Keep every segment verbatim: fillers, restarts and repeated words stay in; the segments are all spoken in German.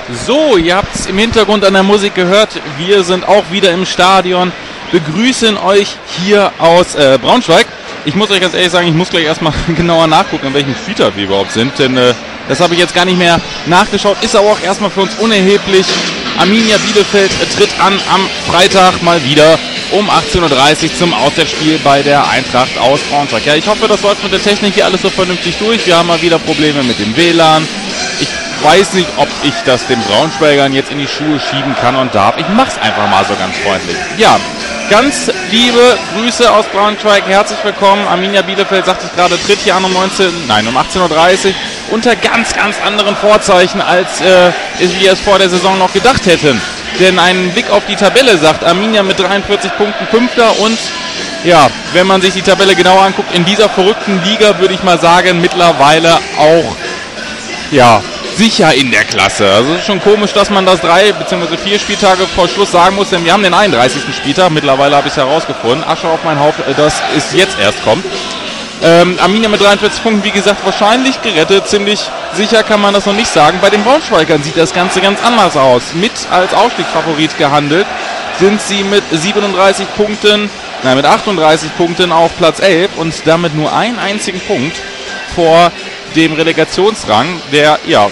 So, ihr habt es im Hintergrund an der Musik gehört. Wir sind auch wieder im Stadion. Begrüßen euch hier aus äh, Braunschweig. Ich muss euch ganz ehrlich sagen, ich muss gleich erstmal genauer nachgucken, an welchem Spieltag wir überhaupt sind. Denn äh, das habe ich jetzt gar nicht mehr nachgeschaut. Ist aber auch erstmal für uns unerheblich. Arminia Bielefeld äh, tritt an am Freitag mal wieder um achtzehn Uhr dreißig zum Auswärtsspiel bei der Eintracht aus Braunschweig. Ja, ich hoffe, das läuft mit der Technik hier alles so vernünftig durch. Wir haben mal wieder Probleme mit dem W L A N. Ich weiß nicht, ob ich das den Braunschweigern jetzt in die Schuhe schieben kann und darf. Ich mach's einfach mal so ganz freundlich. Ja, ganz liebe Grüße aus Braunschweig. Herzlich willkommen. Arminia Bielefeld, sagte ich gerade, tritt hier an um neunzehn, nein, um achtzehn Uhr dreißig unter ganz, ganz anderen Vorzeichen, als äh, wir es vor der Saison noch gedacht hätten. Denn ein Blick auf die Tabelle sagt Arminia mit dreiundvierzig Punkten Fünfter und ja, wenn man sich die Tabelle genauer anguckt, in dieser verrückten Liga würde ich mal sagen, mittlerweile auch ja, sicher in der Klasse. Also es ist schon komisch, dass man das drei bzw. vier Spieltage vor Schluss sagen muss, denn wir haben den einunddreißigsten Spieltag. Mittlerweile habe ich es herausgefunden. Asche auf mein Haupt, dass es jetzt erst kommt. Ähm, Arminia mit dreiundvierzig Punkten, wie gesagt, wahrscheinlich gerettet. Ziemlich sicher kann man das noch nicht sagen. Bei den Braunschweigern sieht das Ganze ganz anders aus. Mit als Aufstiegsfavorit gehandelt sind sie mit siebenunddreißig Punkten, nein, mit achtunddreißig Punkten auf Platz elf und damit nur einen einzigen Punkt vor dem Relegationsrang, der ja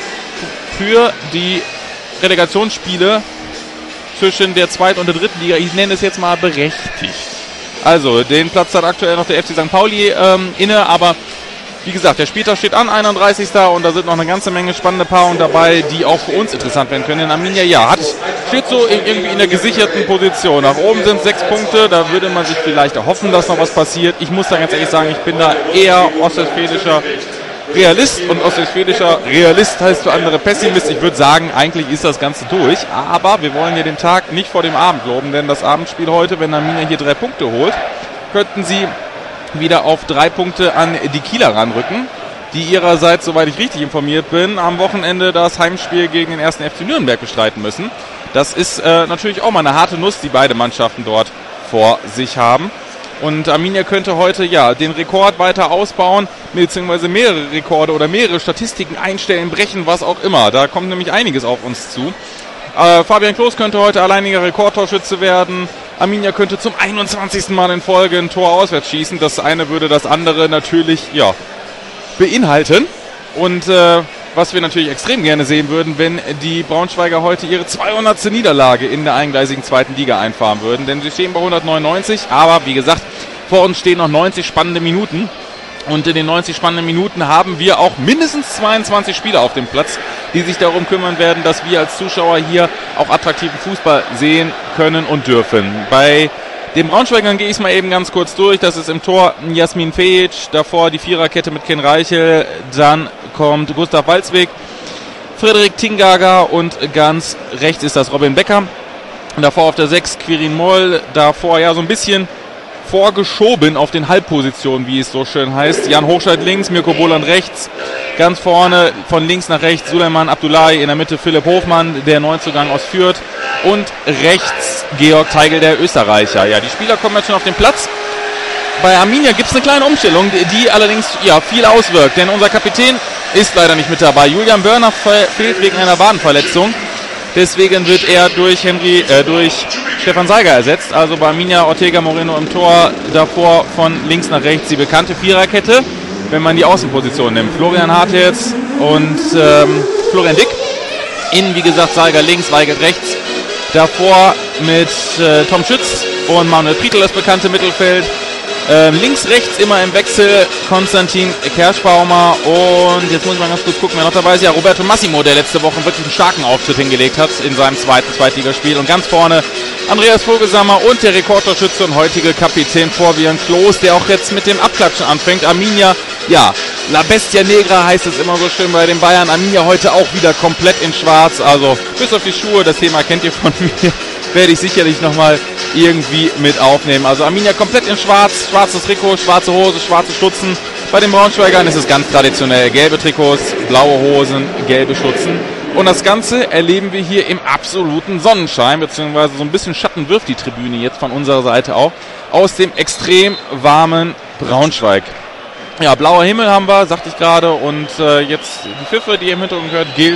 für die Relegationsspiele zwischen der zweiten und der dritten Liga, ich nenne es jetzt mal berechtigt. Also, den Platz hat aktuell noch der F C Sankt Pauli ähm, inne, aber wie gesagt, der Spieltag steht an, einunddreißigsten und da sind noch eine ganze Menge spannende Paarungen dabei, die auch für uns interessant werden können. Denn Arminia, ja, hat, steht so in, irgendwie in der gesicherten Position. Nach oben sind sechs Punkte, da würde man sich vielleicht erhoffen, dass noch was passiert. Ich muss da ganz ehrlich sagen, ich bin da eher ostwestfälischer Realist und ostwestfälischer Realist heißt für andere Pessimist. Ich würde sagen, eigentlich ist das Ganze durch, aber wir wollen ja den Tag nicht vor dem Abend loben, denn das Abendspiel heute, wenn Arminia hier drei Punkte holt, könnten sie wieder auf drei Punkte an die Kieler ranrücken, die ihrerseits, soweit ich richtig informiert bin, am Wochenende das Heimspiel gegen den ersten F C Nürnberg bestreiten müssen. Das ist äh, natürlich auch mal eine harte Nuss, die beide Mannschaften dort vor sich haben. Und Arminia könnte heute ja den Rekord weiter ausbauen, beziehungsweise mehrere Rekorde oder mehrere Statistiken einstellen, brechen, was auch immer. Da kommt nämlich einiges auf uns zu. Äh, Fabian Klos könnte heute alleiniger Rekordtorschütze werden. Arminia könnte zum einundzwanzigsten Mal in Folge ein Tor auswärts schießen. Das eine würde das andere natürlich ja beinhalten. Und äh, was wir natürlich extrem gerne sehen würden, wenn die Braunschweiger heute ihre zweihundertste Niederlage in der eingleisigen zweiten Liga einfahren würden. Denn sie stehen bei hundertneunundneunzig, aber wie gesagt, vor uns stehen noch neunzig spannende Minuten. Und in den neunzig spannenden Minuten haben wir auch mindestens zweiundzwanzig Spieler auf dem Platz, die sich darum kümmern werden, dass wir als Zuschauer hier auch attraktiven Fußball sehen können und dürfen. Bei den Braunschweigern gehe ich es mal eben ganz kurz durch. Das ist im Tor Jasmin Fejic, davor die Viererkette mit Ken Reichel, dann kommt Gustav Walzweg, Frederik Tingager und ganz rechts ist das Robin Becker. Davor auf der sechs Quirin Moll, davor ja so ein bisschen vorgeschoben auf den Halbpositionen, wie es so schön heißt. Jan Hochscheid links, Mirko Boland rechts. Ganz vorne von links nach rechts Suleiman Abdullahi, in der Mitte Philipp Hofmann, der Neuzugang aus Fürth. Und rechts Georg Teigl, der Österreicher. Ja, die Spieler kommen jetzt schon auf den Platz. Bei Arminia gibt es eine kleine Umstellung, die allerdings ja viel auswirkt. Denn unser Kapitän ist leider nicht mit dabei. Julian Börner fehlt wegen einer Wadenverletzung. Deswegen wird er durch Henry, äh, durch Stefan Seiger ersetzt. Also bei Arminia Ortega Moreno im Tor, davor von links nach rechts die bekannte Viererkette, wenn man die Außenposition nimmt. Florian Hartherz und ähm, Florian Dick. Innen, wie gesagt, Seiger links, Weigert rechts. Davor mit äh, Tom Schütz und Manuel Prietl das bekannte Mittelfeld. Ähm, links, rechts immer im Wechsel Konstantin Kerschbaumer und jetzt muss ich mal ganz kurz gucken, wer noch dabei ist. Ja, Roberto Massimo, der letzte Woche wirklich einen starken Auftritt hingelegt hat in seinem zweiten Zweitligaspiel. Und ganz vorne Andreas Vogelsammer und der Rekordtorschütze und heutige Kapitän Fabian Klos, der auch jetzt mit dem Abklatschen anfängt. Arminia, ja, La Bestia Negra heißt es immer so schön bei den Bayern. Arminia heute auch wieder komplett in schwarz, also bis auf die Schuhe, das Thema kennt ihr von mir, werde ich sicherlich nochmal irgendwie mit aufnehmen. Also Arminia komplett in schwarz, schwarzes Trikot, schwarze Hose, schwarze Stutzen. Bei den Braunschweigern ist es ganz traditionell gelbe Trikots, blaue Hosen, gelbe Stutzen. Und das Ganze erleben wir hier im absoluten Sonnenschein, beziehungsweise so ein bisschen Schatten wirft die Tribüne jetzt von unserer Seite auch, aus dem extrem warmen Braunschweig. Ja, blauer Himmel haben wir, sagte ich gerade, und äh, jetzt die Pfiffe, die ihr im Hintergrund hört, gilt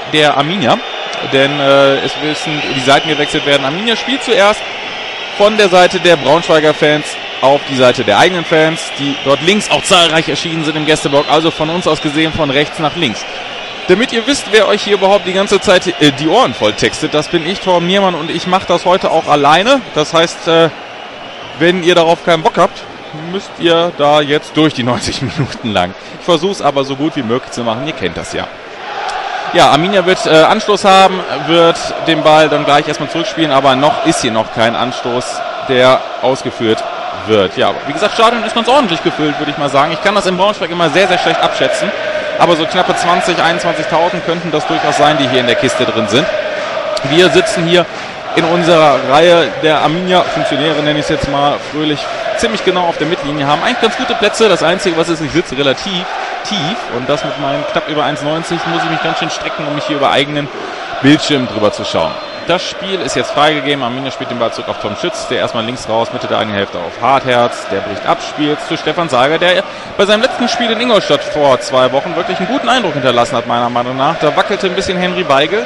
der Arminia, denn äh, es müssen die Seiten gewechselt werden. Arminia spielt zuerst von der Seite der Braunschweiger Fans auf die Seite der eigenen Fans, die dort links auch zahlreich erschienen sind im Gästeblock, also von uns aus gesehen von rechts nach links. Damit ihr wisst, wer euch hier überhaupt die ganze Zeit äh, die Ohren voll textet, das bin ich, Torben Niermann, und ich mache das heute auch alleine. Das heißt, äh, wenn ihr darauf keinen Bock habt, müsst ihr da jetzt durch die neunzig Minuten lang. Ich versuche es aber so gut wie möglich zu machen, ihr kennt das ja. Ja, Arminia wird äh, Anstoß haben, wird den Ball dann gleich erstmal zurückspielen, aber noch ist hier noch kein Anstoß, der ausgeführt wird. Ja, wie gesagt, Stadion ist ganz ordentlich gefüllt, würde ich mal sagen. Ich kann das in Braunschweig immer sehr, sehr schlecht abschätzen, aber so knappe zwanzig, einundzwanzigtausend könnten das durchaus sein, die hier in der Kiste drin sind. Wir sitzen hier in unserer Reihe der Arminia-Funktionäre, nenne ich es jetzt mal, fröhlich ziemlich genau auf der Mittellinie, haben eigentlich ganz gute Plätze. Das Einzige, was ist, ich sitze relativ tief und das mit meinen knapp über eins neunzig muss ich mich ganz schön strecken, um mich hier über eigenen Bildschirm drüber zu schauen. Das Spiel ist jetzt freigegeben. Arminia spielt den Ball zurück auf Tom Schütz, der erstmal links raus, Mitte der eigenen Hälfte auf Hartherz, der bricht ab, spielt zu Stefan Sager, der bei seinem letzten Spiel in Ingolstadt vor zwei Wochen wirklich einen guten Eindruck hinterlassen hat, meiner Meinung nach. Da wackelte ein bisschen Henry Weigelt.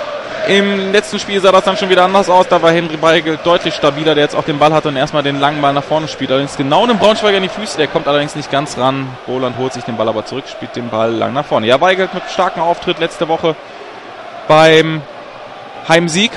Im letzten Spiel sah das dann schon wieder anders aus. Da war Henry Weigelt deutlich stabiler, der jetzt auch den Ball hatte und erstmal den langen Ball nach vorne spielt. Allerdings genau dem Braunschweiger in die Füße. Der kommt allerdings nicht ganz ran. Roland holt sich den Ball aber zurück, spielt den Ball lang nach vorne. Ja, Weigelt mit starkem Auftritt letzte Woche beim Heimsieg.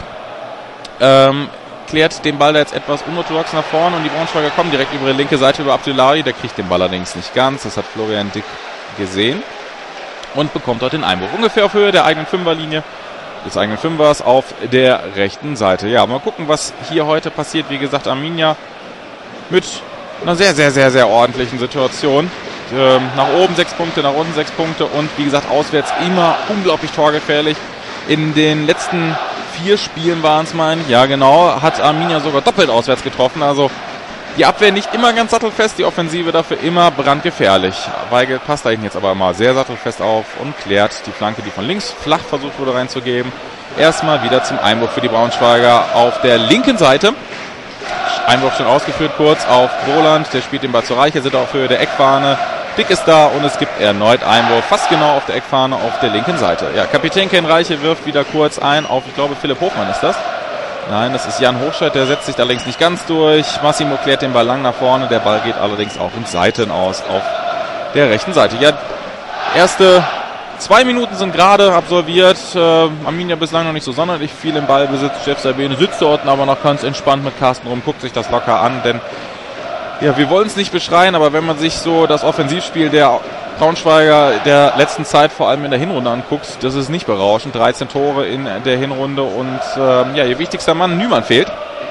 Ähm, klärt den Ball da jetzt etwas unorthodox nach vorne und die Braunschweiger kommen direkt über die linke Seite über Abdullahi. Der kriegt den Ball allerdings nicht ganz. Das hat Florian Dick gesehen und bekommt dort den Einwurf. Ungefähr auf Höhe der eigenen Fünferlinie. Des eigenen Fünfers auf der rechten Seite. Ja, mal gucken, was hier heute passiert. Wie gesagt, Arminia mit einer sehr, sehr, sehr, sehr ordentlichen Situation. Ähm, nach oben sechs Punkte, nach unten sechs Punkte und wie gesagt, auswärts immer unglaublich torgefährlich. In den letzten vier Spielen waren es, meine ich, ja genau, hat Arminia sogar doppelt auswärts getroffen. Also die Abwehr nicht immer ganz sattelfest, die Offensive dafür immer brandgefährlich. Weigelt passt da jetzt aber mal sehr sattelfest auf und klärt die Flanke, die von links flach versucht wurde reinzugeben. Erstmal wieder zum Einwurf für die Braunschweiger auf der linken Seite. Einwurf schon ausgeführt kurz auf Roland, der spielt den Ball zur Reiche, sind auf Höhe der Eckfahne. Dick ist da und es gibt erneut Einwurf, fast genau auf der Eckfahne auf der linken Seite. Ja, Kapitän Ken Reiche wirft wieder kurz ein auf, ich glaube, Philipp Hofmann ist das. Nein, das ist Jan Hochscheid, der setzt sich allerdings nicht ganz durch. Massimo klärt den Ball lang nach vorne, der Ball geht allerdings auch ins Seitenaus auf der rechten Seite. Ja, erste zwei Minuten sind gerade absolviert. Äh, Arminia bislang noch nicht so sonderlich viel im Ballbesitz. Jeff Sabine sitzt dort aber noch ganz entspannt mit Carsten rum, guckt sich das locker an, denn ja, wir wollen es nicht beschreien, aber wenn man sich so das Offensivspiel der Braunschweiger der letzten Zeit vor allem in der Hinrunde anguckt, das ist nicht berauschend. dreizehn Tore in der Hinrunde und ähm, ja, ihr wichtigster Mann Nümann fehlt.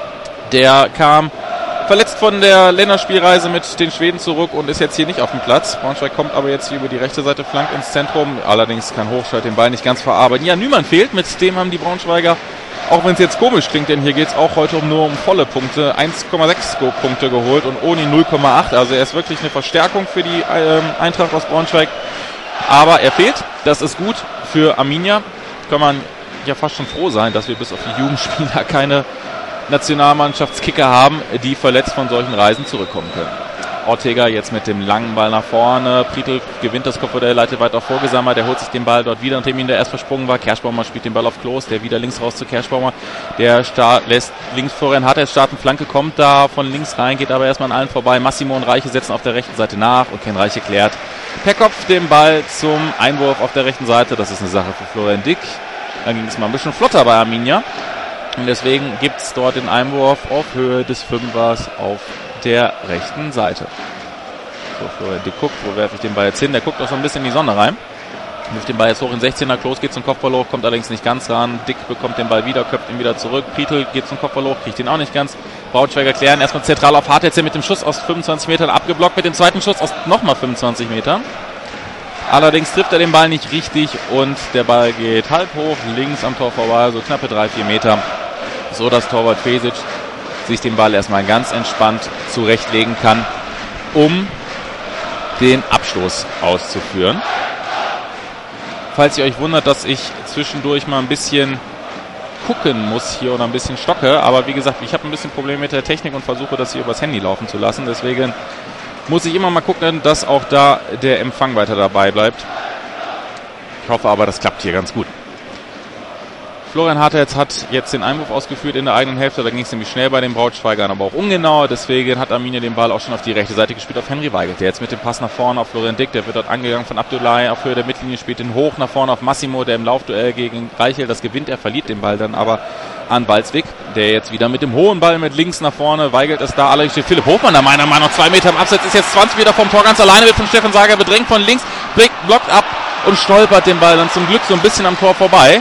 Der kam verletzt von der Länderspielreise mit den Schweden zurück und ist jetzt hier nicht auf dem Platz. Braunschweig kommt aber jetzt hier über die rechte Seite flank ins Zentrum. Allerdings kann Hochscheid den Ball nicht ganz verarbeiten. Ja, Nümann fehlt, mit dem haben die Braunschweiger, auch wenn es jetzt komisch klingt, denn hier geht es auch heute um nur um volle Punkte, eins Komma sechs Punkte geholt und ohne null Komma acht. Also er ist wirklich eine Verstärkung für die ähm, Eintracht aus Braunschweig. Aber er fehlt, das ist gut für Arminia. Kann man ja fast schon froh sein, dass wir bis auf die Jugendspieler keine Nationalmannschaftskicker haben, die verletzt von solchen Reisen zurückkommen können. Ortega jetzt mit dem langen Ball nach vorne. Prietl gewinnt das Kopfball, leitet weiter auf Vorgesammer. Der holt sich den Ball dort wieder, nachdem ihn der erst versprungen war. Kerschbaumer spielt den Ball auf Klos, der wieder links raus zu Kerschbaumer. Der Start lässt links Florian Hartherz starten. Flanke kommt da von links rein, geht aber erstmal an allen vorbei. Massimo und Reiche setzen auf der rechten Seite nach und Ken Reiche klärt per Kopf den Ball zum Einwurf auf der rechten Seite. Das ist eine Sache für Florian Dick. Dann ging es mal ein bisschen flotter bei Arminia. Und deswegen gibt es dort den Einwurf auf Höhe des Fünfers auf der rechten Seite. So, Florian Dick guckt, wo werfe ich den Ball jetzt hin? Der guckt auch so ein bisschen in die Sonne rein. Wirft den Ball jetzt hoch in sechzehner, Klos geht zum Kopfball hoch, kommt allerdings nicht ganz ran. Dick bekommt den Ball wieder, köpft ihn wieder zurück. Prietl geht zum Kopfball hoch, kriegt ihn auch nicht ganz. Braunschweiger klären, erstmal zentral auf Hartherz mit dem Schuss aus fünfundzwanzig Metern abgeblockt, mit dem zweiten Schuss aus nochmal fünfundzwanzig Metern. Allerdings trifft er den Ball nicht richtig und der Ball geht halb hoch, links am Tor vorbei, so knappe drei, vier Meter. So dass Torwart Fesic sich den Ball erstmal ganz entspannt zurechtlegen kann, um den Abstoß auszuführen. Falls ihr euch wundert, dass ich zwischendurch mal ein bisschen gucken muss hier oder ein bisschen stocke, aber wie gesagt, ich habe ein bisschen Probleme mit der Technik und versuche das hier übers Handy laufen zu lassen, deswegen muss ich immer mal gucken, dass auch da der Empfang weiter dabei bleibt. Ich hoffe aber, das klappt hier ganz gut. Florian Hartherz hat jetzt den Einwurf ausgeführt in der eigenen Hälfte, da ging es nämlich schnell bei den Braunschweigern, aber auch ungenau, deswegen hat Arminia den Ball auch schon auf die rechte Seite gespielt, auf Henry Weigelt, der jetzt mit dem Pass nach vorne auf Florian Dick, der wird dort angegangen von Abdullahi auf Höhe der Mittellinie, spielt den hoch nach vorne auf Massimo, der im Laufduell gegen Reichel das gewinnt, er verliert den Ball dann aber an Walzwig, der jetzt wieder mit dem hohen Ball mit links nach vorne, Weigelt ist da, allerdings steht Philipp Hofmann da meiner Meinung nach zwei Meter im Abseits, ist jetzt zwanzig Meter vom Tor ganz alleine, wird von Stefan Sager bedrängt von links, blockt ab und stolpert den Ball dann zum Glück so ein bisschen am Tor vorbei.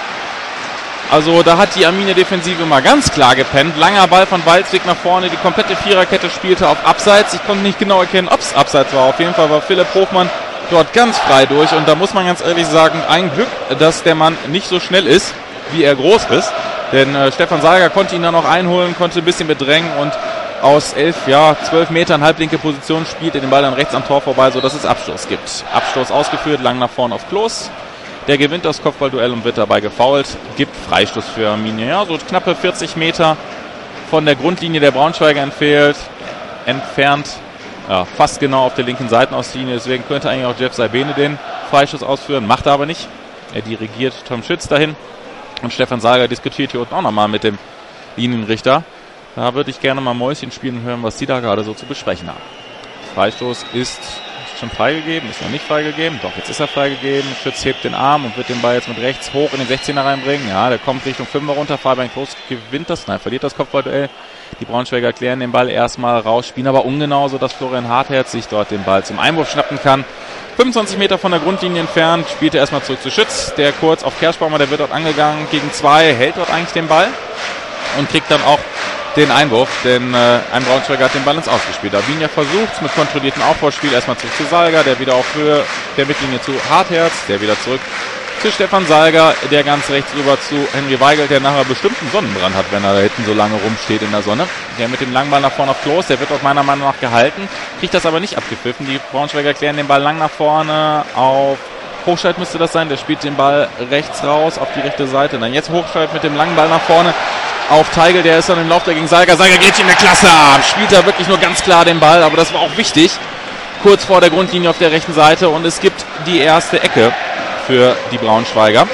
Also da hat die Arminia-Defensive mal ganz klar gepennt. Langer Ball von Walzwig nach vorne, die komplette Viererkette spielte auf Abseits. Ich konnte nicht genau erkennen, ob es Abseits war. Auf jeden Fall war Philipp Hofmann dort ganz frei durch. Und da muss man ganz ehrlich sagen, ein Glück, dass der Mann nicht so schnell ist, wie er groß ist. Denn äh, Stefan Sager konnte ihn dann noch einholen, konnte ein bisschen bedrängen und aus elf, ja, zwölf Metern halblinke Position spielte den Ball dann rechts am Tor vorbei, sodass es Abstoß gibt. Abstoß ausgeführt, lang nach vorne auf Klos. Der gewinnt das Kopfballduell und wird dabei gefoult. Gibt Freistoß für Arminia. Ja, so knappe vierzig Meter von der Grundlinie der Braunschweiger entfernt. Entfernt, ja, fast genau auf der linken Seitenauslinie. Deswegen könnte eigentlich auch Jeff Saibene den Freistoß ausführen. Macht er aber nicht. Er dirigiert Tom Schütz dahin. Und Stefan Sager diskutiert hier unten auch nochmal mit dem Linienrichter. Da würde ich gerne mal Mäuschen spielen und hören, was die da gerade so zu besprechen haben. Freistoß ist schon freigegeben, ist noch nicht freigegeben, doch jetzt ist er freigegeben, Schütz hebt den Arm und wird den Ball jetzt mit rechts hoch in den sechzehner reinbringen, ja, der kommt Richtung Fünfer runter, Fabian Klos gewinnt das, nein, verliert das Kopfballduell, die Braunschweiger klären den Ball erstmal raus, spielen aber ungenau, sodass Florian Hartherz sich dort den Ball zum Einwurf schnappen kann, fünfundzwanzig Meter von der Grundlinie entfernt, spielt er erstmal zurück zu Schütz, der kurz auf Kerschbaumer, der wird dort angegangen, gegen zwei, hält dort eigentlich den Ball und kriegt dann auch den Einwurf, denn äh, ein Braunschweiger hat den Ball ins Ausgespielt. Arminia versucht mit kontrolliertem Aufbauspiel erstmal zurück zu Salga, der wieder auf Höhe der Mittellinie zu Hartherz, der wieder zurück zu Stefan Salga, der ganz rechts rüber zu Henry Weigelt, der nachher bestimmten Sonnenbrand hat, wenn er da hinten so lange rumsteht in der Sonne. Der mit dem langen Ball nach vorne auf Klos, der wird auch meiner Meinung nach gehalten, kriegt das aber nicht abgepfiffen. Die Braunschweiger klären den Ball lang nach vorne auf Hochscheid müsste das sein, der spielt den Ball rechts raus auf die rechte Seite. Dann jetzt Hochscheid mit dem langen Ball nach vorne auf Teigl, der ist dann im Lauf der gegen Salga. Salga geht in der Klasse ab, spielt da wirklich nur ganz klar den Ball, aber das war auch wichtig. Kurz vor der Grundlinie auf der rechten Seite und es gibt die erste Ecke für die Braunschweiger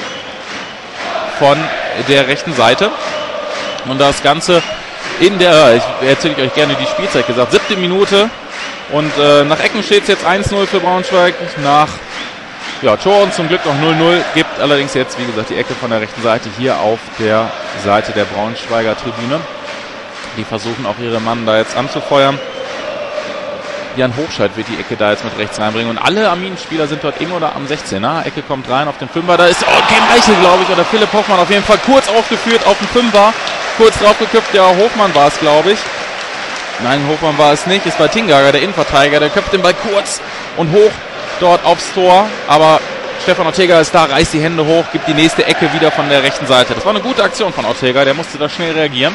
von der rechten Seite. Und das Ganze in der, ich erzähle euch gerne die Spielzeit gesagt, siebte Minute und äh, nach Ecken steht es jetzt eins null für Braunschweig, nach ja, Toren zum Glück noch null null, gibt allerdings jetzt, wie gesagt, die Ecke von der rechten Seite hier auf der Seite der Braunschweiger Tribüne. Die versuchen auch ihre Mann da jetzt anzufeuern. Jan Hochscheid wird die Ecke da jetzt mit rechts reinbringen und alle Armin-Spieler sind dort eng oder am sechzehner. Ecke kommt rein auf den Fünfer, da ist oh, Ken Reichel, glaube ich, oder Philipp Hoffmann auf jeden Fall kurz aufgeführt auf den Fünfer, kurz draufgeköpft, ja, Hofmann war es, glaube ich. Nein, Hofmann war es nicht, es war Tingager, der Innenverteidiger, der köpft den Ball kurz und hoch dort aufs Tor, aber Stefan Ortega ist da, reißt die Hände hoch, gibt die nächste Ecke wieder von der rechten Seite. Das war eine gute Aktion von Ortega, der musste da schnell reagieren.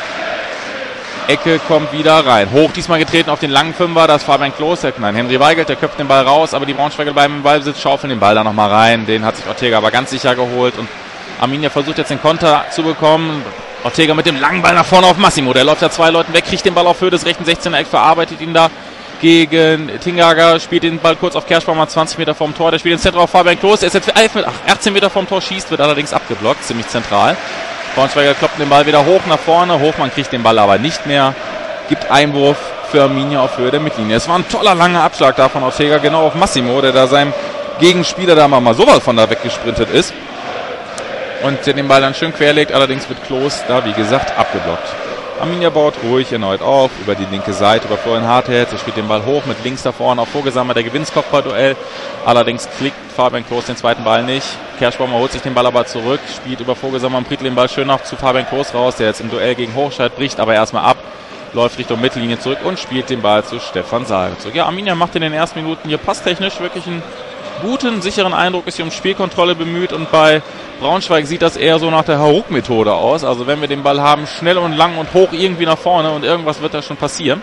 Ecke kommt wieder rein. Hoch diesmal getreten auf den langen Fünfer, das ist Fabian Klos, nein, Henry Weigelt, der köpft den Ball raus, aber die Braunschweiger bleiben im Ballbesitz, schaufeln den Ball da nochmal rein. Den hat sich Ortega aber ganz sicher geholt und Arminia versucht jetzt den Konter zu bekommen. Ortega mit dem langen Ball nach vorne auf Massimo, der läuft da zwei Leuten weg, kriegt den Ball auf Höhe des rechten sechzehner Eck, verarbeitet ihn da gegen Tingager, spielt den Ball kurz auf Kerschbaumer, zwanzig Meter vom Tor, der spielt den Zentrum auf Fabian Klos, der ist jetzt achtzehn Meter vom Tor, schießt, wird allerdings abgeblockt, ziemlich zentral. Braunschweiger kloppt den Ball wieder hoch nach vorne, Hofmann kriegt den Ball aber nicht mehr, gibt Einwurf für Arminia auf Höhe der Mittellinie. Es war ein toller langer Abschlag da von Ortega, genau auf Massimo, der da seinem Gegenspieler da mal sowas von da weggesprintet ist und der den Ball dann schön querlegt, allerdings wird Klos da, wie gesagt, abgeblockt. Arminia baut ruhig erneut auf, über die linke Seite, über Florian Hartherz, er spielt den Ball hoch, mit links da vorne auf Vogelsammer, der Gewinnskopfballduell, allerdings klickt Fabian Klos den zweiten Ball nicht, Kerschbaumer holt sich den Ball aber zurück, spielt über Vogelsammer und Prietl den Ball schön noch zu Fabian Klos raus, der jetzt im Duell gegen Hochscheid bricht, aber erstmal ab, läuft Richtung Mittellinie zurück und spielt den Ball zu Stefan Salga zurück. Ja, Arminia macht in den ersten Minuten hier passtechnisch wirklich einen guten, sicheren Eindruck, ist hier um Spielkontrolle bemüht und bei Braunschweig sieht das eher so nach der Hauruck-Methode aus. Also wenn wir den Ball haben, schnell und lang und hoch irgendwie nach vorne und irgendwas wird da schon passieren.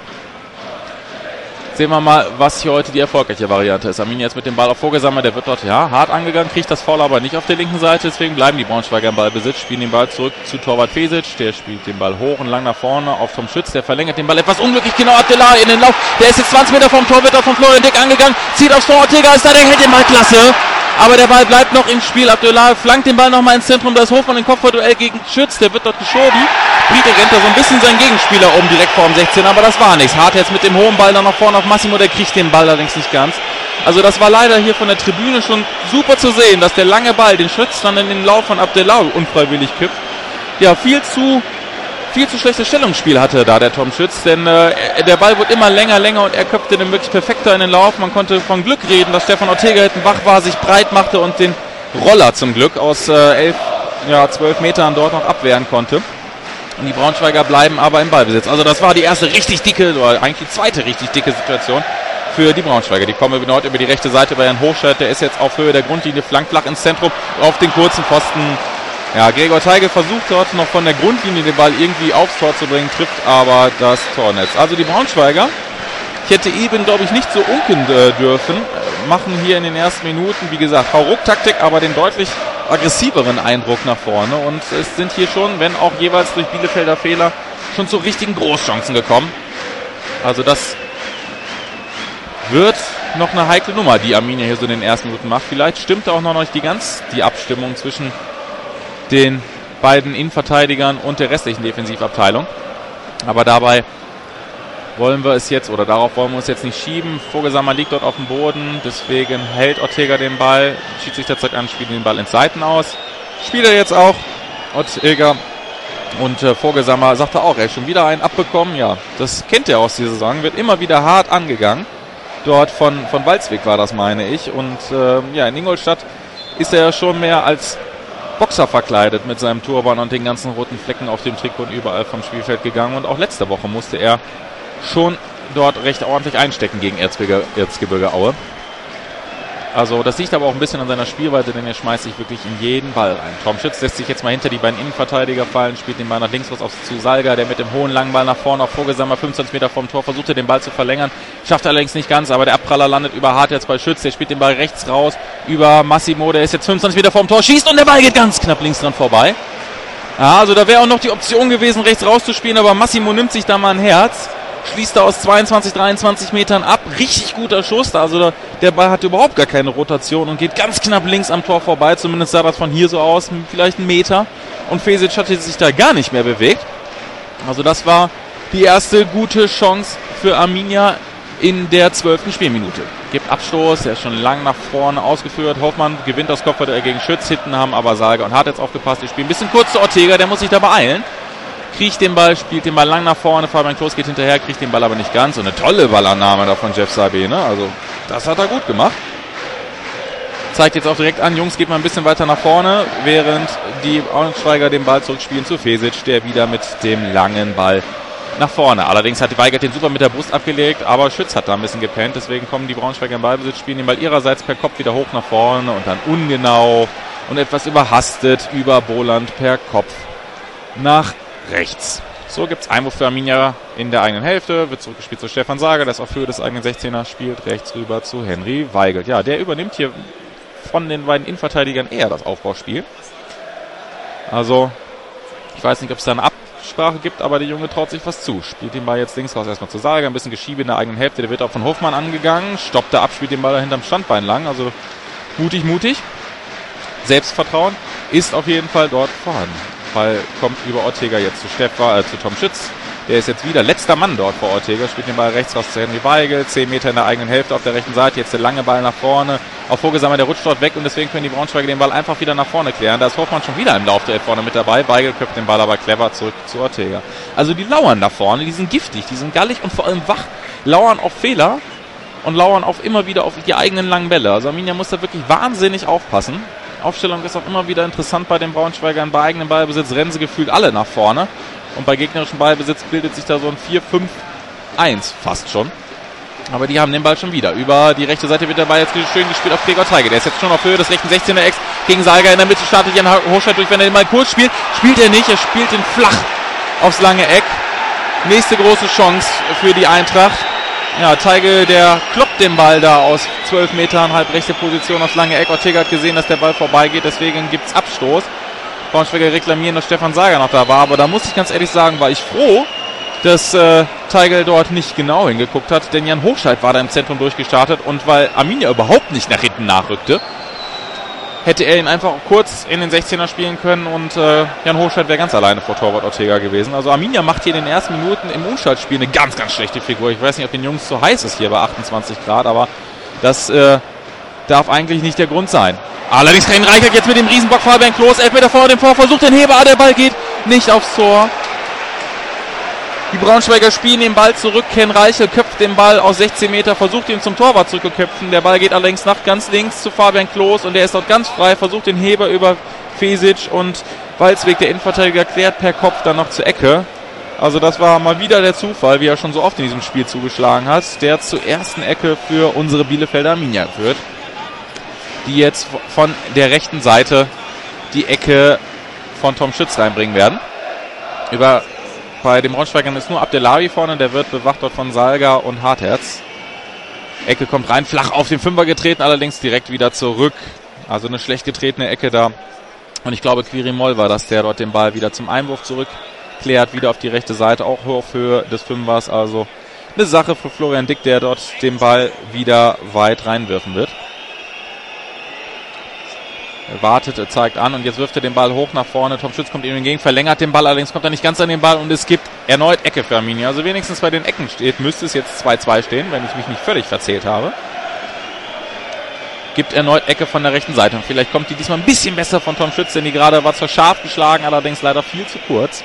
Sehen wir mal, was hier heute die erfolgreiche Variante ist. Arminia jetzt mit dem Ball auf Vogelsammer, der wird dort ja hart angegangen, kriegt das Foul aber nicht auf der linken Seite, deswegen bleiben die Braunschweiger im Ballbesitz, spielen den Ball zurück zu Torwart Fesic, der spielt den Ball hoch und lang nach vorne auf Tom Schütz, der verlängert den Ball etwas unglücklich, genau Abdellah in den Lauf, der ist jetzt zwanzig Meter vom Tor, wird da von Florian Dick angegangen, zieht aufs Tor, Ortega ist da, der hält den Ball klasse, Aber der Ball bleibt noch im Spiel. Abdullah flankt den Ball nochmal ins Zentrum. Da ist Hofmann im Kopfballduell gegen Schütz. Der wird dort geschoben. Briete rennt da so ein bisschen seinen Gegenspieler um, direkt vor dem sechzehn. Aber das war nichts. Hart jetzt mit dem hohen Ball dann noch vorne auf Massimo. Der kriegt den Ball allerdings nicht ganz. Also das war leider hier von der Tribüne schon super zu sehen, dass der lange Ball den Schütz dann in den Lauf von Abdullah unfreiwillig kippt. Ja, viel zu... Viel zu schlechtes Stellungsspiel hatte da der Tom Schütz, denn äh, der Ball wurde immer länger, länger und er köpfte den wirklich perfekter in den Lauf. Man konnte von Glück reden, dass Stefan Ortega hinten wach war, sich breit machte und den Roller zum Glück aus äh, elf, ja, zwölf Metern dort noch abwehren konnte. Und die Braunschweiger bleiben aber im Ballbesitz. Also das war die erste richtig dicke, oder eigentlich die zweite richtig dicke Situation für die Braunschweiger. Die kommen dort über die rechte Seite bei Jan Hochscheid, der ist jetzt auf Höhe der Grundlinie, flankt flach ins Zentrum, auf den kurzen Pfosten. Ja, Gregor Teigl versucht dort noch von der Grundlinie den Ball irgendwie aufs Tor zu bringen, trifft aber das Tornetz. Also die Braunschweiger, ich hätte eben, glaube ich, nicht so unken äh, dürfen, äh, machen hier in den ersten Minuten, wie gesagt, Hauruck-Taktik, aber den deutlich aggressiveren Eindruck nach vorne. Und es sind hier schon, wenn auch jeweils durch Bielefelder Fehler, schon zu richtigen Großchancen gekommen. Also das wird noch eine heikle Nummer, die Arminia hier so in den ersten Minuten macht. Vielleicht stimmt auch noch nicht die ganz die Abstimmung zwischen den beiden Innenverteidigern und der restlichen Defensivabteilung. Aber dabei wollen wir es jetzt, oder darauf wollen wir uns jetzt nicht schieben. Vogelsammer liegt dort auf dem Boden, deswegen hält Ortega den Ball. Schiedsrichter zeigt an, spielt den Ball ins Seiten aus. Spielt er jetzt auch, Ortega. Und äh, Vogelsammer sagte auch, er hat schon wieder einen abbekommen. Ja, das kennt er aus dieser Saison, wird immer wieder hart angegangen. Dort von, von Walzwig war das, meine ich. Und äh, ja, in Ingolstadt ist er ja schon mehr als Boxer verkleidet mit seinem Turban und den ganzen roten Flecken auf dem Trikot und überall vom Spielfeld gegangen. Und auch letzte Woche musste er schon dort recht ordentlich einstecken gegen Erzgebirge, Erzgebirge Aue. Also das liegt aber auch ein bisschen an seiner Spielweise, denn er schmeißt sich wirklich in jeden Ball rein. Tom Schütz lässt sich jetzt mal hinter die beiden Innenverteidiger fallen, spielt den Ball nach links raus auf zu Salga, der mit dem hohen langen Ball nach vorne auf Vogelsammer, fünfundzwanzig Meter vom Tor, versuchte den Ball zu verlängern, schafft allerdings nicht ganz, aber der Abpraller landet über Hart jetzt bei Schütz, der spielt den Ball rechts raus über Massimo, der ist jetzt fünfundzwanzig Meter vom Tor, schießt und der Ball geht ganz knapp links dran vorbei. Ja, also da wäre auch noch die Option gewesen, rechts rauszuspielen, aber Massimo nimmt sich da mal ein Herz. Schließt er aus zweiundzwanzig, dreiundzwanzig Metern ab. Richtig guter Schuss. Also der, der Ball hat überhaupt gar keine Rotation und geht ganz knapp links am Tor vorbei. Zumindest sah das von hier so aus. Vielleicht einen Meter. Und Fesic hatte sich da gar nicht mehr bewegt. Also das war die erste gute Chance für Arminia in der zwölften Spielminute. Gibt Abstoß. Der ist schon lang nach vorne ausgeführt. Hoffmann gewinnt das Kopfball gegen Schütz. Hinten haben aber Salga und Hart jetzt aufgepasst. Die spielen ein bisschen kurz zu Ortega. Der muss sich da beeilen. Kriegt den Ball, spielt den Ball lang nach vorne, Fabian Klos geht hinterher, kriegt den Ball aber nicht ganz. Und eine tolle Ballannahme da von Jeff Sabe, ne? Also das hat er gut gemacht. Zeigt jetzt auch direkt an, Jungs, geht mal ein bisschen weiter nach vorne, während die Braunschweiger den Ball zurückspielen zu Fesic, der wieder mit dem langen Ball nach vorne. Allerdings hat Weigert den super mit der Brust abgelegt, aber Schütz hat da ein bisschen gepennt, deswegen kommen die Braunschweiger im Ballbesitz, spielen den Ball ihrerseits per Kopf wieder hoch nach vorne und dann ungenau und etwas überhastet über Boland per Kopf nach rechts. So gibt es Einwurf für Arminia in der eigenen Hälfte. Wird zurückgespielt zu Stefan Sager, der ist auf Höhe des eigenen sechzehner, spielt rechts rüber zu Henry Weigelt. Ja, der übernimmt hier von den beiden Innenverteidigern eher das Aufbauspiel. Also, ich weiß nicht, ob es da eine Absprache gibt, aber der Junge traut sich was zu. Spielt den Ball jetzt links raus erstmal zu Sager, ein bisschen Geschiebe in der eigenen Hälfte. Der wird auch von Hofmann angegangen, stoppt da ab, spielt den Ball da hinterm Standbein lang. Also mutig, mutig. Selbstvertrauen ist auf jeden Fall dort vorhanden. Ball kommt über Ortega jetzt zu Stefan, äh, zu Tom Schütz. Der ist jetzt wieder letzter Mann dort vor Ortega, spielt den Ball rechts raus zu Henry Weigel, zehn Meter in der eigenen Hälfte auf der rechten Seite, jetzt der lange Ball nach vorne, auf Vogelsammer, der rutscht dort weg und deswegen können die Braunschweiger den Ball einfach wieder nach vorne klären. Da ist Hoffmann schon wieder im Laufduell vorne mit dabei, Weigel köpft den Ball aber clever zurück zu Ortega. Also die lauern da vorne, die sind giftig, die sind gallig und vor allem wach, lauern auf Fehler und lauern auf immer wieder auf die eigenen langen Bälle. Also Arminia muss da wirklich wahnsinnig aufpassen. Aufstellung ist auch immer wieder interessant bei den Braunschweigern. Bei eigenem Ballbesitz rennen sie gefühlt alle nach vorne. Und bei gegnerischem Ballbesitz bildet sich da so ein vier fünf eins fast schon. Aber die haben den Ball schon wieder. Über die rechte Seite wird der Ball jetzt schön gespielt auf Gregor Teige. Der ist jetzt schon auf Höhe des rechten sechzehner Ex gegen Salga in der Mitte. Startet Jan Hochscheid durch, wenn er den Ball kurz spielt. Spielt er nicht, er spielt ihn flach aufs lange Eck. Nächste große Chance für die Eintracht. Ja, Teige, der kloppt den Ball da aus zwölf Metern, halb rechte Position aufs lange Eck. Ortega hat gesehen, dass der Ball vorbeigeht, deswegen gibt's Abstoß. Braunschweiger reklamieren, dass Stefan Sager noch da war, aber da muss ich ganz ehrlich sagen, war ich froh, dass äh, Teigl dort nicht genau hingeguckt hat, denn Jan Hochscheid war da im Zentrum durchgestartet und weil Arminia überhaupt nicht nach hinten nachrückte, hätte er ihn einfach kurz in den sechzehner spielen können und äh, Jan Hochscheid wäre ganz alleine vor Torwart Ortega gewesen. Also Arminia macht hier in den ersten Minuten im Umschaltspiel eine ganz, ganz schlechte Figur. Ich weiß nicht, ob den Jungs so heiß ist hier bei achtundzwanzig Grad, aber das äh, darf eigentlich nicht der Grund sein. Allerdings Ken Reichert jetzt mit dem Riesenbock Fabian Klos, elf Meter vor dem Tor, versucht den Heber, der Ball geht nicht aufs Tor. Die Braunschweiger spielen den Ball zurück. Ken Reichel köpft den Ball aus sechzehn Meter, versucht ihn zum Torwart zurückzuköpfen. Der Ball geht allerdings nach ganz links zu Fabian Klos und der ist dort ganz frei, versucht den Heber über Fesic und Walzweg, der Innenverteidiger, klärt per Kopf dann noch zur Ecke. Also das war mal wieder der Zufall, wie er schon so oft in diesem Spiel zugeschlagen hat, der zur ersten Ecke für unsere Bielefelder Arminia führt, die jetzt von der rechten Seite die Ecke von Tom Schütz reinbringen werden. Über Bei den Braunschweigern ist nur Abdelawi vorne, der wird bewacht dort von Salga und Hartherz. Ecke kommt rein, flach auf den Fünfer getreten, allerdings direkt wieder zurück. Also eine schlecht getretene Ecke da. Und ich glaube, Quirimol war das, der dort den Ball wieder zum Einwurf zurückklärt, wieder auf die rechte Seite, auch auf Höhe des Fünfers. Also eine Sache für Florian Dick, der dort den Ball wieder weit reinwerfen wird. Er wartet, er zeigt an und jetzt wirft er den Ball hoch nach vorne. Tom Schütz kommt ihm entgegen, verlängert den Ball, allerdings kommt er nicht ganz an den Ball und es gibt erneut Ecke für Arminia. Also wenigstens bei den Ecken steht, müsste es jetzt zwei zwei stehen, wenn ich mich nicht völlig verzählt habe. Gibt erneut Ecke von der rechten Seite und vielleicht kommt die diesmal ein bisschen besser von Tom Schütz, denn die gerade war zwar scharf geschlagen, allerdings leider viel zu kurz.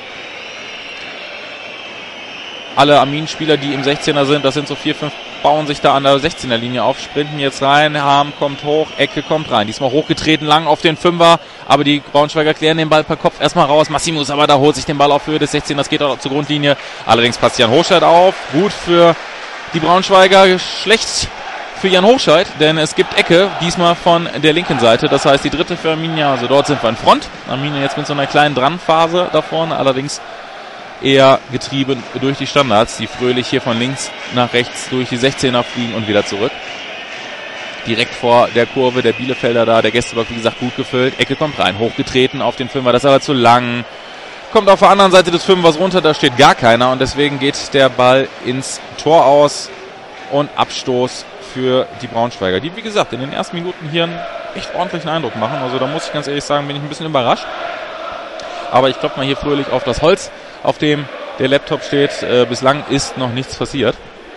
Alle Armin-Spieler, die im sechzehner sind, das sind so vier, fünf, bauen sich da an der sechzehner Linie auf, sprinten jetzt rein, Harm kommt hoch, Ecke kommt rein. Diesmal hochgetreten, lang auf den Fünfer, aber die Braunschweiger klären den Ball per Kopf erstmal raus. Massimus aber da holt sich den Ball auf Höhe des sechzehners, das geht auch zur Grundlinie. Allerdings passt Jan Hochscheid auf, gut für die Braunschweiger, schlecht für Jan Hochscheid, denn es gibt Ecke, diesmal von der linken Seite, das heißt die dritte für Arminia, also dort sind wir in Front. Arminia jetzt mit so einer kleinen Dranphase da vorne, allerdings eher getrieben durch die Standards, die fröhlich hier von links nach rechts durch die sechzehner fliegen und wieder zurück. Direkt vor der Kurve der Bielefelder da, der Gästeblock wie gesagt gut gefüllt, Ecke kommt rein, hochgetreten auf den Fünfer, das ist aber zu lang, kommt auf der anderen Seite des Fünfers runter, da steht gar keiner und deswegen geht der Ball ins Tor aus und Abstoß für die Braunschweiger, die wie gesagt in den ersten Minuten hier einen echt ordentlichen Eindruck machen, also da muss ich ganz ehrlich sagen, bin ich ein bisschen überrascht, aber ich klopfe mal hier fröhlich auf das Holz, auf dem der Laptop steht. Äh, bislang ist noch nichts passiert.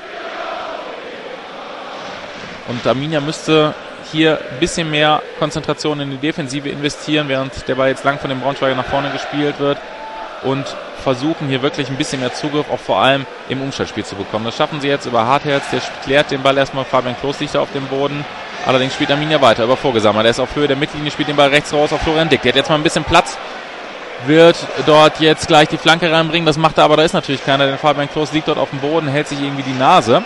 Und Arminia müsste hier ein bisschen mehr Konzentration in die Defensive investieren, während der Ball jetzt lang von dem Braunschweiger nach vorne gespielt wird und versuchen hier wirklich ein bisschen mehr Zugriff auch vor allem im Umschaltspiel zu bekommen. Das schaffen sie jetzt über Hartherz, der klärt den Ball erstmal, Fabian Klos liegt da auf dem Boden. Allerdings spielt Arminia weiter über Vorgesammer. Der ist auf Höhe der Mittellinie, spielt den Ball rechts raus auf Florian Dick. Der hat jetzt mal ein bisschen Platz. Wird dort jetzt gleich die Flanke reinbringen, das macht er, aber da ist natürlich keiner, denn Fabian Klos liegt dort auf dem Boden, hält sich irgendwie die Nase,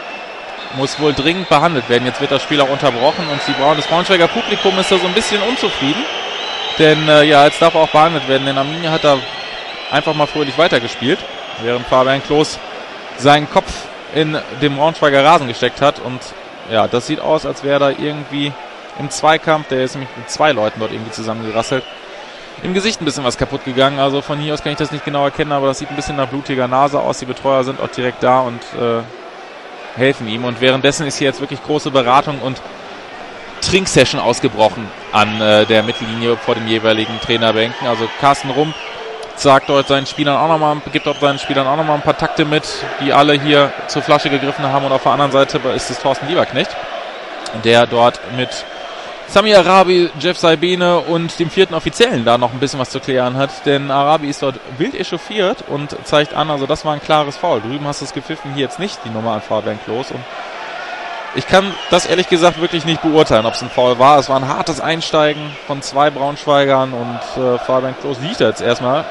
muss wohl dringend behandelt werden. Jetzt wird das Spiel auch unterbrochen und die Braun, das Braunschweiger Publikum ist da so ein bisschen unzufrieden, denn äh, ja, jetzt darf er auch behandelt werden, denn Arminia hat da einfach mal fröhlich weitergespielt, während Fabian Klos seinen Kopf in dem Braunschweiger Rasen gesteckt hat und ja, das sieht aus, als wäre da irgendwie im Zweikampf, der ist nämlich mit zwei Leuten dort irgendwie zusammengerasselt, im Gesicht ein bisschen was kaputt gegangen, also von hier aus kann ich das nicht genau erkennen, aber das sieht ein bisschen nach blutiger Nase aus, die Betreuer sind auch direkt da und äh, helfen ihm und währenddessen ist hier jetzt wirklich große Beratung und Trinksession ausgebrochen an äh, der Mittellinie vor den jeweiligen Trainerbänken, also Carsten Rump sagt dort seinen Spielern auch nochmal, gibt dort seinen Spielern auch nochmal ein paar Takte mit, die alle hier zur Flasche gegriffen haben und auf der anderen Seite ist es Thorsten Lieberknecht, der dort mit Sami Arabi, Jeff Saibene und dem vierten Offiziellen da noch ein bisschen was zu klären hat, denn Arabi ist dort wild echauffiert und zeigt an, also das war ein klares Foul. Drüben hast du es gepfiffen, hier jetzt nicht, die Nummer an Fabian Klos und ich kann das ehrlich gesagt wirklich nicht beurteilen, ob es ein Foul war. Es war ein hartes Einsteigen von zwei Braunschweigern und äh, Fabian Klos liegt jetzt erstmal.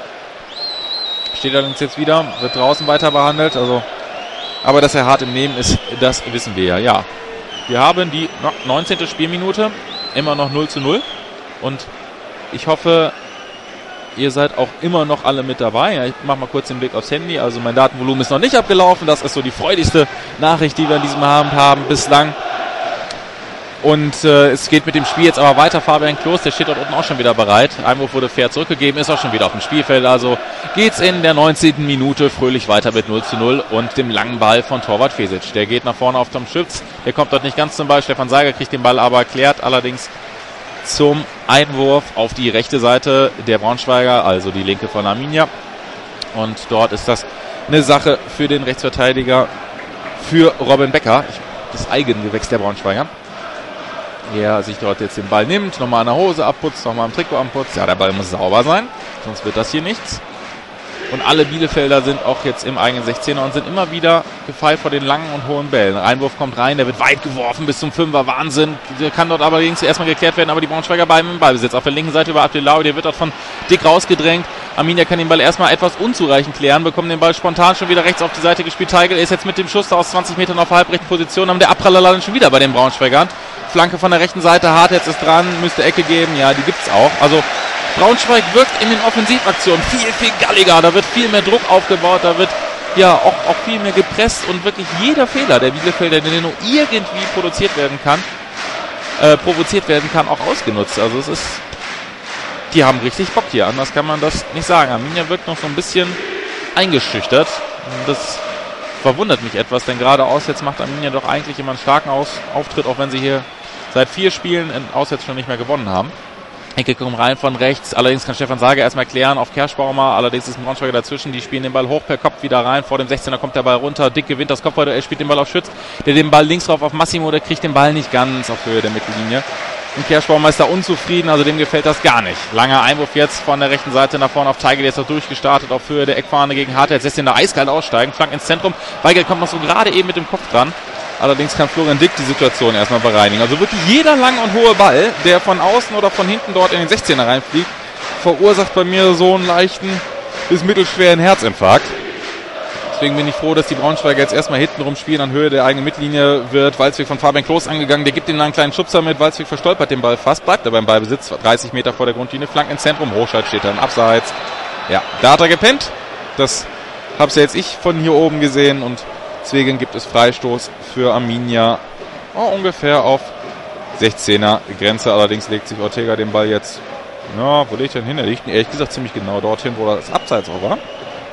Steht allerdings jetzt wieder, wird draußen weiter behandelt, also aber dass er hart im Nehmen ist, das wissen wir ja. Ja, wir haben die neunzehnte Spielminute. Immer noch null zu null und ich hoffe, ihr seid auch immer noch alle mit dabei. Ich mache mal kurz den Blick aufs Handy, also mein Datenvolumen ist noch nicht abgelaufen, das ist so die freudigste Nachricht, die wir an diesem Abend haben bislang und äh, es geht mit dem Spiel jetzt aber weiter. Fabian Klos, der steht dort unten auch schon wieder bereit, Einwurf wurde fair zurückgegeben, ist auch schon wieder auf dem Spielfeld, also geht's in der neunzehnten Minute fröhlich weiter mit null zu null und dem langen Ball von Torwart Fesic. Der geht nach vorne auf Tom Schütz, der kommt dort nicht ganz zum Ball, Stefan Seiger kriegt den Ball aber, klärt allerdings zum Einwurf auf die rechte Seite der Braunschweiger, also die linke von Arminia. Und dort ist das eine Sache für den Rechtsverteidiger, für Robin Becker, das Eigengewächs der Braunschweiger. Der sich dort jetzt den Ball nimmt, nochmal an der Hose abputzt, nochmal am Trikot abputzt. Ja, der Ball muss sauber sein, sonst wird das hier nichts. Und alle Bielefelder sind auch jetzt im eigenen sechzehner und sind immer wieder gefeit vor den langen und hohen Bällen. Ein Einwurf kommt rein, der wird weit geworfen bis zum Fünfer. Wahnsinn. Der kann dort allerdings erstmal geklärt werden, aber die Braunschweiger bleiben im Ballbesitz. Auf der linken Seite über Abdelau, der wird dort von Dick rausgedrängt. Arminia kann den Ball erstmal etwas unzureichend klären, bekommt den Ball spontan schon wieder rechts auf die Seite gespielt. Teigl ist jetzt mit dem Schuss aus zwanzig Metern auf der halbrechten Position, aber der Abpraller landet schon wieder bei den Braunschweigern. Flanke von der rechten Seite, Hartherz ist dran, müsste Ecke geben, ja, die gibt's auch. Also Braunschweig wirkt in den Offensivaktionen viel, viel galliger, da wird viel mehr Druck aufgebaut, da wird ja auch, auch viel mehr gepresst und wirklich jeder Fehler der Bielefelder, der nur irgendwie produziert werden kann, äh, provoziert werden kann, auch ausgenutzt. Also es ist, die haben richtig Bock hier, anders kann man das nicht sagen. Arminia wirkt noch so ein bisschen eingeschüchtert. Das verwundert mich etwas, denn gerade auswärts macht Arminia doch eigentlich immer einen starken Aus- Auftritt, auch wenn sie hier seit vier Spielen in auswärts schon nicht mehr gewonnen haben. Ecke kommt rein von rechts, allerdings kann Stefan Sager erstmal klären auf Kerschbaumer, allerdings ist ein Braunschweiger dazwischen, die spielen den Ball hoch per Kopf wieder rein, vor dem sechzehner kommt der Ball runter, Dick gewinnt das Kopfball, er spielt den Ball auf Schütz, der den Ball links drauf auf Massimo, der kriegt den Ball nicht ganz auf Höhe der Mittellinie. Und Kerschbaumer ist da unzufrieden, also dem gefällt das gar nicht. Langer Einwurf jetzt von der rechten Seite nach vorne auf Teigl, der ist doch durchgestartet auf Höhe der Eckfahne gegen Hartherz, lässt den da eiskalt aussteigen, Flank ins Zentrum, Weigel kommt noch so gerade eben mit dem Kopf dran. Allerdings kann Florian Dick die Situation erstmal bereinigen. Also wirklich jeder lange und hohe Ball, der von außen oder von hinten dort in den sechzehner reinfliegt, verursacht bei mir so einen leichten bis mittelschweren Herzinfarkt. Deswegen bin ich froh, dass die Braunschweiger jetzt erstmal hintenrum spielen. An Höhe der eigenen Mittellinie wird Walzweg von Fabian Klos angegangen. Der gibt ihm einen kleinen Schubser mit. Walzweg verstolpert den Ball fast, bleibt er beim Ballbesitz. dreißig Meter vor der Grundlinie, Flank ins Zentrum. Hochschalt steht dann abseits. Ja, da hat er gepennt. Das hab's ja jetzt ich von hier oben gesehen und deswegen gibt es Freistoß für Arminia oh, ungefähr auf sechzehner Grenze. Allerdings legt sich Ortega den Ball jetzt, ja, wo legt er denn hin? Er liegt ehrlich gesagt ziemlich genau dorthin, wo das Abseits auch war.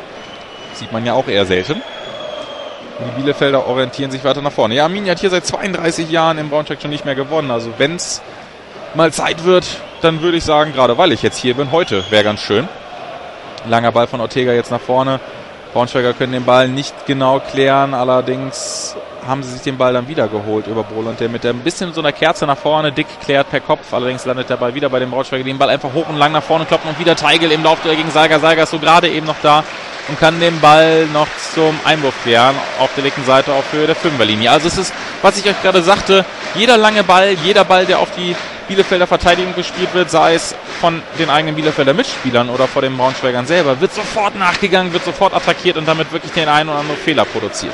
Sieht man ja auch eher selten. Die Bielefelder orientieren sich weiter nach vorne. Ja, Arminia hat hier seit zweiunddreißig Jahren im Braunschweig schon nicht mehr gewonnen. Also wenn es mal Zeit wird, dann würde ich sagen, gerade weil ich jetzt hier bin, heute wäre ganz schön. Langer Ball von Ortega jetzt nach vorne. Braunschweiger können den Ball nicht genau klären, allerdings haben sie sich den Ball dann wieder geholt über Broland, der mit ein bisschen so einer Kerze nach vorne, Dick klärt per Kopf, allerdings landet der Ball wieder bei dem Braunschweiger, den Ball einfach hoch und lang nach vorne kloppen und wieder Teigl im Laufduell gegen Seiger. Seiger ist so gerade eben noch da und kann den Ball noch zum Einwurf klären auf der linken Seite auf Höhe der Fünferlinie. Also es ist, was ich euch gerade sagte, jeder lange Ball, jeder Ball, der auf die Bielefelder Verteidigung gespielt wird, sei es von den eigenen Bielefelder Mitspielern oder vor den Braunschweigern selber, wird sofort nachgegangen, wird sofort attackiert und damit wirklich den einen oder anderen Fehler produziert.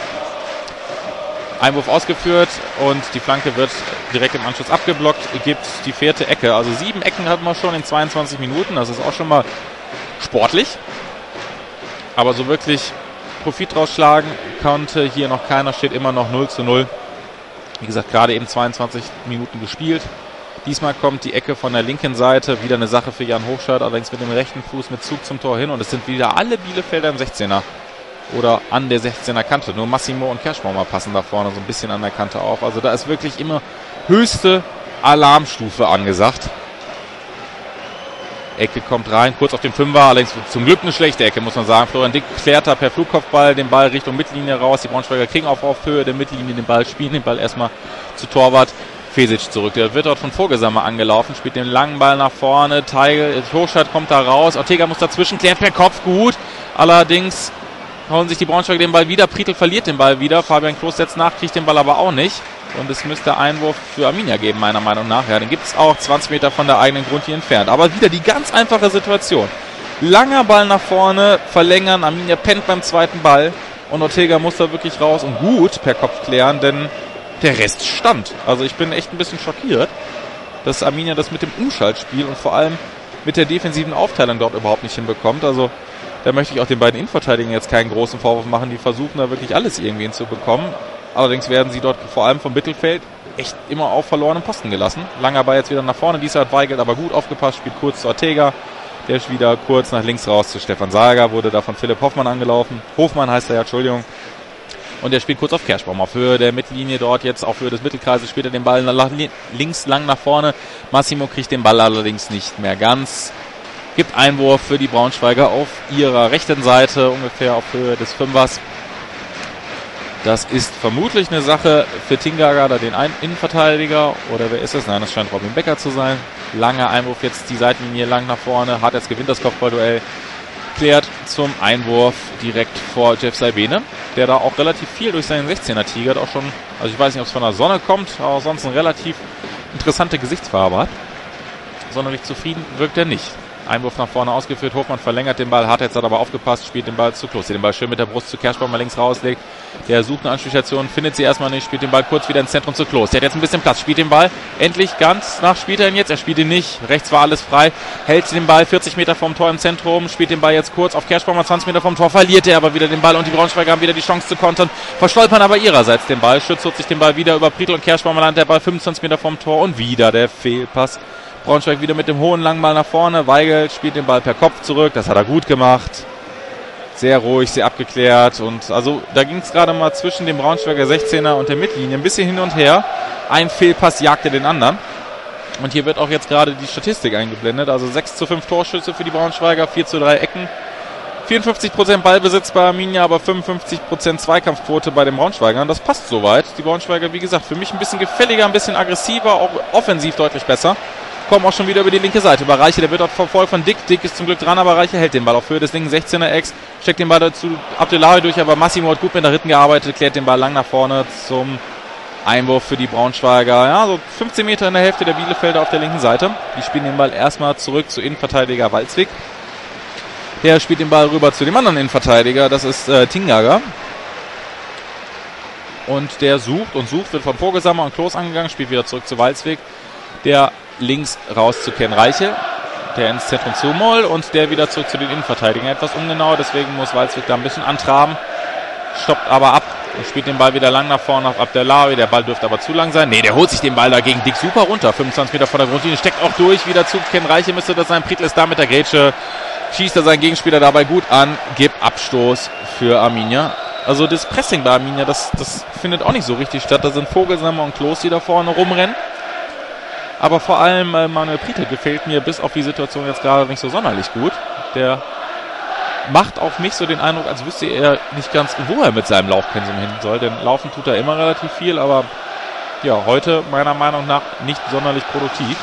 Einwurf ausgeführt und die Flanke wird direkt im Anschluss abgeblockt, gibt die vierte Ecke. Also sieben Ecken hatten wir schon in zweiundzwanzig Minuten, das ist auch schon mal sportlich. Aber so wirklich Profit rausschlagen konnte hier noch keiner, steht immer noch null zu null. Wie gesagt, gerade eben zweiundzwanzig Minuten gespielt. Diesmal kommt die Ecke von der linken Seite, wieder eine Sache für Jan Hochschild, allerdings mit dem rechten Fuß mit Zug zum Tor hin und es sind wieder alle Bielefelder im sechzehner oder an der sechzehner Kante. Nur Massimo und Kerschbaumer passen da vorne so ein bisschen an der Kante auf. Also da ist wirklich immer höchste Alarmstufe angesagt. Ecke kommt rein, kurz auf den Fünfer, allerdings zum Glück eine schlechte Ecke, muss man sagen. Florian Dick klärt da per Flugkopfball den Ball Richtung Mittellinie raus. Die Braunschweiger kriegen auf, auf Höhe der Mittellinie den Ball, spielen den Ball erstmal zu Torwart Fesic zurück. Der wird dort von Vogelsammer angelaufen, spielt den langen Ball nach vorne. Teigl, Hochstadt kommt da raus. Ortega muss dazwischen, klärt per Kopf gut. Allerdings hauen sich die Braunschweiger den Ball wieder. Prietl verliert den Ball wieder. Fabian Klos setzt nach, kriegt den Ball aber auch nicht. Und es müsste Einwurf für Arminia geben, meiner Meinung nach. Ja, den gibt es auch zwanzig Meter von der eigenen Grundlinie entfernt. Aber wieder die ganz einfache Situation. Langer Ball nach vorne, verlängern. Arminia pennt beim zweiten Ball. Und Ortega muss da wirklich raus und gut per Kopf klären, denn der Rest stand. Also ich bin echt ein bisschen schockiert, dass Arminia das mit dem Umschaltspiel und vor allem mit der defensiven Aufteilung dort überhaupt nicht hinbekommt. Also da möchte ich auch den beiden Innenverteidigern jetzt keinen großen Vorwurf machen. Die versuchen da wirklich alles irgendwie hinzubekommen. Allerdings werden sie dort vor allem vom Mittelfeld echt immer auf verlorenen Posten gelassen. Langer Ball jetzt wieder nach vorne. Diesmal hat Weigelt aber gut aufgepasst, spielt kurz zu Ortega. Der ist wieder kurz nach links raus zu Stefan Sager, wurde da von Philipp Hoffmann angelaufen. Hofmann heißt er ja, Entschuldigung. Und der spielt kurz auf Kerschbaum. Auf Höhe der Mittellinie dort jetzt, auf Höhe des Mittelkreises spielt er den Ball nach links lang nach vorne. Massimo kriegt den Ball allerdings nicht mehr ganz. Gibt Einwurf für die Braunschweiger auf ihrer rechten Seite, ungefähr auf Höhe des Fünfers. Das ist vermutlich eine Sache für Tingager, da den Innenverteidiger. Oder wer ist es? Nein, das scheint Robin Becker zu sein. Langer Einwurf jetzt die Seitenlinie lang nach vorne. Hat jetzt gewinnt das Kopfballduell. Klärt zum Einwurf direkt vor Jeff Saibene, der da auch relativ viel durch seinen sechzehner tigert. Auch schon, also ich weiß nicht, ob es von der Sonne kommt, aber sonst eine relativ interessante Gesichtsfarbe hat. Sonderlich zufrieden wirkt er nicht. Einwurf nach vorne ausgeführt, Hofmann verlängert den Ball, Hartherz hat aber aufgepasst, spielt den Ball zu Klose, den Ball schön mit der Brust zu Kerschbaum mal links rauslegt, der sucht eine Anspielstation, findet sie erstmal nicht, spielt den Ball kurz wieder ins Zentrum zu Klose, der hat jetzt ein bisschen Platz, spielt den Ball, endlich ganz nach spielt er ihn jetzt, er spielt ihn nicht, rechts war alles frei, hält den Ball vierzig Meter vom Tor im Zentrum, spielt den Ball jetzt kurz auf Kerschbaum, mal zwanzig Meter vom Tor, verliert er aber wieder den Ball und die Braunschweiger haben wieder die Chance zu kontern, verstolpern aber ihrerseits den Ball, Schütz holt sich den Ball wieder über Prietl und Kerschbaum, landet der Ball fünfundzwanzig Meter vom Tor und wieder der Fehlpass. Braunschweig wieder mit dem hohen langen Ball nach vorne. Weigelt spielt den Ball per Kopf zurück. Das hat er gut gemacht. Sehr ruhig, sehr abgeklärt. Und also da ging es gerade mal zwischen dem Braunschweiger sechzehner und der Mittellinie ein bisschen hin und her. Ein Fehlpass jagte den anderen. Und hier wird auch jetzt gerade die Statistik eingeblendet. Also sechs zu fünf Torschüsse für die Braunschweiger, vier zu drei Ecken. vierundfünfzig Prozent Ballbesitz bei Arminia, aber fünfundfünfzig Prozent Zweikampfquote bei den Braunschweigern. Das passt soweit. Die Braunschweiger, wie gesagt, für mich ein bisschen gefälliger, ein bisschen aggressiver, auch offensiv deutlich besser. Kommen auch schon wieder über die linke Seite. Über Reiche, der wird dort verfolgt von Dick. Dick ist zum Glück dran, aber Reiche hält den Ball auf Höhe des linken sechzehner-Ecks. Steckt den Ball dazu Abdullahi durch, aber Massimo hat gut mit der Ritten gearbeitet, klärt den Ball lang nach vorne zum Einwurf für die Braunschweiger. Ja, so fünfzehn Meter in der Hälfte der Bielefelder auf der linken Seite. Die spielen den Ball erstmal zurück zu Innenverteidiger Walzwig. Der spielt den Ball rüber zu dem anderen Innenverteidiger, das ist äh, Tingager. Und der sucht und sucht, wird von Vogelsammer und Klos angegangen, spielt wieder zurück zu Walzwig. Der links raus zu Ken Reiche, der ins Zentrum zu Moll und der wieder zurück zu den Innenverteidigern. Etwas ungenau, deswegen muss Walzwig da ein bisschen antraben, stoppt aber ab und spielt den Ball wieder lang nach vorne auf Abdellawi. Der Ball dürfte aber zu lang sein. Ne, der holt sich den Ball dagegen Dick super runter, fünfundzwanzig Meter vor der Grundlinie, steckt auch durch, wieder zu Ken Reiche müsste das sein. Prietl ist da mit der Grätsche, schießt er seinen Gegenspieler dabei gut an, gibt Abstoß für Arminia. Also das Pressing bei Arminia, das, das findet auch nicht so richtig statt. Da sind Vogelsammer und Klos, die da vorne rumrennen. Aber vor allem äh, Manuel Prietl gefällt mir bis auf die Situation jetzt gerade nicht so sonderlich gut. Der macht auf mich so den Eindruck, als wüsste er nicht ganz, wo er mit seinem Laufpensum hin soll. Denn laufen tut er immer relativ viel, aber ja, heute meiner Meinung nach nicht sonderlich produktiv.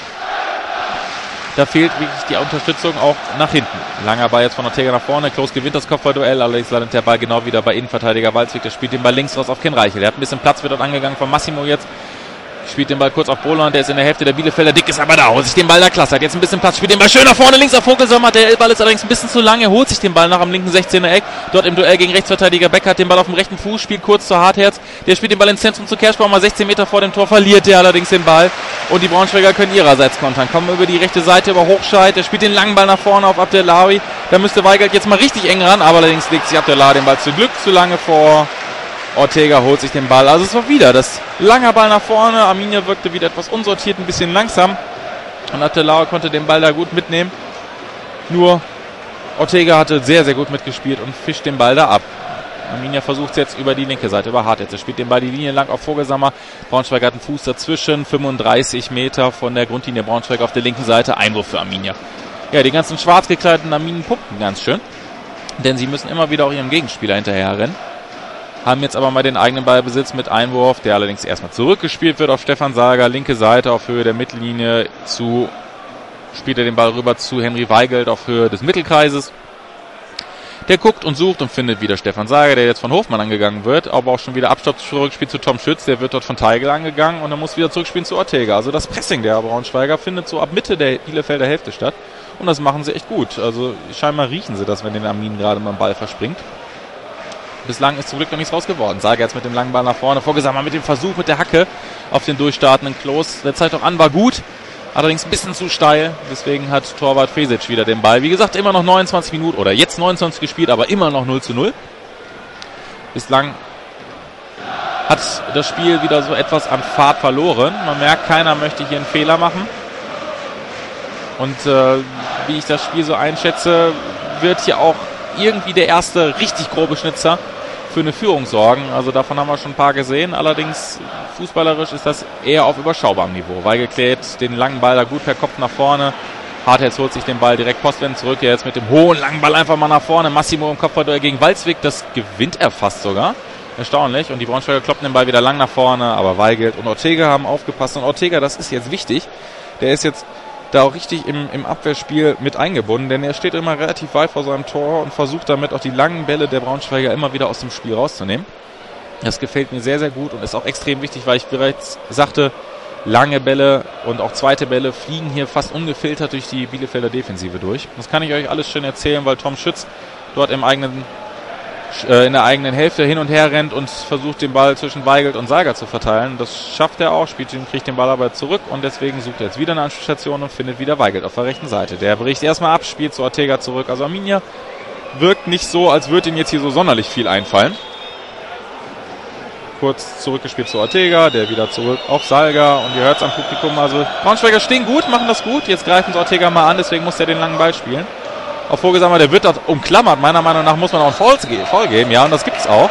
Da fehlt wirklich die Unterstützung auch nach hinten. Langer Ball jetzt von Ortega nach vorne. Klos gewinnt das Kopfballduell, allerdings landet der Ball genau wieder bei Innenverteidiger Walzwig. Der spielt den Ball links raus auf Ken Reiche. Der hat ein bisschen Platz, wird dort angegangen von Massimo jetzt. Spielt den Ball kurz auf Boland, der ist in der Hälfte der Bielefelder. Dick ist aber da, holt sich den Ball da klasse. Hat jetzt ein bisschen Platz, spielt den Ball schön nach vorne, links auf Vogelsommer. Der Ball ist allerdings ein bisschen zu lang, er holt sich den Ball nach am linken sechzehner-Eck. Dort im Duell gegen Rechtsverteidiger Becker, hat den Ball auf dem rechten Fuß, spielt kurz zu Hartherz. Der spielt den Ball ins Zentrum zu Kerschbaum, mal sechzehn Meter vor dem Tor, verliert der allerdings den Ball. Und die Braunschweiger können ihrerseits kontern. Kommen über die rechte Seite, über Hochscheid. Der spielt den langen Ball nach vorne auf Abdellawi. Da müsste Weigelt jetzt mal richtig eng ran, aber allerdings legt sich Abdellawi den Ball zum Glück zu lange vor. Ortega holt sich den Ball. Also es war wieder das langer Ball nach vorne. Arminia wirkte wieder etwas unsortiert, ein bisschen langsam. Und Abdellawi konnte den Ball da gut mitnehmen. Nur Ortega hatte sehr, sehr gut mitgespielt und fischt den Ball da ab. Arminia versucht es jetzt über die linke Seite, über Hartherz. Er spielt den Ball die Linie lang auf Vogelsammer. Braunschweig hat einen Fuß dazwischen. fünfunddreißig Meter von der Grundlinie. Braunschweig auf der linken Seite. Einwurf für Arminia. Ja, die ganzen schwarz gekleideten Arminien pumpen ganz schön. Denn sie müssen immer wieder auch ihrem Gegenspieler hinterher rennen. Haben jetzt aber mal den eigenen Ballbesitz mit Einwurf, der allerdings erstmal zurückgespielt wird auf Stefan Sager, linke Seite auf Höhe der Mittellinie zu, spielt er den Ball rüber zu Henry Weigelt auf Höhe des Mittelkreises. Der guckt und sucht und findet wieder Stefan Sager, der jetzt von Hofmann angegangen wird, aber auch schon wieder Abstopp zurückspielt zu Tom Schütz, der wird dort von Teigl angegangen und dann muss wieder zurückspielen zu Ortega. Also das Pressing der Braunschweiger findet so ab Mitte der Bielefelder Hälfte statt und das machen sie echt gut. Also scheinbar riechen sie das, wenn den Armin gerade mal den Ball verspringt. Bislang ist zum Glück noch nichts raus geworden. Sager jetzt mit dem langen Ball nach vorne. Vorgesammer mit dem Versuch mit der Hacke auf den durchstartenden Klos. Der zeigt auch an, war gut. Allerdings ein bisschen zu steil. Deswegen hat Torwart Fesic wieder den Ball. Wie gesagt, immer noch neunundzwanzig Minuten oder jetzt neunundzwanzig gespielt, aber immer noch null zu null. Bislang hat das Spiel wieder so etwas an Fahrt verloren. Man merkt, keiner möchte hier einen Fehler machen. Und äh, wie ich das Spiel so einschätze, wird hier auch irgendwie der erste richtig grobe Schnitzer für eine Führung sorgen. Also davon haben wir schon ein paar gesehen. Allerdings fußballerisch ist das eher auf überschaubarem Niveau. Weigel klärt den langen Ball da gut per Kopf nach vorne. Hartherz holt sich den Ball direkt postwendend zurück. Ja, jetzt mit dem hohen langen Ball einfach mal nach vorne. Massimo im Kopfballduell gegen Walzwig. Das gewinnt er fast sogar. Erstaunlich. Und die Braunschweiger kloppen den Ball wieder lang nach vorne. Aber Weigel und Ortega haben aufgepasst. Und Ortega, das ist jetzt wichtig. Der ist jetzt da auch richtig im, im Abwehrspiel mit eingebunden. Denn er steht immer relativ weit vor seinem Tor und versucht damit auch die langen Bälle der Braunschweiger immer wieder aus dem Spiel rauszunehmen. Das gefällt mir sehr, sehr gut und ist auch extrem wichtig, weil ich bereits sagte, lange Bälle und auch zweite Bälle fliegen hier fast ungefiltert durch die Bielefelder Defensive durch. Das kann ich euch alles schön erzählen, weil Tom Schütz dort im eigenen, äh, in der eigenen Hälfte hin und her rennt und versucht, den Ball zwischen Weigelt und Seiger zu verteilen. Das schafft er auch, spielt, kriegt den Ball aber zurück und deswegen sucht er jetzt wieder eine Anspielstation und findet wieder Weigelt auf der rechten Seite. Der bricht erstmal ab, spielt zu Ortega zurück. Also Arminia wirkt nicht so, als würde ihm jetzt hier so sonderlich viel einfallen. Kurz zurückgespielt zu Ortega, der wieder zurück auf Salga und ihr hört es am Publikum, also Braunschweiger stehen gut, machen das gut, jetzt greifen sie Ortega mal an, deswegen muss er den langen Ball spielen. Auch Vogelsammer, der wird dort umklammert, meiner Meinung nach muss man auch einen Foul geben, ja, und das gibt's auch.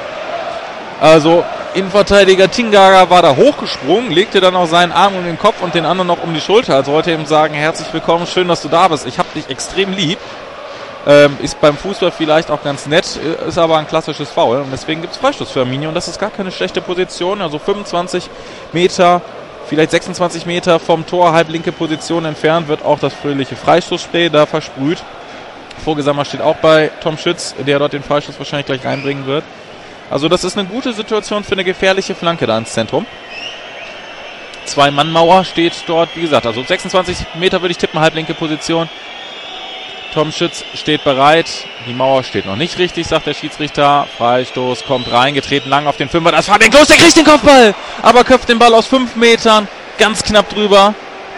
Also Innenverteidiger Tingager war da hochgesprungen, legte dann auch seinen Arm um den Kopf und den anderen noch um die Schulter, also wollte ihm sagen, herzlich willkommen, schön, dass du da bist, ich hab dich extrem lieb. Ähm, ist beim Fußball vielleicht auch ganz nett, ist aber ein klassisches Foul und deswegen gibt es Freistoß für Arminia und das ist gar keine schlechte Position, also fünfundzwanzig Meter, vielleicht sechsundzwanzig Meter vom Tor, halblinke Position entfernt, wird auch das fröhliche Freistoßspray da versprüht. Vogelsammer steht auch bei Tom Schütz, der dort den Freistoß wahrscheinlich gleich reinbringen wird. Also das ist eine gute Situation für eine gefährliche Flanke da ins Zentrum. Zwei-Mann-Mauer steht dort, wie gesagt, also sechsundzwanzig Meter würde ich tippen, halblinke Position. Tom Schütz steht bereit. Die Mauer steht noch nicht richtig, sagt der Schiedsrichter. Freistoß kommt rein, getreten lang auf den Fünfer. Das ist Fabian Klos, der kriegt den Kopfball. Aber köpft den Ball aus fünf Metern. Ganz knapp drüber.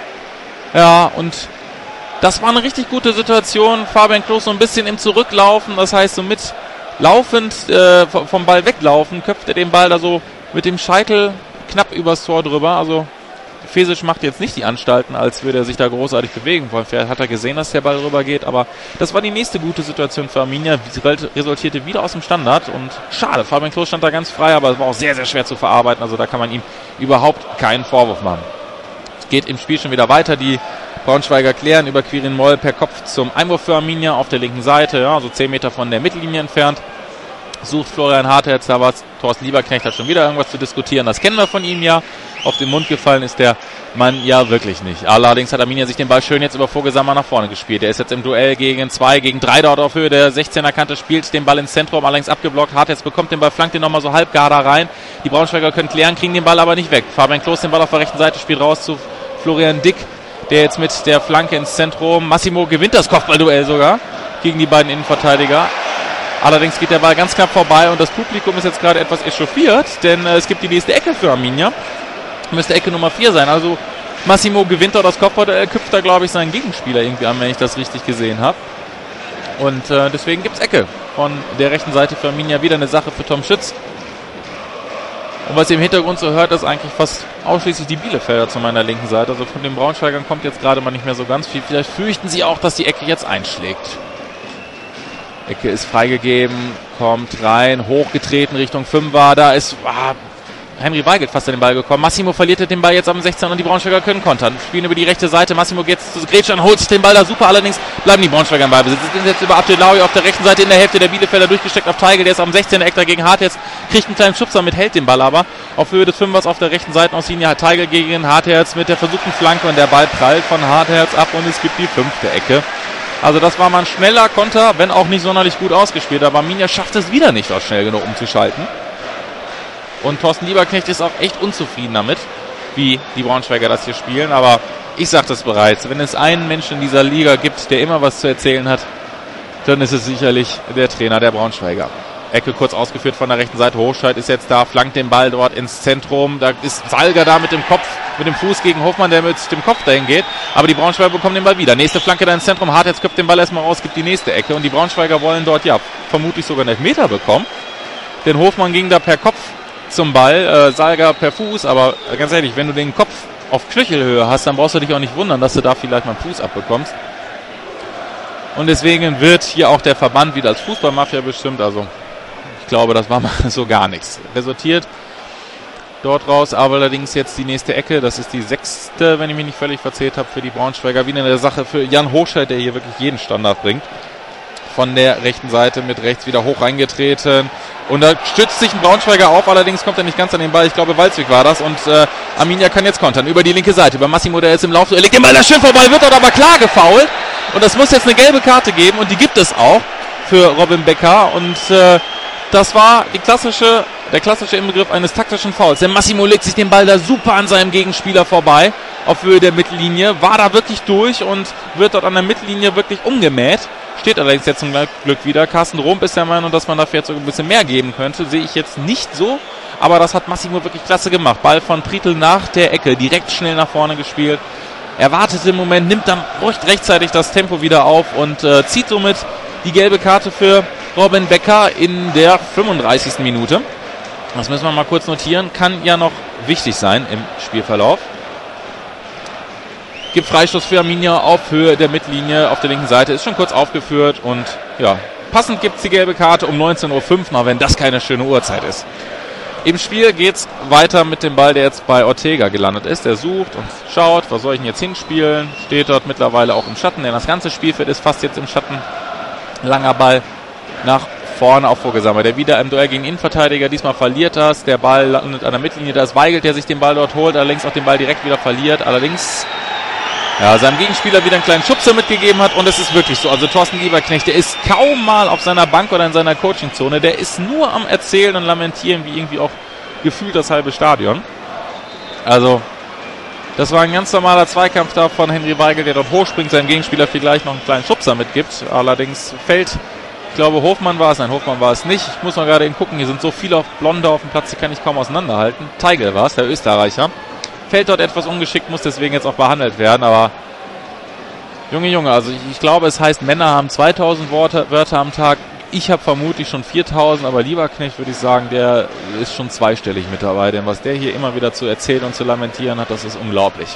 Ja, und das war eine richtig gute Situation. Fabian Klos so ein bisschen im Zurücklaufen. Das heißt, so mit laufend äh, vom Ball weglaufen, köpft er den Ball da so mit dem Scheitel knapp übers Tor drüber. Also Fesic macht jetzt nicht die Anstalten, als würde er sich da großartig bewegen wollen. Vielleicht hat er gesehen, dass der Ball rüber geht, aber das war die nächste gute Situation für Arminia. Sie resultierte wieder aus dem Standard und schade, Fabian Klos stand da ganz frei, aber es war auch sehr, sehr schwer zu verarbeiten, also da kann man ihm überhaupt keinen Vorwurf machen. Es geht im Spiel schon wieder weiter, die Braunschweiger klären über Quirin Moll per Kopf zum Einwurf für Arminia auf der linken Seite, ja, so zehn Meter von der Mittellinie entfernt. Sucht Florian Hartherz, da war Thorsten Lieberknecht hat schon wieder irgendwas zu diskutieren, das kennen wir von ihm ja. Auf den Mund gefallen ist der Mann ja wirklich nicht. Allerdings hat Arminia sich den Ball schön jetzt über Vogelsammer nach vorne gespielt. Der ist jetzt im Duell gegen zwei, gegen drei dort auf Höhe der sechzehner Kante, spielt den Ball ins Zentrum, allerdings abgeblockt. Hartherz bekommt den Ball, flankt den nochmal so halb gar da rein. Die Braunschweiger können klären, kriegen den Ball aber nicht weg. Fabian Klos den Ball auf der rechten Seite, spielt raus zu Florian Dick, der jetzt mit der Flanke ins Zentrum. Massimo gewinnt das Kopfballduell sogar gegen die beiden Innenverteidiger. Allerdings geht der Ball ganz knapp vorbei und das Publikum ist jetzt gerade etwas echauffiert, denn äh, es gibt die nächste Ecke für Arminia. Müsste Ecke Nummer vier sein. Also Massimo gewinnt dort das Kopfballduell, köpft da, glaube ich, seinen Gegenspieler irgendwie an, wenn ich das richtig gesehen habe. Und äh, deswegen gibt es Ecke von der rechten Seite für Arminia. Wieder eine Sache für Tom Schütz. Und was ihr im Hintergrund so hört, ist eigentlich fast ausschließlich die Bielefelder zu meiner linken Seite. Also von den Braunschweigern kommt jetzt gerade mal nicht mehr so ganz viel. Vielleicht fürchten sie auch, dass die Ecke jetzt einschlägt. Ecke ist freigegeben, kommt rein, hochgetreten Richtung Fünfer. Da ist ah, Henry Weigelt fast an den Ball gekommen. Massimo verliert den Ball jetzt am sechzehner und die Braunschweiger können kontern. Spielen über die rechte Seite. Massimo geht zu Gretschan, holt sich den Ball da super. Allerdings bleiben die Braunschweiger im Ballbesitz. Sie sind jetzt über Abdelawi auf der rechten Seite in der Hälfte der Bielefelder durchgesteckt auf Teigl. Der ist am sechzehner Eck dagegen Hartherz. Kriegt einen kleinen Schubser mit, hält den Ball aber. Auf Höhe des Fünfers auf der rechten Seite aus Linie hat Teigl gegen Hartherz mit der versuchten Flanke und der Ball prallt von Hartherz ab und es gibt die fünfte Ecke. Also das war mal ein schneller Konter, wenn auch nicht sonderlich gut ausgespielt. Aber Arminia schafft es wieder nicht, auch schnell genug umzuschalten. Und Thorsten Lieberknecht ist auch echt unzufrieden damit, wie die Braunschweiger das hier spielen. Aber ich sage das bereits, wenn es einen Menschen in dieser Liga gibt, der immer was zu erzählen hat, dann ist es sicherlich der Trainer der Braunschweiger. Ecke kurz ausgeführt von der rechten Seite. Hochscheid ist jetzt da, flankt den Ball dort ins Zentrum. Da ist Salga da mit dem Kopf, mit dem Fuß gegen Hofmann, der mit dem Kopf dahin geht. Aber die Braunschweiger bekommen den Ball wieder. Nächste Flanke da ins Zentrum. Hartherz köpft den Ball erstmal raus, gibt die nächste Ecke. Und die Braunschweiger wollen dort ja vermutlich sogar einen Elfmeter bekommen. Denn Hofmann ging da per Kopf zum Ball, äh, Salga per Fuß. Aber ganz ehrlich, wenn du den Kopf auf Knöchelhöhe hast, dann brauchst du dich auch nicht wundern, dass du da vielleicht mal einen Fuß abbekommst. Und deswegen wird hier auch der Verband wieder als Fußballmafia bestimmt. Also glaube, das war mal so gar nichts. Resultiert dort raus, aber allerdings jetzt die nächste Ecke. Das ist die sechste, wenn ich mich nicht völlig verzählt habe, für die Braunschweiger. Wieder eine Sache für Jan Hochscheid, der hier wirklich jeden Standard bringt. Von der rechten Seite mit rechts wieder hoch reingetreten. Und da stützt sich ein Braunschweiger auf, allerdings kommt er nicht ganz an den Ball. Ich glaube, Walzwig war das. Und äh, Arminia kann jetzt kontern über die linke Seite. Über Massimo, der ist im Lauf. Er legt den Ball da schön vorbei, wird dort aber klar gefoult. Und das muss jetzt eine gelbe Karte geben. Und die gibt es auch für Robin Becker. Und äh, das war die klassische, der klassische Inbegriff eines taktischen Fouls. Der Massimo legt sich den Ball da super an seinem Gegenspieler vorbei. Auf Höhe der Mittellinie. War da wirklich durch und wird dort an der Mittellinie wirklich umgemäht. Steht allerdings jetzt zum Glück wieder. Carsten Rump ist der Meinung, dass man dafür jetzt so ein bisschen mehr geben könnte. Sehe ich jetzt nicht so. Aber das hat Massimo wirklich klasse gemacht. Ball von Prietl nach der Ecke. Direkt schnell nach vorne gespielt. Er wartet im Moment, nimmt dann recht rechtzeitig das Tempo wieder auf und äh, zieht somit die gelbe Karte für Robin Becker in der fünfunddreißigsten Minute. Das müssen wir mal kurz notieren. Kann ja noch wichtig sein im Spielverlauf. Gibt Freistoß für Arminia auf Höhe der Mittellinie auf der linken Seite. Ist schon kurz aufgeführt und ja, passend gibt es die gelbe Karte um neunzehn Uhr fünf, mal wenn das keine schöne Uhrzeit ist. Im Spiel geht's weiter mit dem Ball, der jetzt bei Ortega gelandet ist. Der sucht und schaut, was soll ich denn jetzt hinspielen? Steht dort mittlerweile auch im Schatten, denn das ganze Spielfeld ist fast jetzt im Schatten. Langer Ball nach vorne auf Vogelsammer. Der wieder im Duell gegen Innenverteidiger. Diesmal verliert das. Der Ball landet an der Mittellinie. Da ist Weigelt, der sich den Ball dort holt. Allerdings auch den Ball direkt wieder verliert. Allerdings ja, seinem Gegenspieler wieder einen kleinen Schubser mitgegeben hat. Und es ist wirklich so. Also Thorsten Lieberknecht, der ist kaum mal auf seiner Bank oder in seiner Coachingzone. Der ist nur am Erzählen und Lamentieren, wie irgendwie auch gefühlt das halbe Stadion. Also das war ein ganz normaler Zweikampf da von Henry Weigel, der dort hochspringt, seinem Gegenspieler vielleicht noch einen kleinen Schubser mitgibt. Allerdings fällt, ich glaube Hofmann war es, nein, Hofmann war es nicht. Ich muss mal gerade eben gucken, hier sind so viele Blonde auf dem Platz, die kann ich kaum auseinanderhalten. Teigl war es, der Österreicher. Fällt dort etwas ungeschickt, muss deswegen jetzt auch behandelt werden, aber Junge, Junge, also ich, ich glaube, es heißt, Männer haben zweitausend Worte, Wörter am Tag. Ich habe vermutlich schon viertausend, aber Lieberknecht würde ich sagen, der ist schon zweistellig mit dabei, denn was der hier immer wieder zu erzählen und zu lamentieren hat, das ist unglaublich.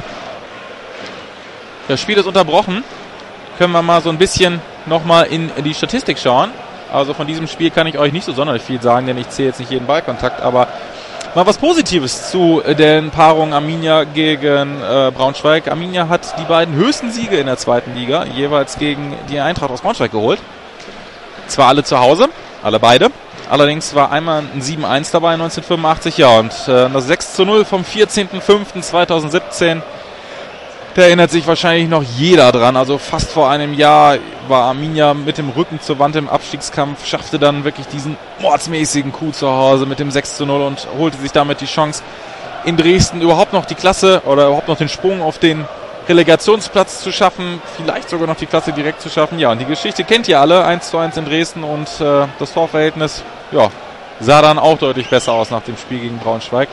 Das Spiel ist unterbrochen. Können wir mal so ein bisschen nochmal in die Statistik schauen. Also von diesem Spiel kann ich euch nicht so sonderlich viel sagen, denn ich zähle jetzt nicht jeden Ballkontakt, aber mal was Positives zu den Paarungen Arminia gegen äh, Braunschweig. Arminia hat die beiden höchsten Siege in der zweiten Liga, jeweils gegen die Eintracht aus Braunschweig geholt. Zwar alle zu Hause, alle beide. Allerdings war einmal ein sieben eins dabei neunzehnhundertfünfundachtzig, ja, und äh, das sechs zu null vom vierzehnten fünften zweitausendsiebzehn. Da erinnert sich wahrscheinlich noch jeder dran. Also fast vor einem Jahr war Arminia mit dem Rücken zur Wand im Abstiegskampf, schaffte dann wirklich diesen mordsmäßigen Coup zu Hause mit dem sechs zu null und holte sich damit die Chance, in Dresden überhaupt noch die Klasse oder überhaupt noch den Sprung auf den Relegationsplatz zu schaffen, vielleicht sogar noch die Klasse direkt zu schaffen. Ja, und die Geschichte kennt ihr alle, eins zu eins in Dresden und äh, das Torverhältnis, ja, sah dann auch deutlich besser aus nach dem Spiel gegen Braunschweig.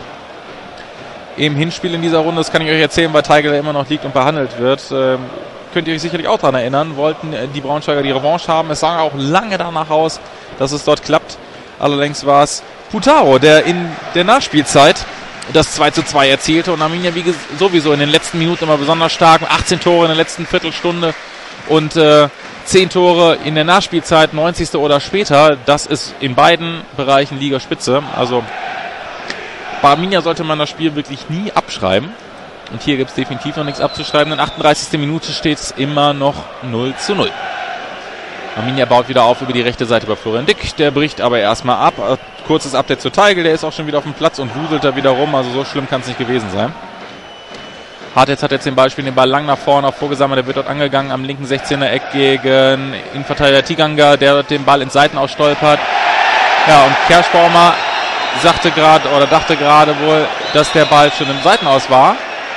Im Hinspiel in dieser Runde, das kann ich euch erzählen, weil Teigl immer noch liegt und behandelt wird, ähm, könnt ihr euch sicherlich auch daran erinnern, wollten äh, die Braunschweiger die Revanche haben. Es sah auch lange danach aus, dass es dort klappt. Allerdings war es Putaro, der in der Nachspielzeit das zwei zu zwei erzielte und Arminia wie sowieso in den letzten Minuten immer besonders stark. achtzehn Tore in der letzten Viertelstunde und äh, zehn Tore in der Nachspielzeit, neunzigste oder später. Das ist in beiden Bereichen Ligaspitze. Also bei Arminia sollte man das Spiel wirklich nie abschreiben. Und hier gibt es definitiv noch nichts abzuschreiben. In der achtunddreißigsten Minute steht es immer noch null zu null. Arminia baut wieder auf über die rechte Seite bei Florian Dick. Der bricht aber erstmal ab. Kurzes Update zu Teigl. Der ist auch schon wieder auf dem Platz und wuselt da wieder rum. Also so schlimm kann es nicht gewesen sein. Hartitz hat jetzt den Ball, spielt den Ball lang nach vorne auf Vogelsammer. Der wird dort angegangen am linken sechzehner Eck gegen Innenverteidiger Tiganga, der dort den Ball ins Seitenaus stolpert. Ja, und Kerschbaumer sagte gerade oder dachte gerade wohl, dass der Ball schon im Seitenaus war.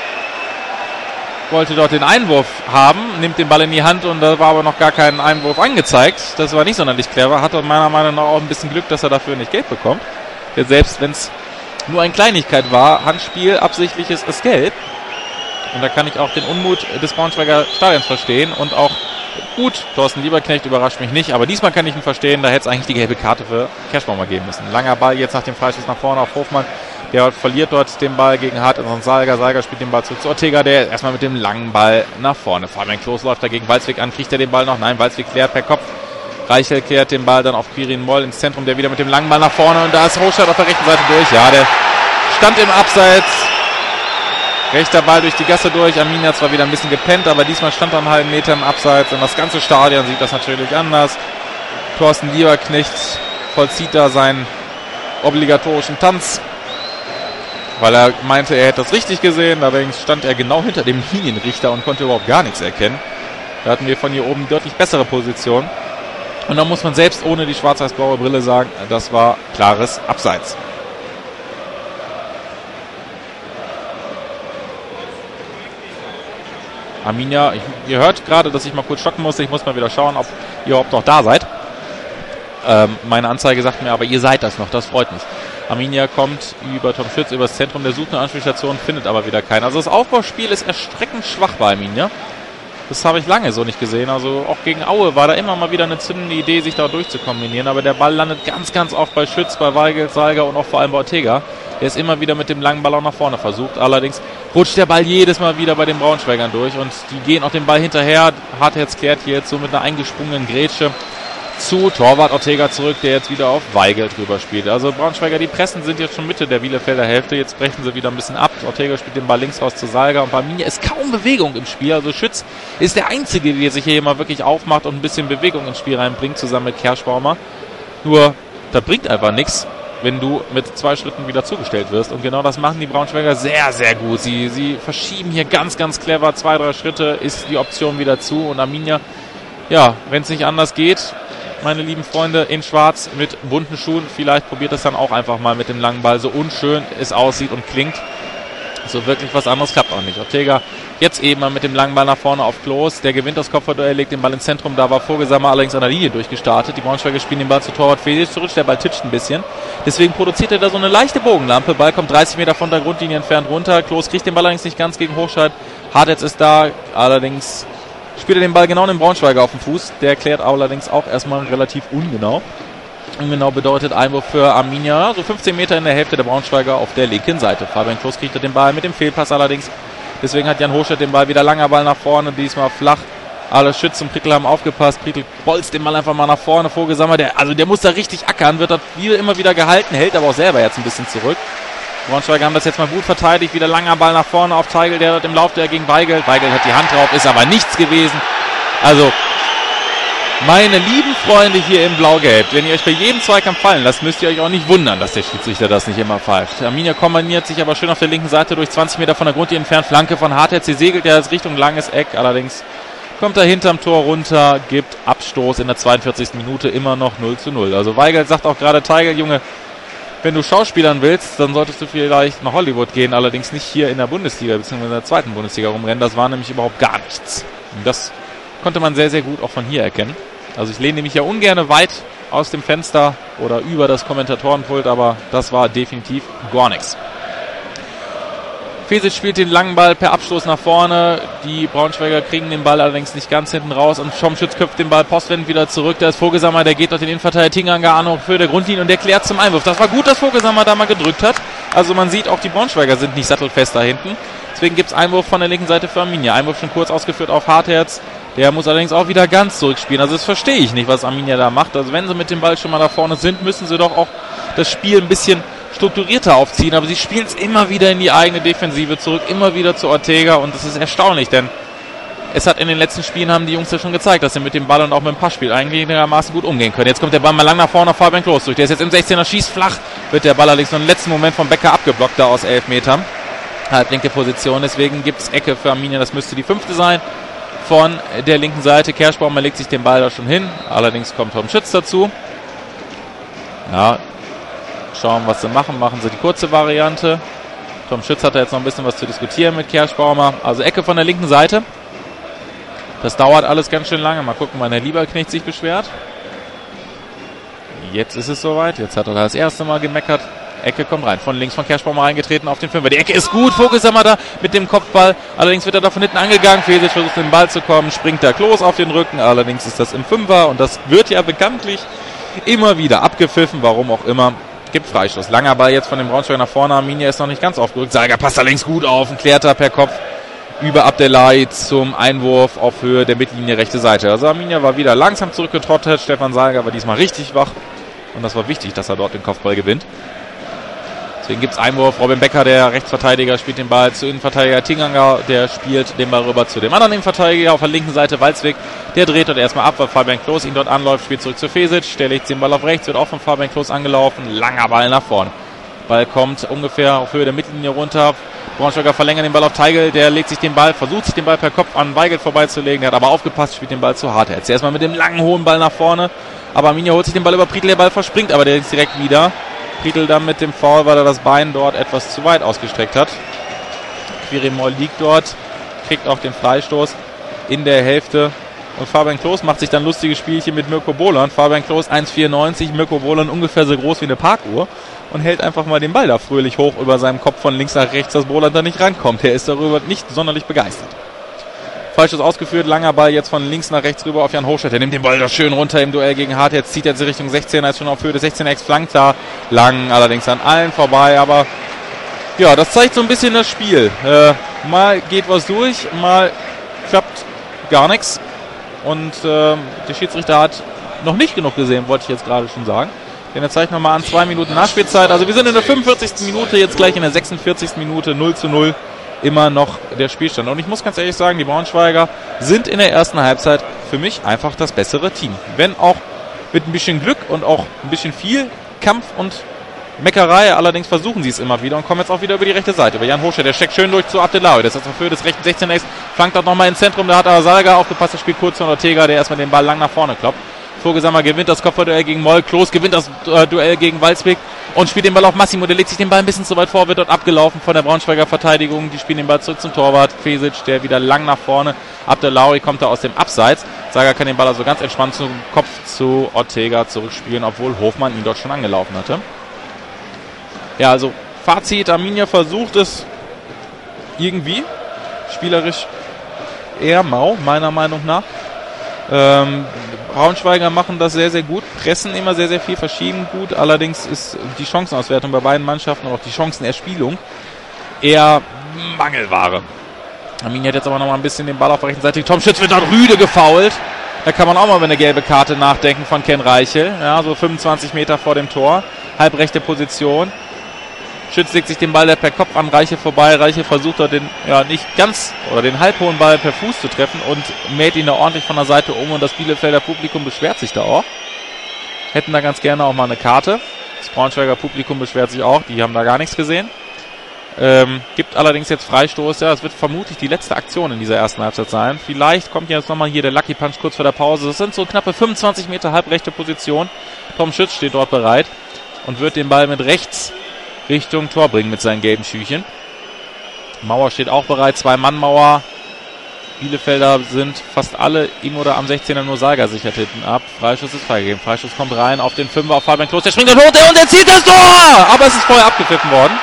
Wollte dort den Einwurf haben, nimmt den Ball in die Hand und da war aber noch gar kein Einwurf angezeigt. Das war nicht sonderlich clever. Hatte meiner Meinung nach auch ein bisschen Glück, dass er dafür nicht gelb bekommt. Denn selbst wenn es nur eine Kleinigkeit war, Handspiel, absichtliches ist gelb. Und da kann ich auch den Unmut des Braunschweiger Stadions verstehen. Und auch gut, Thorsten Lieberknecht überrascht mich nicht, aber diesmal kann ich ihn verstehen, da hätte es eigentlich die gelbe Karte für Kerschbaumer geben müssen. Langer Ball jetzt nach dem Freischuss nach vorne auf Hofmann. Der verliert dort den Ball gegen Hartitz und Salger. Salger spielt den Ball zurück zu Ortega, der erstmal mit dem langen Ball nach vorne. Fabian Klos läuft dagegen Walzwig an. Kriegt er den Ball noch? Nein, Walzwig klärt per Kopf. Reichel kehrt den Ball dann auf Quirin Moll ins Zentrum, der wieder mit dem langen Ball nach vorne und da ist Hochstadt auf der rechten Seite durch. Ja, der stand im Abseits. Rechter Ball durch die Gasse durch. Arminia zwar wieder ein bisschen gepennt, aber diesmal stand er einen halben Meter im Abseits und das ganze Stadion sieht das natürlich anders. Thorsten Lieberknecht vollzieht da seinen obligatorischen Tanz, weil er meinte, er hätte das richtig gesehen. Allerdings stand er genau hinter dem Linienrichter und konnte überhaupt gar nichts erkennen. Da hatten wir von hier oben deutlich bessere Position. Und da muss man selbst ohne die schwarz-weiß-blaue Brille sagen, das war klares Abseits. Arminia, ich, ihr hört gerade, dass ich mal kurz stocken musste. Ich muss mal wieder schauen, ob ihr überhaupt noch da seid. Ähm, meine Anzeige sagt mir aber, ihr seid das noch, das freut mich. Arminia kommt über Tom Schütz, über das Zentrum, der sucht eine Anspielstation, findet aber wieder keinen. Also das Aufbauspiel ist erschreckend schwach bei Arminia. Das habe ich lange so nicht gesehen. Also auch gegen Aue war da immer mal wieder eine zündende Idee, sich da durchzukombinieren. Aber der Ball landet ganz, ganz oft bei Schütz, bei Weigel, Seiger und auch vor allem bei Ortega. Der ist immer wieder mit dem langen Ball auch nach vorne versucht. Allerdings rutscht der Ball jedes Mal wieder bei den Braunschweigern durch. Und die gehen auch den Ball hinterher. Hartherz kehrt hier jetzt so mit einer eingesprungenen Grätsche zu. Torwart Ortega zurück, der jetzt wieder auf Weigel drüber spielt. Also Braunschweiger, die Pressen sind jetzt schon Mitte der Bielefelder Hälfte. Jetzt brechen sie wieder ein bisschen ab. Ortega spielt den Ball links raus zu Seiger. Und bei Arminia ist kaum Bewegung im Spiel. Also Schütz ist der Einzige, der sich hier mal wirklich aufmacht und ein bisschen Bewegung ins Spiel reinbringt, zusammen mit Kerschbaumer. Nur, das bringt einfach nichts, wenn du mit zwei Schritten wieder zugestellt wirst. Und genau das machen die Braunschweiger sehr, sehr gut. Sie, sie verschieben hier ganz, ganz clever. Zwei, drei Schritte ist die Option wieder zu. Und Arminia, ja, wenn es nicht anders geht, meine lieben Freunde in Schwarz mit bunten Schuhen, vielleicht probiert es dann auch einfach mal mit dem langen Ball, so unschön es aussieht und klingt. So wirklich was anderes klappt auch nicht. Ortega jetzt eben mal mit dem langen Ball nach vorne auf Klos. Der gewinnt das Kopfballduell, legt den Ball ins Zentrum. Da war Vogelsammer allerdings an der Linie durchgestartet. Die Braunschweiger spielen den Ball zu Torwart Felix zurück. Der Ball titscht ein bisschen. Deswegen produziert er da so eine leichte Bogenlampe. Ball kommt dreißig Meter von der Grundlinie entfernt runter. Klos kriegt den Ball allerdings nicht ganz gegen Hochscheid. Hartherz ist da. Allerdings spielt er den Ball genau den Braunschweiger auf den Fuß. Der klärt allerdings auch erstmal relativ ungenau. Ungenau bedeutet Einwurf für Arminia. So fünfzehn Meter in der Hälfte der Braunschweiger auf der linken Seite. Fabian Klos kriegt den Ball mit dem Fehlpass allerdings. Deswegen hat Jan Hochstedt den Ball wieder langer Ball nach vorne. Diesmal flach. Alle Schütz und Prickel haben aufgepasst. Prickel bolzt den Ball einfach mal nach vorne. Vogelsammer, der, also der muss da richtig ackern. Wird dort immer wieder gehalten. Hält aber auch selber jetzt ein bisschen zurück. Die Braunschweiger haben das jetzt mal gut verteidigt. Wieder langer Ball nach vorne auf Teigl. Der dort im Lauf der gegen Weigel. Weigel hat die Hand drauf. Ist aber nichts gewesen. Also meine lieben Freunde hier in Blau-Gelb, wenn ihr euch bei jedem Zweikampf fallen lasst, müsst ihr euch auch nicht wundern, dass der Schiedsrichter das nicht immer pfeift. Arminia kombiniert sich aber schön auf der linken Seite durch zwanzig Meter von der Grundlinie entfernt. Flanke von Hartherz, sie segelt ja Richtung langes Eck. Allerdings kommt er hinterm Tor runter, gibt Abstoß in der zweiundvierzigsten Minute immer noch null zu null. Also Weigel sagt auch gerade, Teigl, Junge, wenn du Schauspielern willst, dann solltest du vielleicht nach Hollywood gehen. Allerdings nicht hier in der Bundesliga, beziehungsweise in der zweiten Bundesliga rumrennen. Das war nämlich überhaupt gar nichts. Und das konnte man sehr, sehr gut auch von hier erkennen. Also ich lehne mich ja ungern weit aus dem Fenster oder über das Kommentatorenpult, aber das war definitiv gar nichts. Fesic spielt den langen Ball per Abstoß nach vorne. Die Braunschweiger kriegen den Ball allerdings nicht ganz hinten raus und Schomschütz köpft den Ball postwendend wieder zurück. Da ist Vogelsammer, der geht durch den Innenverteidiger Tinganger an für der Grundlinie und der klärt zum Einwurf. Das war gut, dass Vogelsammer da mal gedrückt hat. Also man sieht, auch die Braunschweiger sind nicht sattelfest da hinten. Deswegen gibt es Einwurf von der linken Seite für Arminia. Einwurf schon kurz ausgeführt auf Hartherz. Der muss allerdings auch wieder ganz zurückspielen. Also das verstehe ich nicht, was Arminia da macht. Also wenn sie mit dem Ball schon mal da vorne sind, müssen sie doch auch das Spiel ein bisschen strukturierter aufziehen. Aber sie spielen es immer wieder in die eigene Defensive zurück, immer wieder zu Ortega. Und das ist erstaunlich, denn es hat in den letzten Spielen, haben die Jungs ja schon gezeigt, dass sie mit dem Ball und auch mit dem Passspiel eigentlich einigermaßen gut umgehen können. Jetzt kommt der Ball mal lang nach vorne auf Fabian Klos durch. Der ist jetzt im sechzehner, schießt flach, wird der Ball allerdings noch im letzten Moment vom Becker abgeblockt da aus elf Metern. Halt linke Position, deswegen gibt es Ecke für Arminia, das müsste die fünfte sein. Von der linken Seite, Kerschbaumer legt sich den Ball da schon hin, allerdings kommt Tom Schütz dazu. Ja, schauen, was sie machen, machen sie die kurze Variante. Tom Schütz hat da jetzt noch ein bisschen was zu diskutieren mit Kerschbaumer, also Ecke von der linken Seite. Das dauert alles ganz schön lange, mal gucken, wann der Lieberknecht sich beschwert. Jetzt ist es soweit, jetzt hat er das erste Mal gemeckert. Ecke kommt rein, von links von Kerschbaumer reingetreten auf den Fünfer. Die Ecke ist gut, Vogelsammer da mit dem Kopfball. Allerdings wird er da von hinten angegangen. Fesic versucht, den Ball zu kommen, springt der Klos auf den Rücken. Allerdings ist das im Fünfer und das wird ja bekanntlich immer wieder abgepfiffen, warum auch immer. Gibt Freistoß. Langer Ball jetzt von dem Braunschweig nach vorne. Arminia ist noch nicht ganz aufgerückt. Seiger passt da links gut auf und klärt da per Kopf über Abdelai zum Einwurf auf Höhe der Mittellinie rechte Seite. Also Arminia war wieder langsam zurückgetrottet, Stefan Salga war diesmal richtig wach und das war wichtig, dass er dort den Kopfball gewinnt. Deswegen gibt es Einwurf. Robin Becker, der Rechtsverteidiger, spielt den Ball zu Innenverteidiger Tinganger. Der spielt den Ball rüber zu dem anderen Innenverteidiger auf der linken Seite, Walzwig. Der dreht dort erstmal ab, weil Fabian Klos ihn dort anläuft. Spielt zurück zu Fesic. Der legt den Ball auf rechts, wird auch von Fabian Klos angelaufen. Langer Ball nach vorne. Ball kommt ungefähr auf Höhe der Mittellinie runter. Braunschweiger verlängert den Ball auf Teigl. Der legt sich den Ball, versucht sich den Ball per Kopf an Weigelt vorbeizulegen. Der hat aber aufgepasst, spielt den Ball zu hart. Jetzt erstmal mit dem langen, hohen Ball nach vorne. Aber Arminia holt sich den Ball über Prietl. Der Ball verspringt, aber der ist direkt wieder. Prietl dann mit dem Foul, weil er das Bein dort etwas zu weit ausgestreckt hat. Quirimol liegt dort, kriegt auch den Freistoß in der Hälfte. Und Fabian Klos macht sich dann lustige Spielchen mit Mirko Bohlen. Fabian Klos eins Komma vierundneunzig, Mirko Bohlen ungefähr so groß wie eine Parkuhr. Und hält einfach mal den Ball da fröhlich hoch über seinem Kopf von links nach rechts, dass Bohlen da nicht rankommt. Er ist darüber nicht sonderlich begeistert. Falsches ausgeführt, langer Ball jetzt von links nach rechts rüber auf Jan Hochstedt. Der nimmt den Ball da schön runter im Duell gegen Hart. Jetzt zieht er sich Richtung sechzehner, ist schon auf Höhe des sechzehner, ex-flankt da. Lang, allerdings an allen vorbei, aber ja, das zeigt so ein bisschen das Spiel. Äh, mal geht was durch, mal klappt gar nichts. Und äh, der Schiedsrichter hat noch nicht genug gesehen, wollte ich jetzt gerade schon sagen. Denn er zeigt nochmal an, zwei Minuten Nachspielzeit. Also wir sind in der fünfundvierzigsten Minute, jetzt gleich in der sechsundvierzigsten Minute, null zu null. Immer noch der Spielstand. Und ich muss ganz ehrlich sagen, die Braunschweiger sind in der ersten Halbzeit für mich einfach das bessere Team. Wenn auch mit ein bisschen Glück und auch ein bisschen viel Kampf und Meckerei, allerdings versuchen sie es immer wieder und kommen jetzt auch wieder über die rechte Seite. Über Jan Hochstedt, der steckt schön durch zu Abdelai. Das ist auf Höhe des rechten sechzehner, flankt dort nochmal ins Zentrum, da hat aber Salga aufgepasst, das spielt kurz von Ortega, der erstmal den Ball lang nach vorne kloppt. Vogelsammer gewinnt das Kopfballduell gegen Moll, Klos gewinnt das äh, Duell gegen Walzwig und spielt den Ball auf Massimo, der legt sich den Ball ein bisschen zu weit vor, wird dort abgelaufen von der Braunschweiger Verteidigung, die spielen den Ball zurück zum Torwart, Fesic, der wieder lang nach vorne, Abdelai kommt da aus dem Abseits, Salga kann den Ball also ganz entspannt zum Kopf zu Ortega zurückspielen, obwohl Hofmann ihn dort schon angelaufen hatte. Ja, also Fazit, Arminia versucht es irgendwie, spielerisch eher mau, meiner Meinung nach. Ähm, Braunschweiger machen das sehr, sehr gut, pressen immer sehr, sehr viel, verschieben gut. Allerdings ist die Chancenauswertung bei beiden Mannschaften und auch die Chancenerspielung eher Mangelware. Arminia hat jetzt aber nochmal ein bisschen den Ball auf der rechten Seite. Tom Schütz wird dort rüde gefoult. Da kann man auch mal über eine gelbe Karte nachdenken von Ken Reichel. Ja, so fünfundzwanzig Meter vor dem Tor. Halbrechte Position. Schütz legt sich den Ball per Kopf an Reichel vorbei. Reichel versucht dort den, ja, nicht ganz, oder den halbhohen Ball per Fuß zu treffen und mäht ihn da ordentlich von der Seite um und das Bielefelder Publikum beschwert sich da auch. Hätten da ganz gerne auch mal eine Karte. Das Braunschweiger Publikum beschwert sich auch, die haben da gar nichts gesehen. Ähm, gibt allerdings jetzt Freistoß, ja, das wird vermutlich die letzte Aktion in dieser ersten Halbzeit sein. Vielleicht kommt jetzt nochmal hier der Lucky Punch kurz vor der Pause. Das sind so knappe fünfundzwanzig Meter halbrechte Position. Tom Schütz steht dort bereit und wird den Ball mit rechts Richtung Tor bringen mit seinen gelben Schüchen. Mauer steht auch bereit, Zwei-Mann-Mauer. Bielefelder sind fast alle im oder am sechzehner, nur Salga sichert hinten ab. Freischuss ist freigegeben. Freischuss kommt rein auf den Fünfer auf Fabian Klos. Der springt runter und er zieht das Tor! Aber es ist vorher abgepfiffen worden.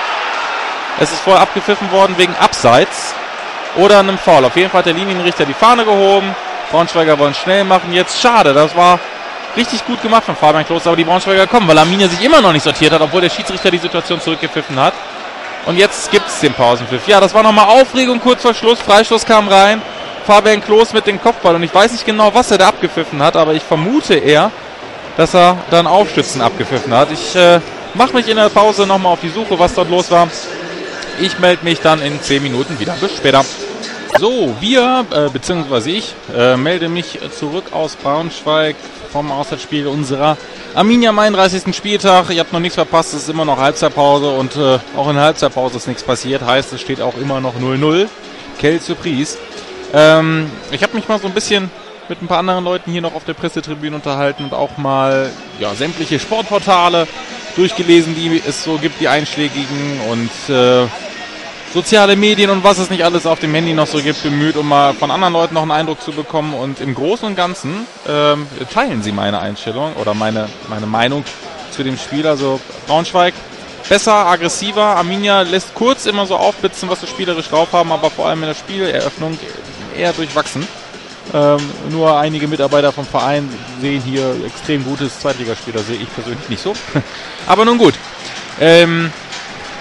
Es ist vorher abgepfiffen worden wegen Abseits oder einem Foul. Auf jeden Fall hat der Linienrichter die Fahne gehoben. Braunschweiger wollen schnell machen. Jetzt schade, das war richtig gut gemacht von Fabian Klos, aber die Braunschweiger kommen, weil Arminia sich immer noch nicht sortiert hat, obwohl der Schiedsrichter die Situation zurückgepfiffen hat. Und jetzt gibt es den Pausenpfiff. Ja, das war nochmal Aufregung kurz vor Schluss. Freistoß kam rein. Fabian Klos mit dem Kopfball. Und ich weiß nicht genau, was er da abgepfiffen hat, aber ich vermute eher, dass er dann Aufstützen abgepfiffen hat. Ich äh, mache mich in der Pause nochmal auf die Suche, was dort los war. Ich melde mich dann in zehn Minuten wieder. Bis später. So, wir, äh, beziehungsweise ich, äh, melde mich zurück aus Braunschweig vom Auswärtsspiel unserer Arminia am einunddreißigsten Spieltag. Ihr habt noch nichts verpasst, es ist immer noch Halbzeitpause und äh, auch in der Halbzeitpause ist nichts passiert. Heißt, es steht auch immer noch null null. Quelle Surprise. Ähm, ich habe mich mal so ein bisschen mit ein paar anderen Leuten hier noch auf der Pressetribüne unterhalten und auch mal ja, sämtliche Sportportale durchgelesen, die es so gibt, die einschlägigen und äh, soziale Medien und was es nicht alles auf dem Handy noch so gibt, bemüht, um mal von anderen Leuten noch einen Eindruck zu bekommen. Und im Großen und Ganzen ähm, teilen sie meine Einstellung oder meine, meine Meinung zu dem Spiel. Also Braunschweig besser, aggressiver. Arminia lässt kurz immer so aufblitzen, was sie spielerisch drauf haben, aber vor allem in der Spieleröffnung eher durchwachsen. Ähm, nur einige Mitarbeiter vom Verein sehen hier extrem gutes Zweitligaspieler, sehe ich persönlich nicht so. Aber nun gut. Ähm,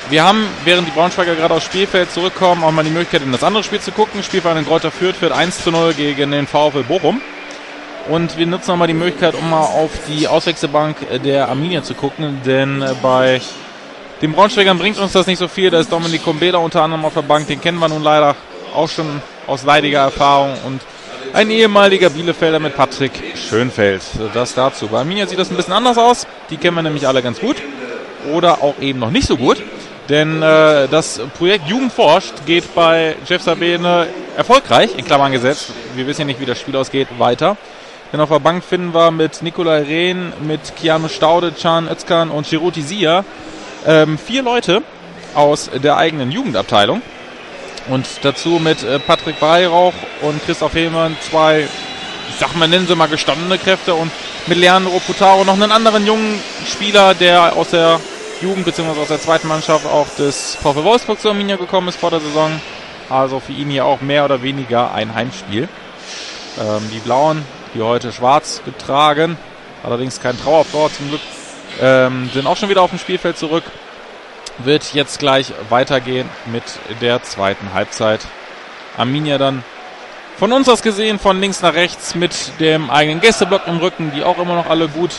wir haben, während die Braunschweiger gerade aufs Spielfeld zurückkommen, auch mal die Möglichkeit, in das andere Spiel zu gucken. Spielverein in Greuther Fürth führt eins zu null gegen den VfL Bochum. Und wir nutzen nochmal die Möglichkeit, um mal auf die Auswechselbank der Arminia zu gucken, denn bei den Braunschweigern bringt uns das nicht so viel. Da ist Dominik Kumbela unter anderem auf der Bank, den kennen wir nun leider auch schon aus leidiger Erfahrung, und ein ehemaliger Bielefelder mit Patrick Schönfeld. Das dazu. Bei Arminia sieht das ein bisschen anders aus. Die kennen wir nämlich alle ganz gut. Oder auch eben noch nicht so gut. Denn äh, das Projekt Jugend forscht geht bei Jeff Sabene erfolgreich, in Klammern gesetzt. Wir wissen ja nicht, wie das Spiel ausgeht, weiter. Denn auf der Bank finden wir mit Nikolai Rehn, mit Keanu Staude, Can Özkan und Chiruti Sia ähm, vier Leute aus der eigenen Jugendabteilung. Und dazu mit äh, Patrick Weihrauch und Christoph Hehmann zwei, ich sag mal, nennen sie mal gestandene Kräfte, und mit Leandro Putaro noch einen anderen jungen Spieler, der aus der Jugend bzw. aus der zweiten Mannschaft auch des VfL Wolfsburg zur Arminia gekommen ist vor der Saison. Also für ihn hier auch mehr oder weniger ein Heimspiel. Ähm, die Blauen, die heute schwarz getragen, allerdings kein Trauerflor zum Glück, ähm, sind auch schon wieder auf dem Spielfeld zurück. Wird jetzt gleich weitergehen mit der zweiten Halbzeit. Arminia dann von uns aus gesehen von links nach rechts mit dem eigenen Gästeblock im Rücken, die auch immer noch alle gut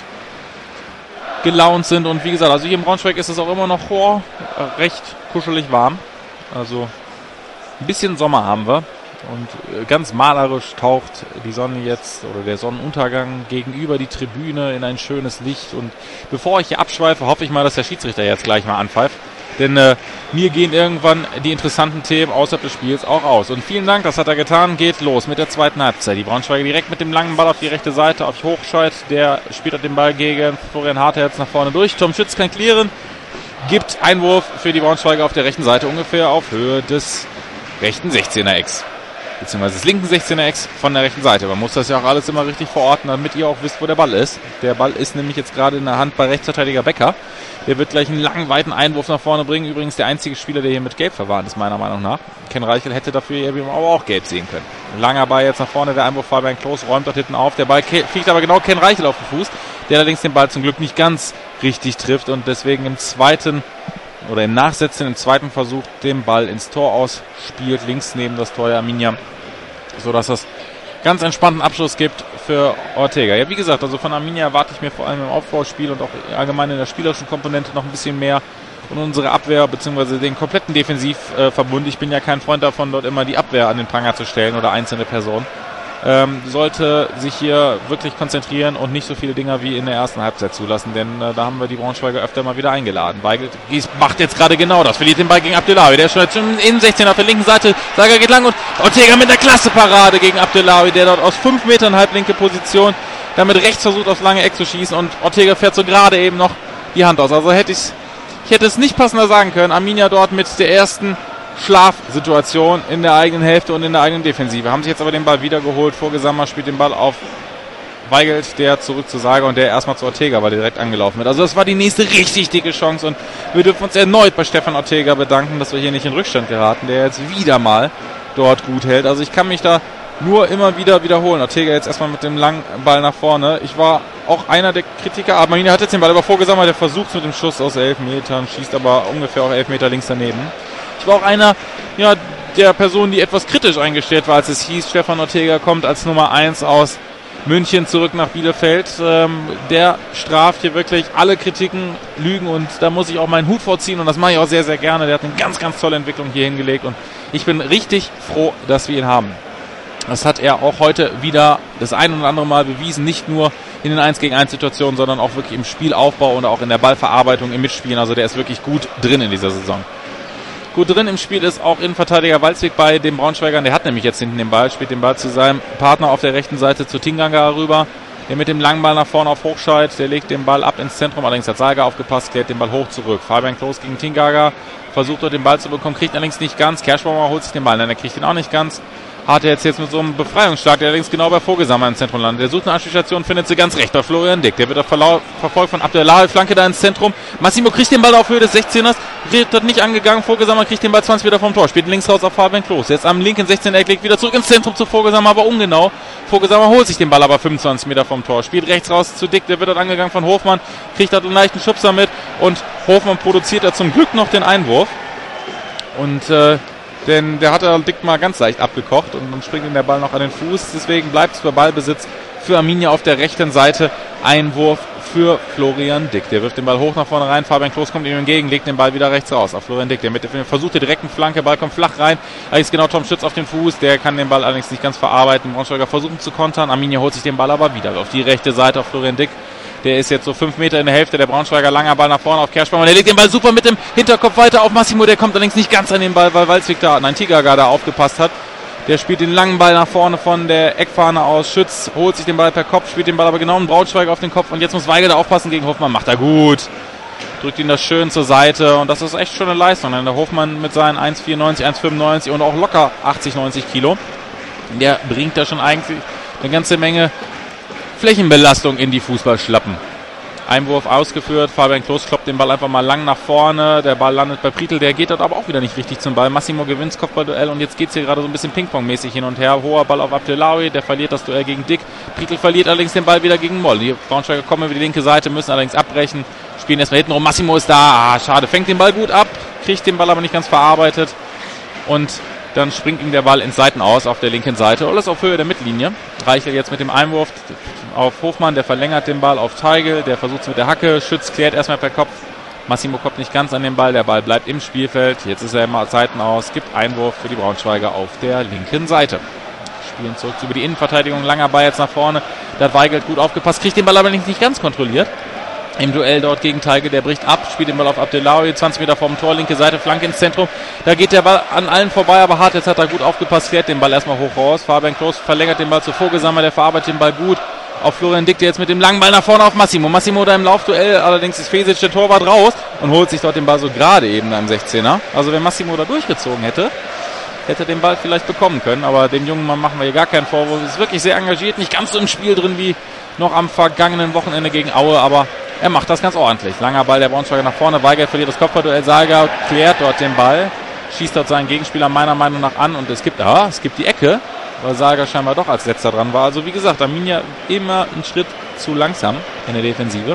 gelaunt sind. Und wie gesagt, also hier im Braunschweig ist es auch immer noch oh, recht kuschelig warm. Also ein bisschen Sommer haben wir. Und ganz malerisch taucht die Sonne jetzt, oder der Sonnenuntergang gegenüber die Tribüne in ein schönes Licht. Und bevor ich hier abschweife, hoffe ich mal, dass der Schiedsrichter jetzt gleich mal anpfeift. Denn äh, mir gehen irgendwann die interessanten Themen außerhalb des Spiels auch aus. Und vielen Dank, das hat er getan. Geht los mit der zweiten Halbzeit. Die Braunschweiger direkt mit dem langen Ball auf die rechte Seite, auf Hochscheid. Der spielt den Ball gegen Florian Hartherz nach vorne durch. Tom Schütz kann klären. Gibt Einwurf für die Braunschweiger auf der rechten Seite, ungefähr auf Höhe des rechten sechzehner-Ecks. Beziehungsweise des linken sechzehner-Ecks von der rechten Seite. Man muss das ja auch alles immer richtig verorten, damit ihr auch wisst, wo der Ball ist. Der Ball ist nämlich jetzt gerade in der Hand bei Rechtsverteidiger Becker. Der wird gleich einen langen, weiten Einwurf nach vorne bringen. Übrigens der einzige Spieler, der hier mit Gelb verwarnt ist, meiner Meinung nach. Ken Reichel hätte dafür aber auch Gelb sehen können. Langer Ball jetzt nach vorne, der Einwurf Fabian Klos räumt dort hinten auf. Der Ball fliegt aber genau Ken Reichel auf den Fuß, der allerdings den Ball zum Glück nicht ganz richtig trifft und deswegen im zweiten oder im Nachsetzen, im zweiten Versuch den Ball ins Tor ausspielt, links neben das Tor der Arminia, sodass das ganz entspannten Abschluss gibt für Ortega. Ja, wie gesagt, also von Arminia erwarte ich mir vor allem im Aufbauspiel und auch allgemein in der spielerischen Komponente noch ein bisschen mehr. Und unsere Abwehr, beziehungsweise den kompletten Defensivverbund, ich bin ja kein Freund davon, dort immer die Abwehr an den Pranger zu stellen oder einzelne Personen, ähm, sollte sich hier wirklich konzentrieren und nicht so viele Dinger wie in der ersten Halbzeit zulassen, denn äh, da haben wir die Braunschweiger öfter mal wieder eingeladen. Weigel macht jetzt gerade genau das, verliert den Ball gegen Abdelawi, der ist schon jetzt im Innensechzehn auf der linken Seite, Sager geht lang und Ortega mit der Klasse-Parade gegen Abdelawi, der dort aus fünf Metern halblinke Position damit rechts versucht, aufs lange Eck zu schießen, und Ortega fährt so gerade eben noch die Hand aus. Also hätte ich ich hätte es nicht passender sagen können. Arminia dort mit der ersten Schlafsituation in der eigenen Hälfte und in der eigenen Defensive. Haben sich jetzt aber den Ball wiedergeholt. Vorgesammer spielt den Ball auf Weigelt, der zurück zu Sager und der erstmal zu Ortega, weil der direkt angelaufen wird. Also das war die nächste richtig dicke Chance und wir dürfen uns erneut bei Stefan Ortega bedanken, dass wir hier nicht in Rückstand geraten, der jetzt wieder mal dort gut hält. Also ich kann mich da nur immer wieder wiederholen. Ortega jetzt erstmal mit dem langen Ball nach vorne. Ich war auch einer der Kritiker, aber Arminia hat jetzt den Ball aber vorgesammelt, der versucht mit dem Schuss aus elf Metern, schießt aber ungefähr auch elf Meter links daneben. Ich war auch einer, ja, der Person, die etwas kritisch eingestellt war, als es hieß, Stefan Ortega kommt als Nummer eins aus München zurück nach Bielefeld. Ähm, der straft hier wirklich alle Kritiken, Lügen, und da muss ich auch meinen Hut vorziehen und das mache ich auch sehr, sehr gerne. Der hat eine ganz, ganz tolle Entwicklung hier hingelegt und ich bin richtig froh, dass wir ihn haben. Das hat er auch heute wieder das ein oder andere Mal bewiesen, nicht nur in den eins gegen eins Situationen, sondern auch wirklich im Spielaufbau und auch in der Ballverarbeitung, im Mitspielen. Also der ist wirklich gut drin in dieser Saison. Gut drin im Spiel ist auch Innenverteidiger Walzwig bei den Braunschweigern. Der hat nämlich jetzt hinten den Ball, spielt den Ball zu seinem Partner auf der rechten Seite, zu Tinganga rüber. Der mit dem langen Ball nach vorne auf Hochscheid, der legt den Ball ab ins Zentrum, allerdings hat Sager aufgepasst, klärt den Ball hoch zurück. Fabian Klos gegen Tinganga, versucht dort den Ball zu bekommen, kriegt allerdings nicht ganz. Kerschbaumer holt sich den Ball, nein, er kriegt ihn auch nicht ganz. Hat er jetzt, jetzt mit so einem Befreiungsschlag, der allerdings genau bei Vogelsammer im Zentrum landet. Der sucht eine Anspielstation, findet sie ganz recht bei Florian Dick. Der wird verlau- verfolgt von Abdelawi, Flanke da ins Zentrum. Massimo kriegt den Ball auf Höhe des sechzehners, wird dort nicht angegangen. Vogelsammer kriegt den Ball zwanzig Meter vom Tor, spielt links raus auf Fabian Klos. Jetzt am linken sechzehner Eck legt wieder zurück ins Zentrum zu Vogelsammer, aber ungenau. Vogelsammer holt sich den Ball aber fünfundzwanzig Meter vom Tor, spielt rechts raus zu Dick, der wird dort angegangen von Hofmann, kriegt dort einen leichten Schubser mit und Hofmann produziert er zum Glück noch den Einwurf. Und äh, denn der hat er Dick mal ganz leicht abgekocht und dann springt ihm der Ball noch an den Fuß. Deswegen bleibt es für Ballbesitz für Arminia auf der rechten Seite. Einwurf für Florian Dick. Der wirft den Ball hoch nach vorne rein. Fabian Klos kommt ihm entgegen, legt den Ball wieder rechts raus auf Florian Dick. Der mit der versucht die direkten Flanke, Ball kommt flach rein. Allerdings genau Tom Schütz auf den Fuß. Der kann den Ball allerdings nicht ganz verarbeiten. Braunschweiger versuchen zu kontern. Arminia holt sich den Ball aber wieder auf die rechte Seite auf Florian Dick. Der ist jetzt so fünf Meter in der Hälfte. Der Braunschweiger, langer Ball nach vorne auf Kerschbaum. Der legt den Ball super mit dem Hinterkopf weiter auf Massimo. Der kommt allerdings nicht ganz an den Ball, weil Walzwig da, nein, Tigaga da aufgepasst hat. Der spielt den langen Ball nach vorne von der Eckfahne aus. Schütz holt sich den Ball per Kopf, spielt den Ball aber genau in Braunschweiger auf den Kopf. Und jetzt muss Weigel da aufpassen gegen Hofmann. Macht er gut. Drückt ihn das schön zur Seite. Und das ist echt schon eine Leistung. Denn der Hofmann mit seinen eins Komma vierundneunzig, eins Komma fünfundneunzig und auch locker achtzig, neunzig Kilo. Der bringt da schon eigentlich eine ganze Menge Flächenbelastung in die Fußballschlappen. Einwurf ausgeführt, Fabian Klos kloppt den Ball einfach mal lang nach vorne, der Ball landet bei Prietl, der geht dort aber auch wieder nicht richtig zum Ball. Massimo gewinnt das Kopfballduell und jetzt geht es hier gerade so ein bisschen Ping-Pong-mäßig hin und her. Hoher Ball auf Abdelawi, der verliert das Duell gegen Dick. Prietl verliert allerdings den Ball wieder gegen Moll. Die Braunschweiger kommen über die linke Seite, müssen allerdings abbrechen, spielen erstmal hinten rum. Massimo ist da, ah, schade, fängt den Ball gut ab, kriegt den Ball aber nicht ganz verarbeitet und dann springt ihm der Ball ins Seitenaus auf der linken Seite. Alles auf Höhe der Mittellinie. Reichel jetzt mit dem Einwurf auf Hofmann, der verlängert den Ball auf Teigl, der versucht es mit der Hacke, Schütz klärt erstmal per Kopf. Massimo kommt nicht ganz an den Ball, der Ball bleibt im Spielfeld. Jetzt ist er im Seitenaus, gibt Einwurf für die Braunschweiger auf der linken Seite. Spielen zurück über die Innenverteidigung, langer Ball jetzt nach vorne. Da hat Weigelt gut aufgepasst, kriegt den Ball aber nicht, nicht ganz kontrolliert. Im Duell dort gegen Teigl, der bricht ab, spielt den Ball auf Abdelawi, zwanzig Meter vorm Tor, linke Seite, Flanke ins Zentrum. Da geht der Ball an allen vorbei, aber hart, jetzt hat er gut aufgepasst, klärt den Ball erstmal hoch raus. Fabian Klos verlängert den Ball zu Vogelsammer, der verarbeitet den Ball gut. Auf Florian Dick, der jetzt mit dem langen Ball nach vorne auf Massimo. Massimo da im Laufduell, allerdings ist Fesic der Torwart raus und holt sich dort den Ball so gerade eben am sechzehner. Also wenn Massimo da durchgezogen hätte, hätte er den Ball vielleicht bekommen können, aber dem jungen Mann machen wir hier gar keinen Vorwurf. Ist wirklich sehr engagiert, nicht ganz so im Spiel drin wie noch am vergangenen Wochenende gegen Aue, aber er macht das ganz ordentlich. Langer Ball der Braunschweiger nach vorne, Weigelt verliert das Kopfballduell, Salga klärt dort den Ball, schießt dort seinen Gegenspieler meiner Meinung nach an und es gibt, ah, es gibt die Ecke, weil Salga scheinbar doch als letzter dran war. Also wie gesagt, Arminia immer einen Schritt zu langsam in der Defensive.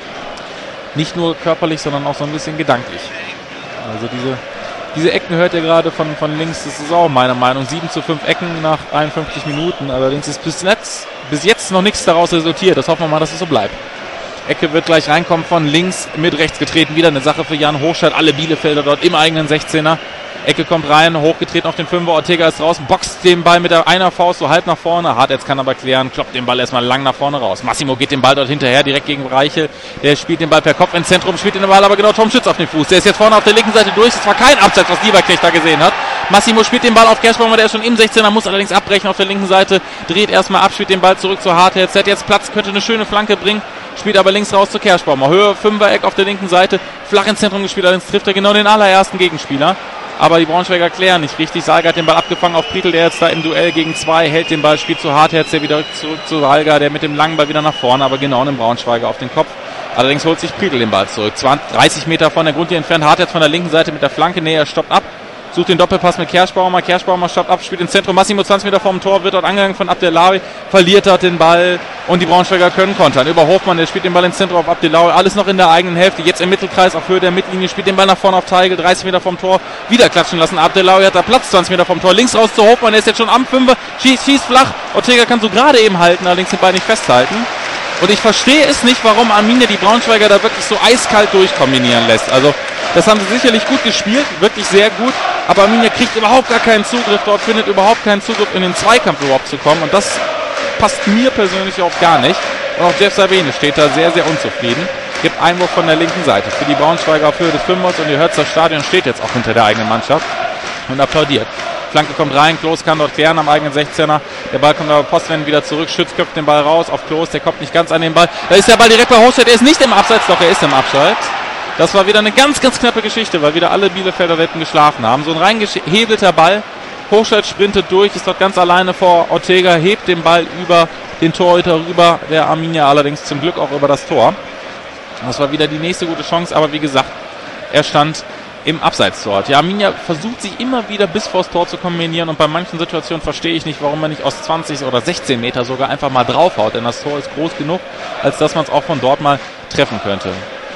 Nicht nur körperlich, sondern auch so ein bisschen gedanklich. Also diese, diese Ecken hört ihr gerade von, von links, das ist auch meiner Meinung. sieben zu fünf Ecken nach einundfünfzig Minuten. Allerdings ist bis jetzt, bis jetzt noch nichts daraus resultiert. Das hoffen wir mal, dass es so bleibt. Ecke wird gleich reinkommen, von links mit rechts getreten. Wieder eine Sache für Jan Hochstadt. Alle Bielefelder dort im eigenen sechzehner. Ecke kommt rein, hochgetreten auf den Fünfer. Ortega ist draußen, boxt den Ball mit der einer Faust so halb nach vorne. Hart jetzt kann aber klären, kloppt den Ball erstmal lang nach vorne raus. Massimo geht den Ball dort hinterher, direkt gegen Reichel. Der spielt den Ball per Kopf ins Zentrum, spielt den Ball aber genau Tom Schütz auf den Fuß. Der ist jetzt vorne auf der linken Seite durch. Das war kein Abseits, was Lieberknecht da gesehen hat. Massimo spielt den Ball auf Kerschbaumer, der ist schon im sechzehner, muss allerdings abbrechen auf der linken Seite. Dreht erstmal ab, spielt den Ball zurück zu Hart. Jetzt hat jetzt Platz, könnte eine schöne Flanke bringen. Spielt aber links raus zu Kerschbaumer. Höhe, Fünfer-Eck auf der linken Seite. Flach ins Zentrum gespielt, allerdings trifft er genau den allerersten Gegenspieler. Aber die Braunschweiger klären nicht richtig. Salga hat den Ball abgefangen auf Prietl, der jetzt da im Duell gegen zwei hält den Ball, spielt zu Hartherz, der wieder zurück zu Salga, der mit dem langen Ball wieder nach vorne, aber genau einem Braunschweiger auf den Kopf. Allerdings holt sich Prietl den Ball zurück. zwanzig, dreißig Meter von der Grundlinie entfernt. Hartherz von der linken Seite mit der Flanke. Nee, er stoppt ab. Sucht den Doppelpass mit Kerschbaumer. Kerschbaumer stoppt ab, spielt ins Zentrum. Massimo zwanzig Meter vorm Tor, wird dort angegangen von Abdelawi, verliert dort den Ball und die Braunschweiger können kontern. Über Hofmann, der spielt den Ball ins Zentrum auf Abdelawi. Alles noch in der eigenen Hälfte. Jetzt im Mittelkreis auf Höhe der Mittellinie, spielt den Ball nach vorne auf Teigl. dreißig Meter vom Tor, wieder klatschen lassen. Abdelawi hat da Platz, zwanzig Meter vom Tor. Links raus zu Hofmann, der ist jetzt schon am Fünfer. Schießt, schießt flach. Ortega kann so gerade eben halten, allerdings den Ball nicht festhalten. Und ich verstehe es nicht, warum Arminia die Braunschweiger da wirklich so eiskalt durchkombinieren lässt. Also das haben sie sicherlich gut gespielt, wirklich sehr gut. Aber Arminia kriegt überhaupt gar keinen Zugriff dort, findet überhaupt keinen Zugriff in den Zweikampf überhaupt zu kommen. Und das passt mir persönlich auch gar nicht. Und auch Jeff Sabine steht da sehr, sehr unzufrieden. Gibt Einwurf von der linken Seite für die Braunschweiger auf Höhe des Fünfers. Und ihr hört, das Stadion steht jetzt auch hinter der eigenen Mannschaft und applaudiert. Flanke kommt rein, Klos kann dort klären am eigenen sechzehner. Der Ball kommt aber postwendend wieder zurück. Schütz köpft den Ball raus auf Klos, der kommt nicht ganz an den Ball. Da ist der Ball direkt bei Hochstadt, der ist nicht im Abseits, doch er ist im Abseits. Das war wieder eine ganz, ganz knappe Geschichte, weil wieder alle Bielefelder Wetten geschlafen haben. So ein reingehebelter Ball. Hochstadt sprintet durch, ist dort ganz alleine vor Ortega, hebt den Ball über den Torhüter rüber, der Arminia allerdings zum Glück auch über das Tor. Das war wieder die nächste gute Chance, aber wie gesagt, er stand im Abseits dort. Ja, Arminia versucht sich immer wieder bis vors Tor zu kombinieren und bei manchen Situationen verstehe ich nicht, warum man nicht aus zwanzig oder sechzehn Meter sogar einfach mal draufhaut, denn das Tor ist groß genug, als dass man es auch von dort mal treffen könnte.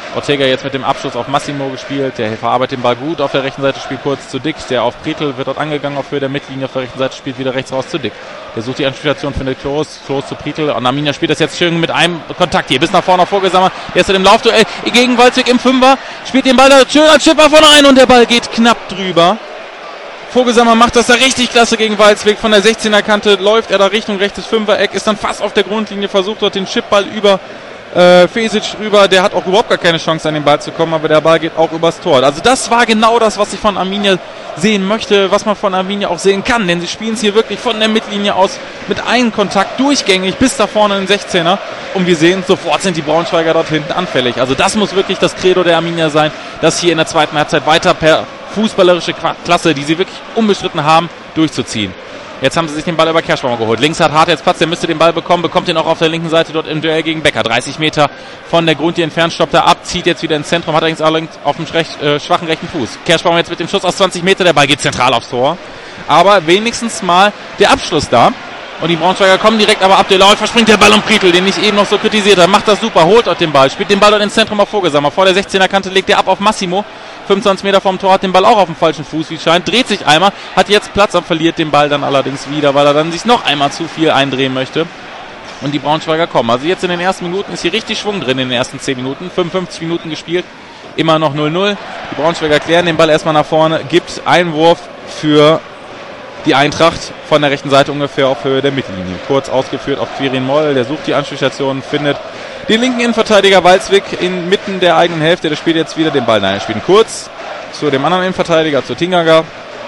Ortega jetzt mit dem Abschluss auf Massimo gespielt. Der verarbeitet den Ball gut. Auf der rechten Seite spielt kurz zu Dick. Der auf Prietl wird dort angegangen. Auf Höhe der Mittellinie auf der rechten Seite spielt wieder rechts raus zu Dick. Der sucht die Anspielstation, findet Klos. Klos zu Prietl. Und Arminia spielt das jetzt schön mit einem Kontakt hier. Bis nach vorne auf Vogelsammer. Der ist in dem Laufduell gegen Walzwig im Fünfer. Spielt den Ball da schön als Chipper vorne rein. Und der Ball geht knapp drüber. Vogelsammer macht das da richtig klasse gegen Walzwig. Von der sechzehner Kante läuft er da Richtung rechtes Fünfereck. Ist dann fast auf der Grundlinie. Versucht dort den Chipball über Äh, Fesic rüber, der hat auch überhaupt gar keine Chance an den Ball zu kommen, aber der Ball geht auch übers Tor. Also das war genau das, was ich von Arminia sehen möchte, was man von Arminia auch sehen kann, denn sie spielen es hier wirklich von der Mittellinie aus mit einem Kontakt durchgängig bis da vorne in den sechzehner und wir sehen, sofort sind die Braunschweiger dort hinten anfällig. Also das muss wirklich das Credo der Arminia sein, dass hier in der zweiten Halbzeit weiter per fußballerische Klasse, die sie wirklich unbestritten haben, durchzuziehen. Jetzt haben sie sich den Ball über Kerschbaumer geholt. Links hat Hart jetzt Platz, der müsste den Ball bekommen, bekommt ihn auch auf der linken Seite dort im Duell gegen Becker. dreißig Meter von der Grundlinie entfernt, stoppt er ab, zieht jetzt wieder ins Zentrum, hat allerdings allerdings auf dem schrecht, äh, schwachen rechten Fuß. Kerschbaumer jetzt mit dem Schuss aus zwanzig Meter, der Ball geht zentral aufs Tor. Aber wenigstens mal der Abschluss da. Und die Braunschweiger kommen direkt aber ab. Der Lauf verspringt der Ball um Prietl, den ich eben noch so kritisiert habe. Macht das super, holt dort den Ball, spielt den Ball dort ins Zentrum auf Vogelsammer. Vor der sechzehner Kante legt er ab auf Massimo. fünfundzwanzig Meter vom Tor, hat den Ball auch auf dem falschen Fuß, wie es scheint. Dreht sich einmal, hat jetzt Platz, aber verliert den Ball dann allerdings wieder, weil er dann sich noch einmal zu viel eindrehen möchte. Und die Braunschweiger kommen. Also jetzt in den ersten Minuten ist hier richtig Schwung drin in den ersten zehn Minuten. fünfundfünfzig Minuten gespielt, immer noch null null. Die Braunschweiger klären den Ball erstmal nach vorne, gibt Einwurf für die Eintracht von der rechten Seite ungefähr auf Höhe der Mittellinie. Kurz ausgeführt auf Quirin Moll, der sucht die Anspielstation, findet den linken Innenverteidiger Walzwig inmitten der eigenen Hälfte. Der spielt jetzt wieder den Ball. Nein, er spielt kurz zu dem anderen Innenverteidiger, zu Tingaga.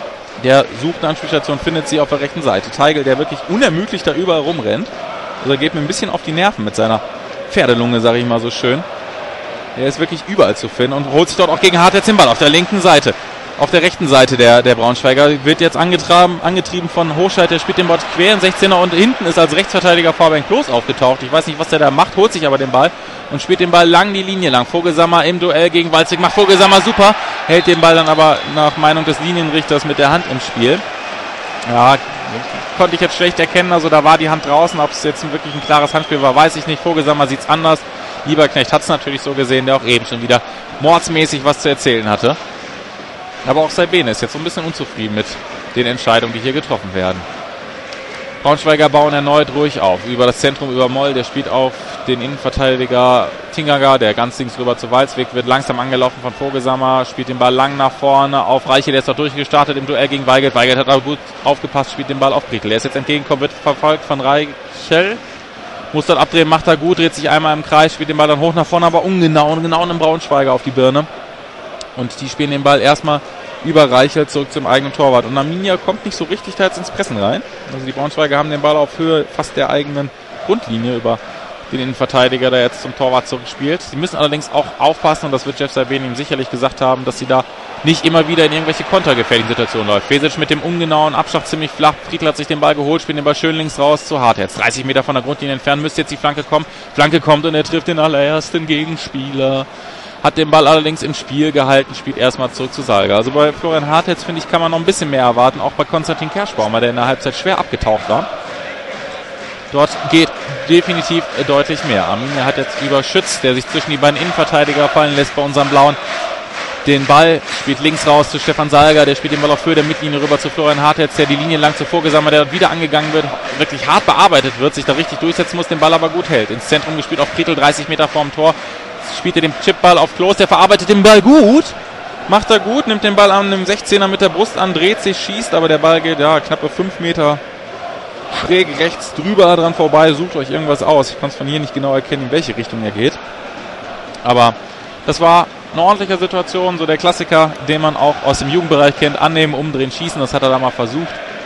Der sucht eine Anspielstation, findet sie auf der rechten Seite. Teigl, der wirklich unermüdlich da überall rumrennt. Also er geht mir ein bisschen auf die Nerven mit seiner Pferdelunge, sage ich mal so schön. Er ist wirklich überall zu finden und holt sich dort auch gegen Hart jetzt den Ball auf der linken Seite. Auf der rechten Seite der, der Braunschweiger wird jetzt angetrieben, angetrieben von Hochscheid, der spielt den Ball quer in sechzehner und hinten ist als Rechtsverteidiger Fabian Klos aufgetaucht. Ich weiß nicht, was der da macht, holt sich aber den Ball und spielt den Ball lang die Linie lang. Vogelsammer im Duell gegen Walzwig, macht Vogelsammer super, hält den Ball dann aber nach Meinung des Linienrichters mit der Hand im Spiel. Ja, konnte ich jetzt schlecht erkennen, also da war die Hand draußen, ob es jetzt wirklich ein klares Handspiel war, weiß ich nicht. Vogelsammer sieht es anders. Lieberknecht hat es natürlich so gesehen, der auch eben schon wieder mordsmäßig was zu erzählen hatte. Aber auch Saibene ist jetzt so ein bisschen unzufrieden mit den Entscheidungen, die hier getroffen werden. Braunschweiger bauen erneut ruhig auf. Über das Zentrum, über Moll, der spielt auf den Innenverteidiger Tingaga, der ganz links rüber zu Walzwig, wird langsam angelaufen von Vogelsammer, spielt den Ball lang nach vorne auf Reiche, der ist dort durchgestartet im Duell gegen Weigelt. Weigelt hat aber gut aufgepasst, spielt den Ball auf Prietl. Er ist jetzt entgegengekommen, wird verfolgt von Reichel. Muss dort abdrehen, macht er gut, dreht sich einmal im Kreis, spielt den Ball dann hoch nach vorne, aber ungenau, genau einem Braunschweiger auf die Birne. Und die spielen den Ball erstmal über Reichel zurück zum eigenen Torwart. Und Arminia kommt nicht so richtig da jetzt ins Pressen rein. Also die Braunschweiger haben den Ball auf Höhe fast der eigenen Grundlinie über den Innenverteidiger, der jetzt zum Torwart zurückspielt. Sie müssen allerdings auch aufpassen, und das wird Jeff Saibene ihm sicherlich gesagt haben, dass sie da nicht immer wieder in irgendwelche kontergefährlichen Situationen läuft. Fesic mit dem ungenauen Abschlag ziemlich flach. Prietl hat sich den Ball geholt, spielt den Ball schön links raus zu Hart. Jetzt dreißig Meter von der Grundlinie entfernt, müsste jetzt die Flanke kommen. Flanke kommt und er trifft den allerersten Gegenspieler. Hat den Ball allerdings im Spiel gehalten, spielt erstmal zurück zu Salga. Also bei Florian Harthetz, finde ich, kann man noch ein bisschen mehr erwarten. Auch bei Konstantin Kerschbaumer, der in der Halbzeit schwer abgetaucht war. Dort geht definitiv deutlich mehr. Arminia hat jetzt über Schütz, der sich zwischen die beiden Innenverteidiger fallen lässt bei unserem Blauen, den Ball, spielt links raus zu Stefan Salga, der spielt den Ball auf Höhe der Mittellinie rüber zu Florian Harthetz, der die Linie lang zu Vogelsammer, der dort wieder angegangen wird, wirklich hart bearbeitet wird, sich da richtig durchsetzen muss, den Ball aber gut hält. Ins Zentrum gespielt auf Prietl, dreißig Meter vorm Tor. Spielt er den Chipball auf Klos, der verarbeitet den Ball gut, macht er gut, nimmt den Ball an dem sechzehner mit der Brust an, dreht sich, schießt, aber der Ball geht ja knappe fünf Meter schräg rechts drüber dran vorbei, sucht euch irgendwas aus. Ich kann es von hier nicht genau erkennen, in welche Richtung er geht. Aber das war eine ordentliche Situation, so der Klassiker, den man auch aus dem Jugendbereich kennt, annehmen, umdrehen, schießen, das hat er da mal versucht.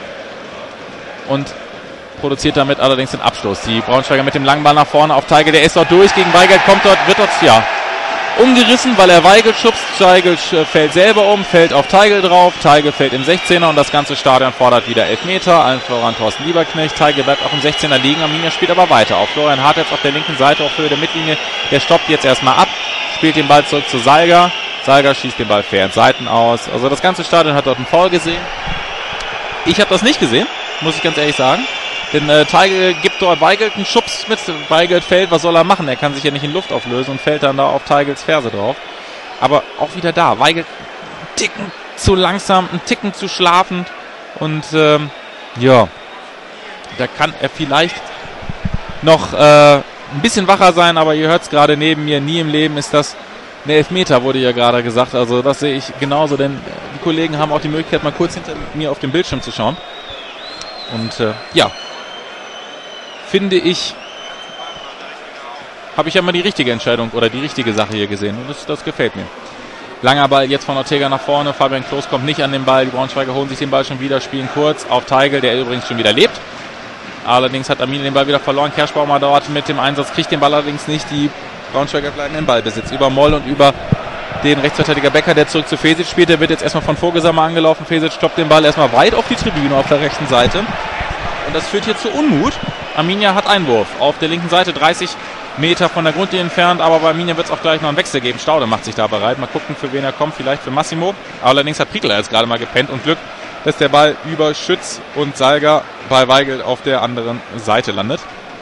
Und produziert damit allerdings den Abstoß. Die Braunschweiger mit dem langen Ball nach vorne auf Teigl, der ist dort durch, gegen Weigelt kommt dort, wird dort, ja, umgerissen, weil er Weigelt schubst. Teigl fällt selber um, fällt auf Teigl drauf, Teigl fällt im sechzehner und das ganze Stadion fordert wieder Elfmeter, allen voran Thorsten Lieberknecht. Teigl bleibt auch im sechzehner liegen, Arminia spielt aber weiter. Auf Florian Harthetz auf der linken Seite, auf Höhe der Mittellinie, der stoppt jetzt erstmal ab, spielt den Ball zurück zu Salga. Salga schießt den Ball fair in Seiten aus. Also das ganze Stadion hat dort einen Foul gesehen. Ich habe das nicht gesehen, muss ich ganz ehrlich sagen. Denn äh, Teigl gibt dort Weigelt einen Schubs mit. Weigelt fällt, was soll er machen? Er kann sich ja nicht in Luft auflösen und fällt dann da auf Teigls Ferse drauf. Aber auch wieder da. Weigelt einen Ticken zu langsam, einen Ticken zu schlafend. Und ähm, ja, da kann er vielleicht noch äh, ein bisschen wacher sein, aber ihr hört es gerade neben mir, nie im Leben ist das eine Elfmeter, wurde ja gerade gesagt. Also das sehe ich genauso, denn die Kollegen haben auch die Möglichkeit, mal kurz hinter mir auf dem Bildschirm zu schauen. Und äh, ja, finde ich, habe ich ja mal die richtige Entscheidung oder die richtige Sache hier gesehen. Und das, das gefällt mir. Langer Ball jetzt von Ortega nach vorne. Fabian Klos kommt nicht an den Ball. Die Braunschweiger holen sich den Ball schon wieder, spielen kurz auf Teigl, der übrigens schon wieder lebt. Allerdings hat Arminia den Ball wieder verloren. Kerschbaumer dort mit dem Einsatz, kriegt den Ball allerdings nicht. Die Braunschweiger bleiben im Ballbesitz. Über Moll und über den Rechtsverteidiger Becker, der zurück zu Fesic spielt. Der wird jetzt erstmal von Vogelsammer angelaufen. Fesic stoppt den Ball erstmal weit auf die Tribüne auf der rechten Seite. Und das führt hier zu Unmut. Arminia hat Einwurf auf der linken Seite, dreißig Meter von der Grundlinie entfernt. Aber bei Arminia wird es auch gleich noch einen Wechsel geben. Staude macht sich da bereit. Mal gucken, für wen er kommt. Vielleicht für Massimo. Allerdings hat Priegler jetzt gerade mal gepennt und Glück, dass der Ball über Schütz und Salga bei Weigelt auf der anderen Seite landet.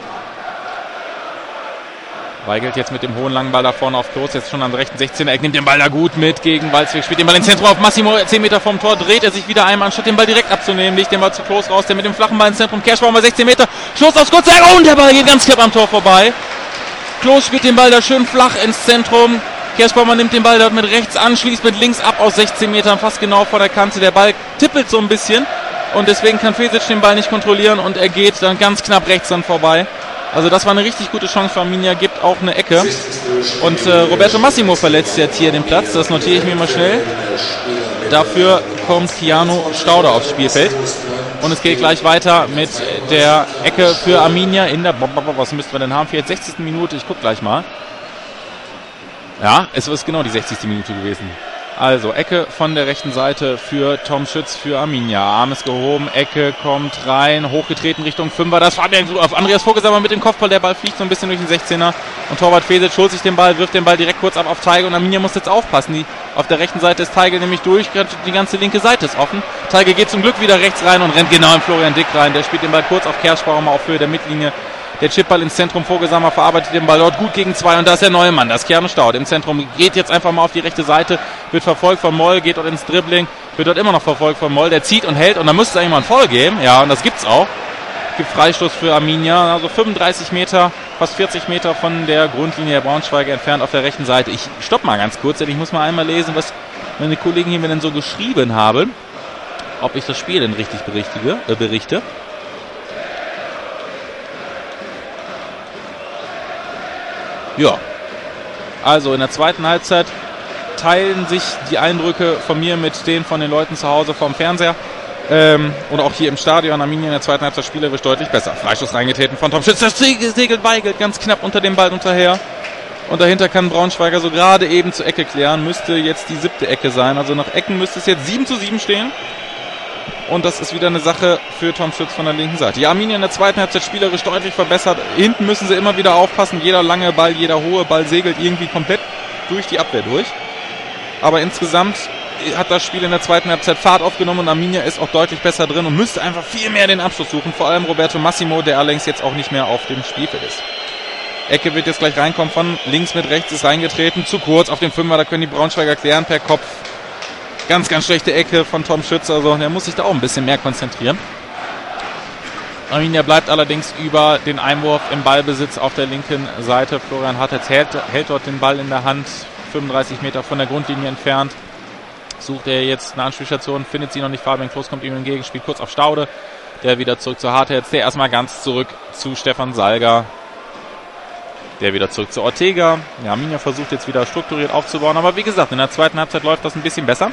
Weigelt jetzt mit dem hohen langen Ball da vorne auf Klos, jetzt schon am rechten sechzehner. Er nimmt den Ball da gut mit gegen Walzweg, spielt den Ball ins Zentrum auf Massimo, zehn Meter vom Tor, dreht er sich wieder einmal, anstatt den Ball direkt abzunehmen, legt den Ball zu Klos raus, der mit dem flachen Ball ins Zentrum, Kerschbaumer sechzehn Meter, Schuss aufs Kurze, und der Ball geht ganz knapp am Tor vorbei. Klos spielt den Ball da schön flach ins Zentrum. Kerschbaumer nimmt den Ball dort mit rechts an, schließt mit links ab aus sechzehn Metern, fast genau vor der Kante. Der Ball tippelt so ein bisschen und deswegen kann Fesic den Ball nicht kontrollieren und er geht dann ganz knapp rechts dann vorbei. Also das war eine richtig gute Chance für Arminia, gibt auch eine Ecke. Und äh, Roberto Massimo verletzt jetzt hier den Platz, das notiere ich mir mal schnell. Dafür kommt Keanu Staude aufs Spielfeld. Und es geht gleich weiter mit der Ecke für Arminia in der... Was müssten wir denn haben? Für sechzigste Minute, ich gucke gleich mal. Ja, es ist genau die sechzigste Minute gewesen. Also, Ecke von der rechten Seite für Tom Schütz, für Arminia. Arm ist gehoben, Ecke kommt rein, hochgetreten Richtung Fünfer. Das Fabian auf Andreas Vogelsammer mit dem Kopfball. Der Ball fliegt so ein bisschen durch den sechzehner. Und Torwart Fesic holt sich den Ball, wirft den Ball direkt kurz ab auf Teigl. Und Arminia muss jetzt aufpassen. Die, auf der rechten Seite ist Teigl nämlich durch. Die ganze linke Seite ist offen. Teigl geht zum Glück wieder rechts rein und rennt genau in Florian Dick rein. Der spielt den Ball kurz auf Kerschbaumer auf Höhe der Mittellinie. Der Chipball ins Zentrum, Vogelsammer verarbeitet den Ball dort gut gegen zwei und da ist der neue Mann, das ist Keanu Staude im Zentrum, geht jetzt einfach mal auf die rechte Seite, wird verfolgt von Moll, geht dort ins Dribbling, wird dort immer noch verfolgt von Moll, der zieht und hält und da müsste es eigentlich mal einen Foul geben, ja, und das gibt's auch. Gibt Freistoß für Arminia, also fünfunddreißig Meter, fast vierzig Meter von der Grundlinie der Braunschweiger entfernt auf der rechten Seite. Ich stopp mal ganz kurz, denn ich muss mal einmal lesen, was meine Kollegen hier mir denn so geschrieben haben, ob ich das Spiel denn richtig berichtige, äh, berichte. Ja, also in der zweiten Halbzeit teilen sich die Eindrücke von mir mit denen von den Leuten zu Hause vom Fernseher ähm, und auch hier im Stadion. Arminia in der zweiten Halbzeit spielerisch deutlich besser. Freistoß reingetreten von Tom Schütz, das segelt Weigelt ganz knapp unter dem Ball unterher. Und dahinter kann Braunschweiger so gerade eben zur Ecke klären, müsste jetzt die siebte Ecke sein. Also nach Ecken müsste es jetzt sieben zu sieben stehen. Und das ist wieder eine Sache für Tom Schütz von der linken Seite. Ja, Arminia in der zweiten Halbzeit spielerisch deutlich verbessert. Hinten müssen sie immer wieder aufpassen. Jeder lange Ball, jeder hohe Ball segelt irgendwie komplett durch die Abwehr durch. Aber insgesamt hat das Spiel in der zweiten Halbzeit Fahrt aufgenommen und Arminia ist auch deutlich besser drin und müsste einfach viel mehr den Abschluss suchen. Vor allem Roberto Massimo, der allerdings jetzt auch nicht mehr auf dem Spielfeld ist. Ecke wird jetzt gleich reinkommen von links mit rechts, ist reingetreten. Zu kurz auf den Fünfer, da können die Braunschweiger klären per Kopf. Ganz, ganz schlechte Ecke von Tom Schütz, also der muss sich da auch ein bisschen mehr konzentrieren. Arminia bleibt allerdings über den Einwurf im Ballbesitz auf der linken Seite. Florian Hartetz hält, hält dort den Ball in der Hand, fünfunddreißig Meter von der Grundlinie entfernt. Sucht er jetzt eine Anspielstation, findet sie noch nicht. Fabian Klos kommt ihm entgegen, spielt kurz auf Staude. Der wieder zurück zu Hartetz, der erstmal ganz zurück zu Stefan Salga. Der wieder zurück zu Ortega. Ja, Arminia versucht jetzt wieder strukturiert aufzubauen, aber wie gesagt, in der zweiten Halbzeit läuft das ein bisschen besser.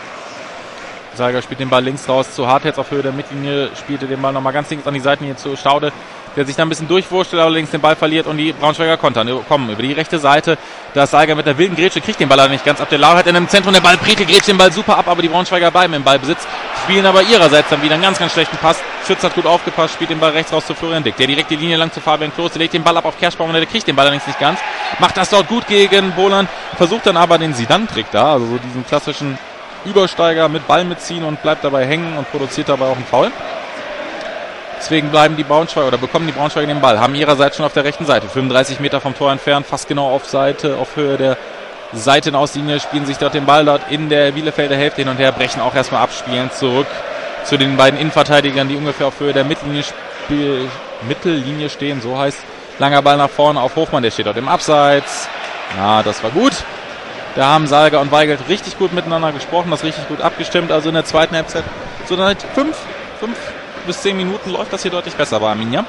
Salga spielt den Ball links raus zu Hartetz auf Höhe der Mittellinie, spielte den Ball nochmal ganz links an die Seitenlinie zu Staude, der sich da ein bisschen durchwurschtelt, aber links den Ball verliert und die Braunschweiger kontern. Kommen über die rechte Seite, da ist Salga mit der wilden Grätsche, kriegt den Ball aber nicht ganz ab. Der Lau hat in dem Zentrum der Ball, Priegl grätscht den Ball super ab, aber die Braunschweiger bleiben im Ballbesitz, spielen aber ihrerseits dann wieder einen ganz, ganz schlechten Pass. Schütz hat gut aufgepasst, spielt den Ball rechts raus zu Florian Dick, der direkt die Linie lang zu Fabian Klos, der legt den Ball ab auf Kerschbaumer, der kriegt den Ball allerdings nicht ganz, macht das dort gut gegen Boland, versucht dann aber den Zidane-Trick da, also so diesen klassischen Übersteiger mit Ball mitziehen und bleibt dabei hängen und produziert dabei auch einen Foul. Deswegen bleiben die Braunschweiger oder bekommen die Braunschweiger den Ball, haben ihrerseits schon auf der rechten Seite, fünfunddreißig Meter vom Tor entfernt, fast genau auf Seite, auf Höhe der Seitenauslinie, spielen sich dort den Ball dort in der Bielefelder Hälfte hin und her, brechen auch erstmal ab, spielen zurück zu den beiden Innenverteidigern, die ungefähr auf Höhe der Mittellinie, Spiel, Mittellinie stehen, so heißt. Langer Ball nach vorne auf Hofmann, der steht dort im Abseits. Ja, das war gut. Da haben Salger und Weigelt richtig gut miteinander gesprochen, das richtig gut abgestimmt. Also in der zweiten Halbzeit, so seit fünf, fünf bis zehn Minuten läuft das hier deutlich besser bei Arminia.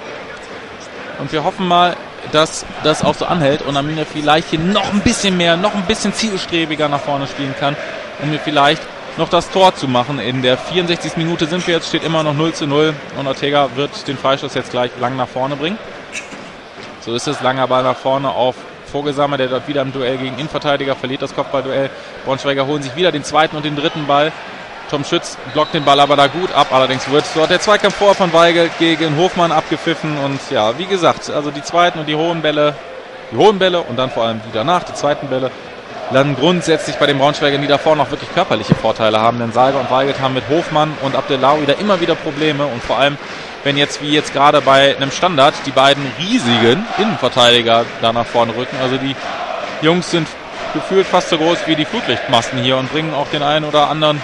Und wir hoffen mal, dass das auch so anhält und Arminia vielleicht hier noch ein bisschen mehr, noch ein bisschen zielstrebiger nach vorne spielen kann, um mir vielleicht noch das Tor zu machen. In der vierundsechzigsten Minute sind wir jetzt, steht immer noch null zu null und Ortega wird den Freistoß jetzt gleich lang nach vorne bringen. So ist es, langer Ball nach vorne auf Vogelsammer, der dort wieder im Duell gegen Innenverteidiger verliert das Kopfballduell. Braunschweiger holen sich wieder den zweiten und den dritten Ball. Tom Schütz blockt den Ball aber da gut ab, allerdings wird dort der Zweikampf vor von Weigelt gegen Hofmann abgepfiffen und ja, wie gesagt, also die zweiten und die hohen Bälle, die hohen Bälle und dann vor allem die danach, die zweiten Bälle, landen grundsätzlich bei den Braunschweigern, die davor noch wirklich körperliche Vorteile haben, denn Salger und Weigelt haben mit Hofmann und Abdelawi da immer wieder Probleme und vor allem, wenn jetzt wie jetzt gerade bei einem Standard die beiden riesigen Innenverteidiger da nach vorne rücken, also die Jungs sind gefühlt fast so groß wie die Flutlichtmasten hier und bringen auch den einen oder anderen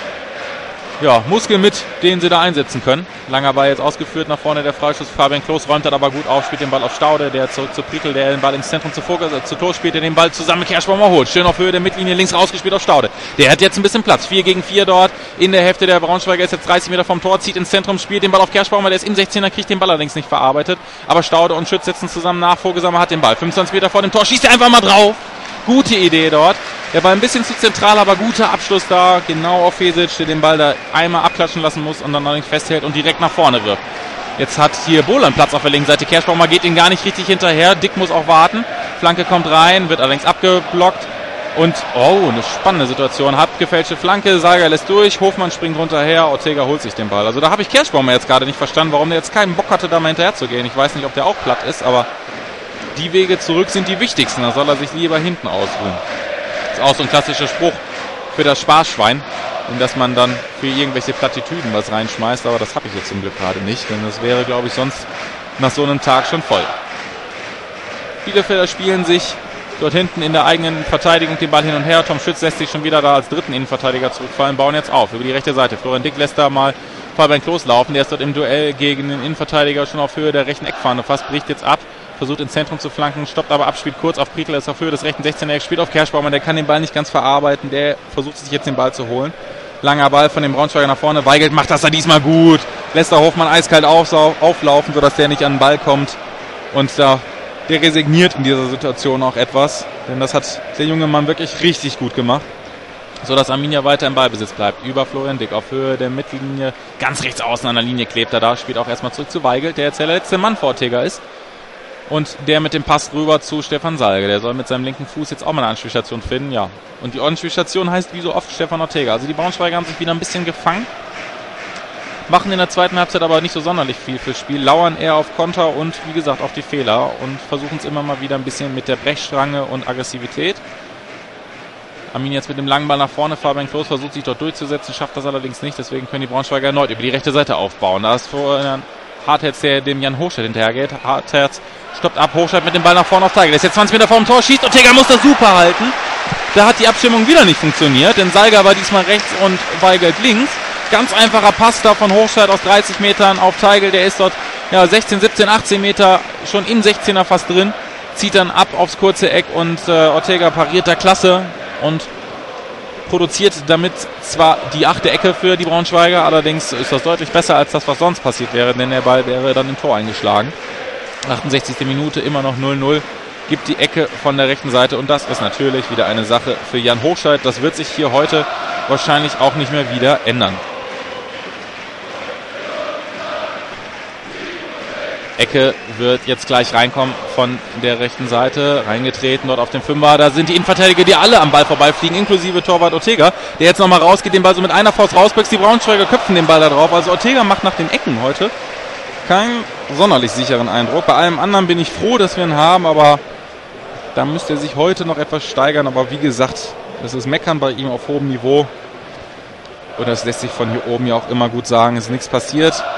ja, Muskel mit, den sie da einsetzen können. Langer Ball jetzt ausgeführt, nach vorne der Freischuss. Fabian Klos räumt dann aber gut auf, spielt den Ball auf Staude, der zurück zu Prietl, der den Ball ins Zentrum zu Vogel, also zu Tor spielt, der den Ball zusammen mit Kerschbaumer holt. Schön auf Höhe der Mittellinie, links rausgespielt auf Staude. Der hat jetzt ein bisschen Platz. vier gegen vier dort in der Hälfte der Braunschweiger, ist jetzt dreißig Meter vom Tor, zieht ins Zentrum, spielt den Ball auf Kerschbaumer, der ist im sechzehner, kriegt den Ball allerdings nicht verarbeitet. Aber Staude und Schütz setzen zusammen nach, Vogelsammer hat den Ball. fünfundzwanzig Meter vor dem Tor, schießt er einfach mal drauf. Gute Idee dort. Der war ein bisschen zu zentral, aber guter Abschluss da. Genau auf Fesic, der den Ball da einmal abklatschen lassen muss und dann noch nicht festhält und direkt nach vorne wirft. Jetzt hat hier Bohlen Platz auf der linken Seite. Kerschbaumer geht ihn gar nicht richtig hinterher. Dick muss auch warten. Flanke kommt rein, wird allerdings abgeblockt. Und, oh, eine spannende Situation. Hat gefälschte Flanke, Salger lässt durch, Hofmann springt runterher, Ortega holt sich den Ball. Also da habe ich Kerschbaumer jetzt gerade nicht verstanden, warum der jetzt keinen Bock hatte, da mal hinterher zu gehen. Ich weiß nicht, ob der auch platt ist, aber die Wege zurück sind die wichtigsten. Da soll er sich lieber hinten ausruhen. Das ist auch so ein klassischer Spruch für das Sparschwein, in das man dann für irgendwelche Plattitüden was reinschmeißt. Aber das habe ich jetzt zum Glück gerade nicht, denn das wäre, glaube ich, sonst nach so einem Tag schon voll. Bielefelder spielen sich dort hinten in der eigenen Verteidigung den Ball hin und her. Tom Schütz lässt sich schon wieder da als dritten Innenverteidiger zurückfallen, bauen jetzt auf über die rechte Seite. Florian Dick lässt da mal Fabian Klos laufen. Der ist dort im Duell gegen den Innenverteidiger schon auf Höhe der rechten Eckfahne fast, bricht jetzt ab. Versucht ins Zentrum zu flanken, stoppt aber ab, spielt kurz auf Prietl, ist auf Höhe des rechten sechzehner, spielt auf Kerschbaumer, der kann den Ball nicht ganz verarbeiten, der versucht sich jetzt den Ball zu holen. Langer Ball von dem Braunschweiger nach vorne, Weigelt macht das da diesmal gut, lässt der Hofmann eiskalt auflaufen, sodass der nicht an den Ball kommt und da, der resigniert in dieser Situation auch etwas, denn das hat der junge Mann wirklich richtig gut gemacht, sodass Arminia weiter im Ballbesitz bleibt, über Florian Dick auf Höhe der Mittellinie, ganz rechts außen an der Linie klebt er da, spielt auch erstmal zurück zu Weigelt, der jetzt der letzte Mann vor Ortega ist. Und der mit dem Pass rüber zu Stefan Salge. Der soll mit seinem linken Fuß jetzt auch mal eine Anspielstation finden. Ja. Und die Anspielstation heißt wie so oft Stefan Ortega. Also die Braunschweiger haben sich wieder ein bisschen gefangen. Machen in der zweiten Halbzeit aber nicht so sonderlich viel fürs Spiel. Lauern eher auf Konter und wie gesagt auf die Fehler. Und versuchen es immer mal wieder ein bisschen mit der Brechstange und Aggressivität. Arminia jetzt mit dem langen Ball nach vorne. Fabian Klos versucht sich dort durchzusetzen. Schafft das allerdings nicht. Deswegen können die Braunschweiger erneut über die rechte Seite aufbauen. Da ist vorher Hartherz, der dem Jan Hochstedt hinterhergeht. Hartherz stoppt ab, Hochstedt mit dem Ball nach vorne auf Teigl. Der ist jetzt zwanzig Meter vor dem Tor, schießt. Ortega muss das super halten. Da hat die Abstimmung wieder nicht funktioniert, denn Salger war diesmal rechts und Weigelt links. Ganz einfacher Pass da von Hochstedt aus dreißig Metern auf Teigl. Der ist dort ja, sechzehn, siebzehn, achtzehn Meter schon im sechzehner fast drin. Zieht dann ab aufs kurze Eck und äh, Ortega pariert da klasse und produziert damit zwar die achte Ecke für die Braunschweiger, allerdings ist das deutlich besser als das, was sonst passiert wäre, denn der Ball wäre dann im Tor eingeschlagen. achtundsechzigste Minute, immer noch null null, gibt die Ecke von der rechten Seite und das ist natürlich wieder eine Sache für Jan Hochstedt. Das wird sich hier heute wahrscheinlich auch nicht mehr wieder ändern. Ecke wird jetzt gleich reinkommen von der rechten Seite, reingetreten dort auf den Fünfer, da sind die Innenverteidiger, die alle am Ball vorbeifliegen, inklusive Torwart Ortega, der jetzt nochmal rausgeht, den Ball so mit einer Faust rausbricht, die Braunschweiger köpfen den Ball da drauf, also Ortega macht nach den Ecken heute keinen sonderlich sicheren Eindruck, bei allem anderen bin ich froh, dass wir ihn haben, aber da müsste er sich heute noch etwas steigern, aber wie gesagt, das ist Meckern bei ihm auf hohem Niveau und das lässt sich von hier oben ja auch immer gut sagen, es ist nichts passiert.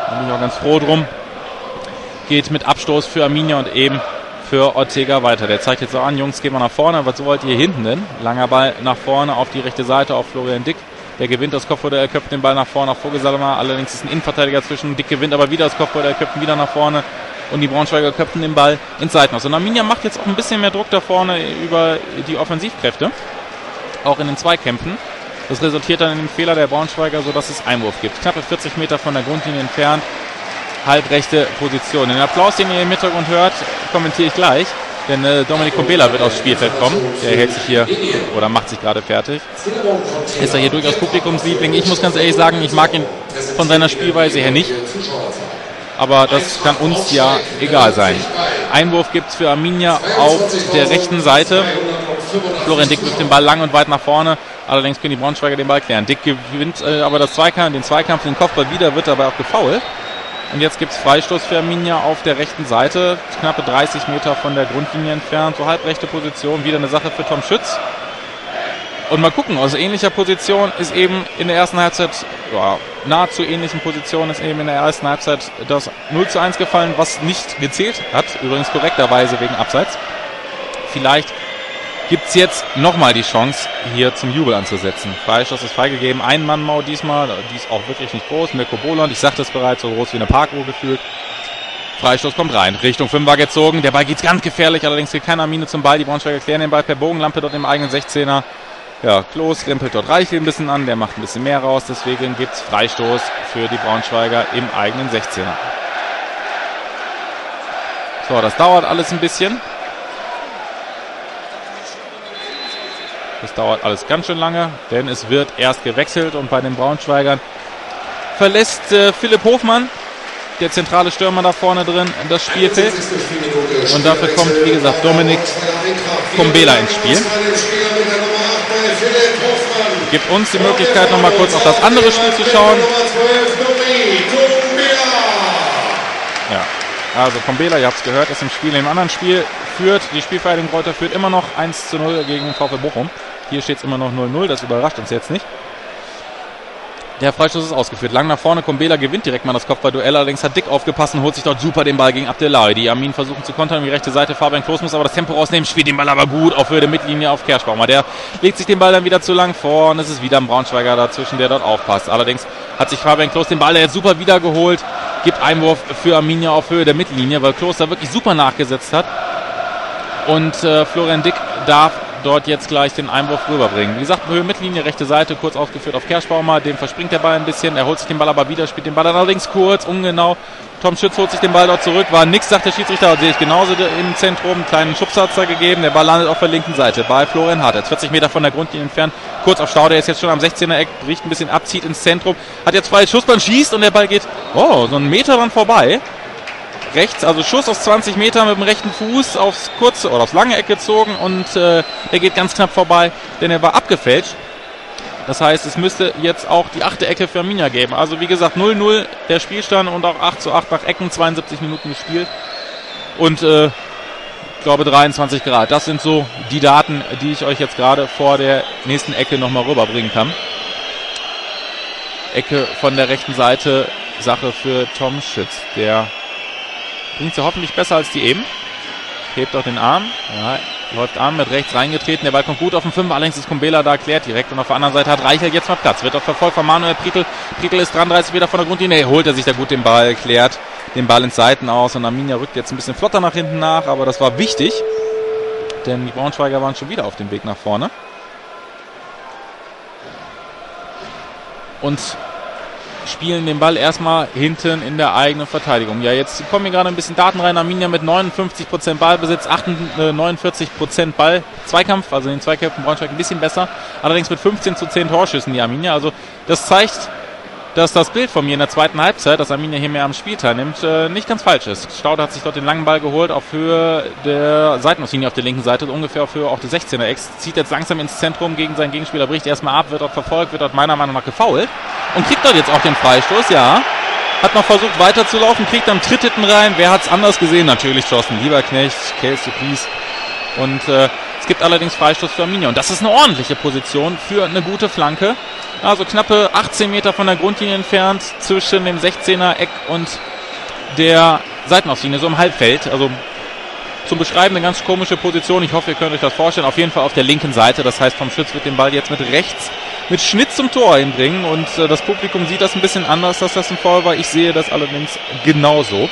Da bin ich auch ganz froh drum. Geht mit Abstoß für Arminia und eben für Ortega weiter. Der zeigt jetzt auch an, Jungs, gehen wir nach vorne. Was wollt ihr hier hinten denn? Langer Ball nach vorne auf die rechte Seite auf Florian Dick. Der gewinnt das Kopfball, köpft den Ball nach vorne auf Vogelsalmer. Allerdings ist ein Innenverteidiger zwischen. Dick gewinnt aber wieder das Kopfball, der köpft wieder nach vorne. Und die Braunschweiger köpfen den Ball ins Seitenhaus. Und Arminia macht jetzt auch ein bisschen mehr Druck da vorne über die Offensivkräfte. Auch in den Zweikämpfen. Das resultiert dann in den Fehler der Braunschweiger, sodass es Einwurf gibt. Knappe vierzig Meter von der Grundlinie entfernt. Halbrechte Position. Den Applaus, den ihr im Hintergrund hört, kommentiere ich gleich. Denn äh, Dominik Kombela wird aufs Spielfeld kommen. Der hält sich hier oder macht sich gerade fertig. Ist er hier durchaus Publikumsliebling. Ich muss ganz ehrlich sagen, ich mag ihn von seiner Spielweise her nicht. Aber das kann uns ja egal sein. Einwurf gibt es für Arminia auf der rechten Seite. Florian Dick wirft den Ball lang und weit nach vorne. Allerdings können die Braunschweiger den Ball klären. Dick gewinnt äh, aber das Zweikampf, den Zweikampf, den Kopfball wieder, wird dabei auch gefoult. Und jetzt gibt es Freistoß für Arminia auf der rechten Seite. Knappe dreißig Meter von der Grundlinie entfernt. So halbrechte Position. Wieder eine Sache für Tom Schütz. Und mal gucken, aus ähnlicher Position ist eben in der ersten Halbzeit, ja, nahezu ähnlichen Position ist eben in der ersten Halbzeit das null zu eins gefallen, was nicht gezählt hat. Übrigens korrekterweise wegen Abseits. Vielleicht gibt es jetzt nochmal die Chance, hier zum Jubel anzusetzen. Freistoß ist freigegeben. Ein Mann-Mau diesmal. Die ist auch wirklich nicht groß. Mirko Boland, ich sagte es bereits, so groß wie eine Parkuhr gefühlt. Freistoß kommt rein. Richtung Fünfer gezogen. Der Ball geht ganz gefährlich. Allerdings geht keine Arminia zum Ball. Die Braunschweiger klären den Ball per Bogenlampe dort im eigenen sechzehner. Ja, Klos rempelt dort Reichel ein bisschen an. Der macht ein bisschen mehr raus. Deswegen gibt es Freistoß für die Braunschweiger im eigenen sechzehner. So, das dauert alles ein bisschen. Das dauert alles ganz schön lange, denn es wird erst gewechselt und bei den Braunschweigern verlässt äh, Philipp Hofmann, der zentrale Stürmer da vorne drin, das Spielfeld. Und dafür kommt, wie gesagt, Dominik Kombela ins Spiel. Gibt uns die Möglichkeit, nochmal kurz auf das andere Spiel zu schauen. Ja, also Kombela, ihr habt es gehört, ist im Spiel. Im anderen Spiel führt die Spielvereinigung Greuther führt immer noch eins zu null gegen VfL Bochum. Hier steht es immer noch null null, das überrascht uns jetzt nicht. Der Freistoß ist ausgeführt. Lang nach vorne, Kombela gewinnt direkt mal das Kopfballduell. Allerdings hat Dick aufgepasst und holt sich dort super den Ball gegen Abdelai. Die Armin versuchen zu kontern, die rechte Seite. Fabian Klos muss aber das Tempo rausnehmen, spielt den Ball aber gut auf Höhe der Mittellinie auf Kerschbaumer. Der legt sich den Ball dann wieder zu lang vor und es ist wieder ein Braunschweiger dazwischen, der dort aufpasst. Allerdings hat sich Fabian Klos den Ball jetzt super wieder geholt, gibt Einwurf für Arminia auf Höhe der Mittellinie, weil Klos da wirklich super nachgesetzt hat. Und äh, Florian Dick darf dort jetzt gleich den Einwurf rüberbringen. Wie gesagt, Höhe Mittellinie, rechte Seite, kurz ausgeführt auf Kerschbaumer, dem verspringt der Ball ein bisschen, er holt sich den Ball aber wieder, spielt den Ball allerdings kurz, ungenau. Tom Schütz holt sich den Ball dort zurück, war nix, sagt der Schiedsrichter, sehe ich genauso im Zentrum, einen kleinen Schubser hat es da gegeben, der Ball landet auf der linken Seite bei Florian Hart, jetzt vierzig Meter von der Grundlinie entfernt, kurz auf Stau, der ist jetzt schon am sechzehner Eck, bricht ein bisschen ab, zieht ins Zentrum, hat jetzt freie Schussbahn, schießt und der Ball geht, oh, so einen Meter dran vorbei. Rechts, also Schuss aus zwanzig Metern mit dem rechten Fuß aufs kurze oder aufs lange Eck gezogen und äh, er geht ganz knapp vorbei, denn er war abgefälscht. Das heißt, es müsste jetzt auch die achte Ecke für Arminia geben. Also wie gesagt, null null der Spielstand und auch acht zu acht nach Ecken, zweiundsiebzig Minuten gespielt und äh, ich glaube dreiundzwanzig Grad. Das sind so die Daten, die ich euch jetzt gerade vor der nächsten Ecke nochmal rüberbringen kann. Ecke von der rechten Seite, Sache für Tom Schütz, der bringt sie hoffentlich besser als die eben. Hebt auch den Arm. Ja, läuft an, mit rechts reingetreten. Der Ball kommt gut auf den Fünfer. Allerdings ist Kombela da, klärt direkt. Und auf der anderen Seite hat Reichel jetzt mal Platz. Wird auch verfolgt von Manuel Prietl. Prietl ist dran, dreißig Meter von der Grundlinie. Holt er sich da gut den Ball, klärt den Ball ins Seiten aus. Und Arminia rückt jetzt ein bisschen flotter nach hinten nach. Aber das war wichtig. Denn die Braunschweiger waren schon wieder auf dem Weg nach vorne. Und spielen den Ball erstmal hinten in der eigenen Verteidigung. Ja, jetzt kommen hier gerade ein bisschen Daten rein. Arminia mit neunundfünfzig Prozent Ballbesitz, neunundvierzig Prozent Ball. Zweikampf, also in den Zweikämpfen Braunschweig ein bisschen besser. Allerdings mit fünfzehn zu zehn Torschüssen die Arminia. Also das zeigt, dass das Bild von mir in der zweiten Halbzeit, dass Arminia hier mehr am Spiel teilnimmt, äh, nicht ganz falsch ist. Staude hat sich dort den langen Ball geholt auf Höhe der Seitenauslinie auf der linken Seite, ungefähr auf Höhe auch des sechzehner Ecks. Zieht jetzt langsam ins Zentrum gegen seinen Gegenspieler, bricht erstmal ab, wird dort verfolgt, wird dort meiner Meinung nach gefoult und kriegt dort jetzt auch den Freistoß, ja. Hat noch versucht weiterzulaufen, kriegt dann Tritt hinten rein. Wer hat's anders gesehen? Natürlich Thorsten Lieberknecht, Kelsey Priest. Und äh, es gibt allerdings Freistoß für Arminia. Und das ist eine ordentliche Position für eine gute Flanke. Also knappe achtzehn Meter von der Grundlinie entfernt, zwischen dem sechzehner Eck und der Seitenauslinie, so im Halbfeld. Also zum Beschreiben eine ganz komische Position. Ich hoffe, ihr könnt euch das vorstellen. Auf jeden Fall auf der linken Seite. Das heißt, Tom Schütz wird den Ball jetzt mit rechts mit Schnitt zum Tor hinbringen. Und äh, das Publikum sieht das ein bisschen anders, dass das ein Foul war. Ich sehe das allerdings genauso.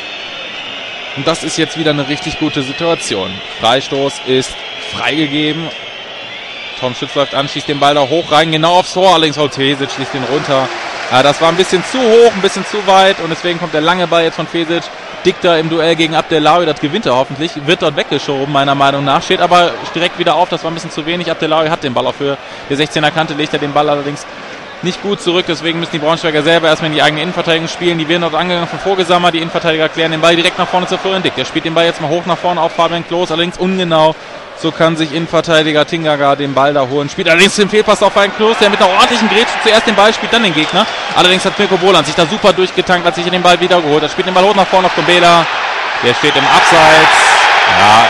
Und das ist jetzt wieder eine richtig gute Situation. Freistoß ist freigegeben. Tom Schütz läuft an, schießt den Ball da hoch rein, genau aufs Tor. Allerdings holt Fesic, schließt den runter. Ja, das war ein bisschen zu hoch, ein bisschen zu weit. Und deswegen kommt der lange Ball jetzt von Fesic. Dick da im Duell gegen Abdelawi, das gewinnt er hoffentlich. Wird dort weggeschoben, meiner Meinung nach. Steht aber direkt wieder auf, das war ein bisschen zu wenig. Abdelawi hat den Ball auf Höhe der sechzehner Kante, legt er den Ball allerdings nicht gut zurück. Deswegen müssen die Braunschweiger selber erstmal in die eigene Innenverteidigung spielen. Die werden dort angegangen von Vogelsammer. Die Innenverteidiger klären den Ball direkt nach vorne zu Florian Dick. Der spielt den Ball jetzt mal hoch nach vorne auf Fabian Klos, allerdings ungenau. So kann sich Innenverteidiger Tingaga den Ball da holen. Spielt allerdings den Fehlpass auf Fabian Klos, der mit einer ordentlichen Grätsche zuerst den Ball spielt, dann den Gegner. Allerdings hat Mirko Boland sich da super durchgetankt, hat sich den Ball wieder geholt. Er spielt den Ball hoch nach vorne auf Kumbela. Der steht im Abseits. Ja.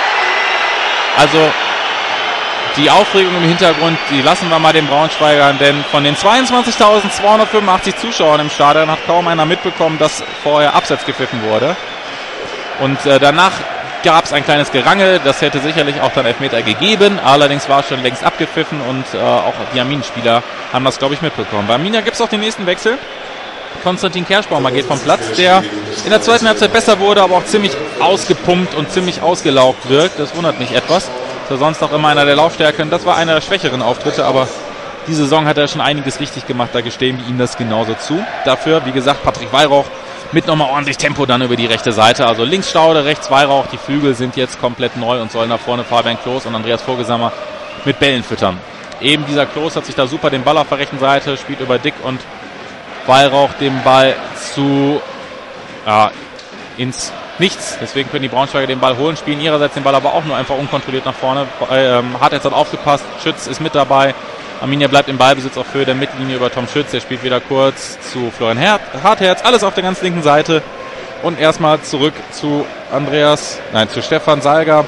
Also die Aufregung im Hintergrund, die lassen wir mal den Braunschweigern, denn von den zweiundzwanzigtausendzweihundertfünfundachtzig Zuschauern im Stadion hat kaum einer mitbekommen, dass vorher Abseits gepfiffen wurde. Und äh, danach gab es ein kleines Gerangel, das hätte sicherlich auch dann Elfmeter gegeben, allerdings war es schon längst abgepfiffen und äh, auch die Arminia-Spieler haben das, glaube ich, mitbekommen. Bei Arminia gibt es auch den nächsten Wechsel. Konstantin Kerschbaumer geht vom Platz, der in der zweiten Halbzeit besser wurde, aber auch ziemlich ausgepumpt und ziemlich ausgelaugt wirkt. Das wundert mich etwas. Ist ja sonst auch immer einer der Laufstärken. Das war einer der schwächeren Auftritte, aber die Saison hat er schon einiges richtig gemacht. Da gestehen wir ihm das genauso zu. Dafür, wie gesagt, Patrick Weihrauch mit nochmal ordentlich Tempo dann über die rechte Seite. Also links Staude, rechts Weihrauch. Die Flügel sind jetzt komplett neu und sollen da vorne Fabian Klos und Andreas Vogelsammer mit Bällen füttern. Eben dieser Klos hat sich da super den Ball auf der rechten Seite, spielt über Dick und Weihrauch den Ball zu ja, ins Nichts. Deswegen können die Braunschweiger den Ball holen, spielen ihrerseits den Ball aber auch nur einfach unkontrolliert nach vorne. Ähm, Hartherz hat aufgepasst, Schütz ist mit dabei. Arminia bleibt im Ballbesitz auf Höhe der Mittellinie über Tom Schütz. Der spielt wieder kurz zu Florian Hartherz. Alles auf der ganz linken Seite. Und erstmal zurück zu Andreas, nein, zu Stefan Salga.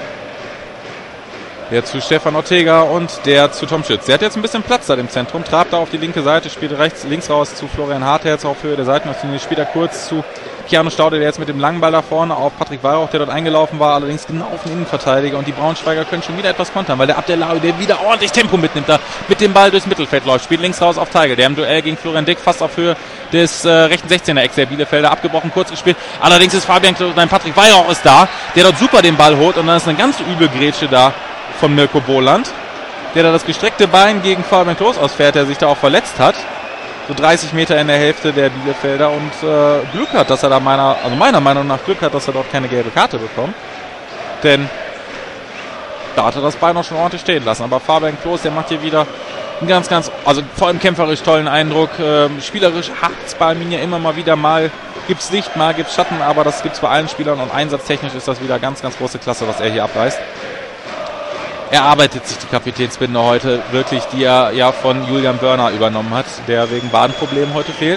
Der zu Stefan Ortega und der zu Tom Schütz. Der hat jetzt ein bisschen Platz da im Zentrum, trabt da auf die linke Seite, spielt rechts, links raus zu Florian Hartherz auf Höhe der Seitenauslinie, spielt er kurz zu Keanu Staude, der jetzt mit dem langen Ball da vorne auf Patrick Weihrauch, der dort eingelaufen war, allerdings genau auf den Innenverteidiger, und die Braunschweiger können schon wieder etwas kontern, weil der Abdelawi, der wieder ordentlich Tempo mitnimmt, da mit dem Ball durchs Mittelfeld läuft, spielt links raus auf Teigl, der im Duell gegen Florian Dick fast auf Höhe des äh, rechten sechzehner Ecks der Bielefelder abgebrochen, kurz gespielt, allerdings ist Fabian, nein, Patrick Weihrauch ist da, der dort super den Ball holt, und dann ist eine ganz üble Grätsche da von Mirko Boland, der da das gestreckte Bein gegen Fabian Klos ausfährt, der sich da auch verletzt hat. So dreißig Meter in der Hälfte der Bielefelder und äh, Glück hat, dass er da meiner, also meiner Meinung nach Glück hat, dass er dort keine gelbe Karte bekommt. Denn da hat er das Bein auch schon ordentlich stehen lassen. Aber Fabian Klos, der macht hier wieder einen ganz, ganz, also vor allem kämpferisch tollen Eindruck. Ähm, spielerisch hakt es bei Arminia immer mal wieder, mal gibt's Licht, mal gibt's Schatten, aber das gibt's bei allen Spielern, und einsatztechnisch ist das wieder ganz, ganz große Klasse, was er hier abreißt. Er arbeitet sich die Kapitänsbinde heute wirklich, die er ja von Julian Börner übernommen hat, der wegen Wadenproblemen heute fehlt.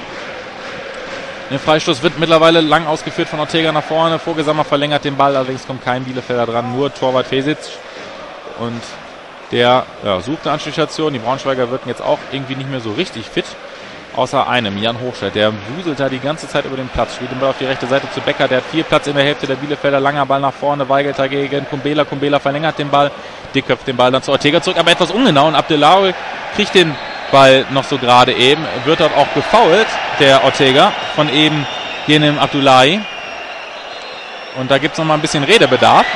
Der Freistoß wird mittlerweile lang ausgeführt von Ortega nach vorne. Vogelsammer verlängert den Ball, allerdings kommt kein Bielefelder dran, nur Torwart Fesic. Und der ja, sucht eine Anspielstation. Die Braunschweiger wirken jetzt auch irgendwie nicht mehr so richtig fit. Außer einem, Jan Hochstedt, der wuselt da die ganze Zeit über den Platz, spielt den Ball auf die rechte Seite zu Becker, der hat viel Platz in der Hälfte der Bielefelder, langer Ball nach vorne, Weigelt dagegen, Kumbela, Kumbela verlängert den Ball, Dick köpft den Ball dann zu Ortega zurück, aber etwas ungenau, und Abdelawi kriegt den Ball noch so gerade eben, wird dort auch gefoult, der Ortega, von eben jenem Abdullahi, und da gibt es nochmal ein bisschen Redebedarf.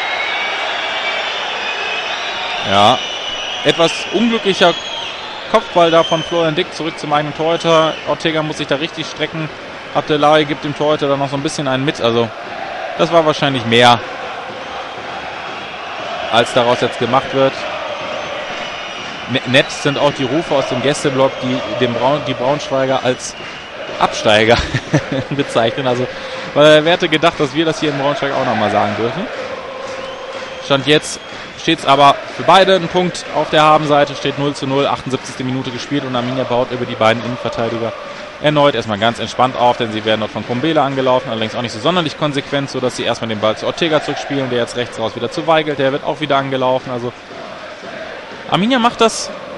Ja, etwas unglücklicher Kopfball da von Florian Dick zurück zum eigenen Torhüter. Ortega muss sich da richtig strecken. Abdelawi gibt dem Torhüter dann noch so ein bisschen einen mit. Also das war wahrscheinlich mehr, als daraus jetzt gemacht wird. Nett sind auch die Rufe aus dem Gästeblock, die den Braun, die Braunschweiger als Absteiger bezeichnen. Also weil wer hätte gedacht, dass wir das hier in Braunschweig auch nochmal sagen dürfen. Stand jetzt steht es aber für beide ein Punkt auf der Habenseite, steht null zu null, achtundsiebzigste Minute gespielt, und Arminia baut über die beiden Innenverteidiger erneut erstmal ganz entspannt auf, denn sie werden dort von Kumbela angelaufen, allerdings auch nicht so sonderlich konsequent, sodass sie erstmal den Ball zu Ortega zurückspielen, der jetzt rechts raus wieder zu Weigelt, der wird auch wieder angelaufen. Also Arminia macht das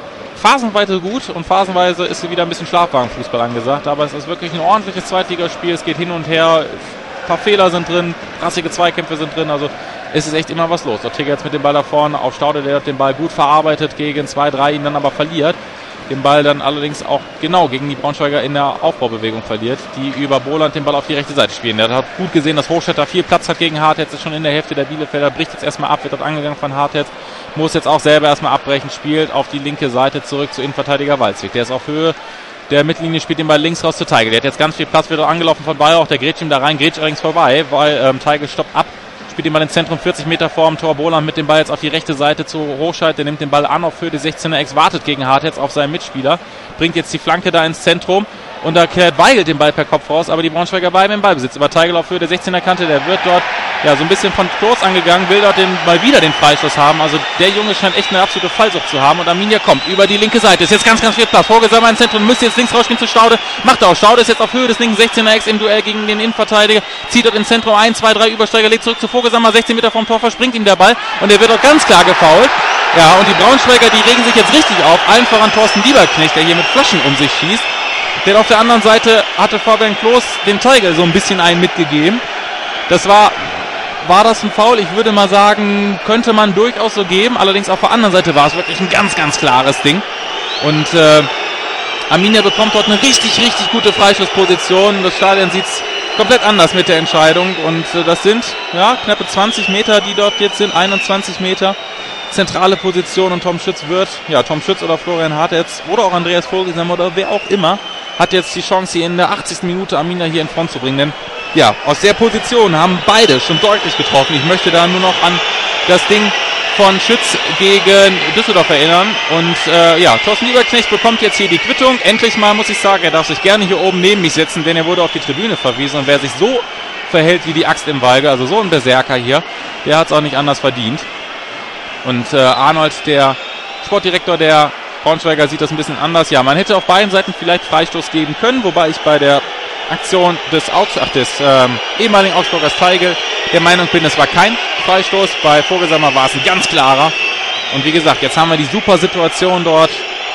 phasenweise gut und phasenweise ist wieder ein bisschen Schlafwagenfußball angesagt, aber es ist wirklich ein ordentliches Zweitligaspiel, es geht hin und her, ein paar Fehler sind drin, rassige Zweikämpfe sind drin, also es ist echt immer was los. Ortega jetzt mit dem Ball da vorne auf Staude, der hat den Ball gut verarbeitet gegen zwei drei, ihn dann aber verliert. Den Ball dann allerdings auch genau gegen die Braunschweiger in der Aufbaubewegung verliert, die über Boland den Ball auf die rechte Seite spielen. Der hat gut gesehen, dass Hochstädter viel Platz hat gegen Hartherz, ist schon in der Hälfte der Bielefelder, bricht jetzt erstmal ab, wird dort angegangen von Hartherz, muss jetzt auch selber erstmal abbrechen, spielt auf die linke Seite zurück zu Innenverteidiger Walzwig. Der ist auf Höhe der Mittellinie, spielt den Ball links raus zu Teigl. Der hat jetzt ganz viel Platz, wird dort angelaufen von Bayern, auch der grätscht ihm da rein, grätscht allerdings vorbei, weil ähm, Teigl stoppt ab. Spielt den Ball ins Zentrum, vierzig Meter vor dem Tor. Boland mit dem Ball jetzt auf die rechte Seite zu Hochscheid. Der nimmt den Ball an auf Höhe des sechzehner Ex, wartet gegen Hartherz auf seinen Mitspieler. Bringt jetzt die Flanke da ins Zentrum. Und da kehrt Weigelt den Ball per Kopf raus, aber die Braunschweiger bleiben im Ballbesitz. Über Teigl auf Höhe der sechzehner Kante, der wird dort ja so ein bisschen von Klos angegangen, will dort den, mal wieder den Freistoß haben. Also der Junge scheint echt eine absolute Fallsucht zu haben. Und Arminia kommt über die linke Seite. Ist jetzt ganz, ganz viel Platz. Vorgesammer ins Zentrum, müsste jetzt links rausspielen zu Staude. Macht er auch. Staude ist jetzt auf Höhe des linken sechzehner Ex im Duell gegen den Innenverteidiger. Zieht dort ins Zentrum ein, zwei, drei Übersteiger, legt zurück zu Vorgesammer, sechzehn Meter vom Tor, verspringt ihm der Ball. Und der wird dort ganz klar gefoult. Ja, und die Braunschweiger, die regen sich jetzt richtig auf. Allen voran Thorsten Lieberknecht, der hier mit Flaschen um sich schießt. Denn auf der anderen Seite hatte Fabian Klos den Teigl so ein bisschen einen mitgegeben. Das war, war das ein Foul? Ich würde mal sagen, könnte man durchaus so geben. Allerdings auf der anderen Seite war es wirklich ein ganz, ganz klares Ding. Und äh, Arminia bekommt dort eine richtig, richtig gute Freischussposition. Das Stadion sieht es komplett anders mit der Entscheidung. Und äh, das sind ja knappe zwanzig Meter, die dort jetzt sind. einundzwanzig Meter. Zentrale Position und Tom Schütz wird, ja, Tom Schütz oder Florian Hartherz oder auch Andreas Vogelsammer oder wer auch immer, hat jetzt die Chance, hier in der achtzigsten Minute Arminia hier in Front zu bringen. Denn ja, aus der Position haben beide schon deutlich getroffen. Ich möchte da nur noch an das Ding von Schütz gegen Düsseldorf erinnern. Und äh, ja, Thorsten Lieberknecht bekommt jetzt hier die Quittung. Endlich mal, muss ich sagen, er darf sich gerne hier oben neben mich setzen, denn er wurde auf die Tribüne verwiesen. Und wer sich so verhält wie die Axt im Walge, also so ein Berserker hier, der hat es auch nicht anders verdient. Und äh, Arnold, der Sportdirektor der Braunschweiger, sieht das ein bisschen anders. Ja, man hätte auf beiden Seiten vielleicht Freistoß geben können, wobei ich bei der Aktion des, Augs- ach, des ähm, ehemaligen Augsburgers Teigl der Meinung bin, es war kein Freistoß. Bei Vogelsammer war es ein ganz klarer. Und wie gesagt, jetzt haben wir die super Situation dort.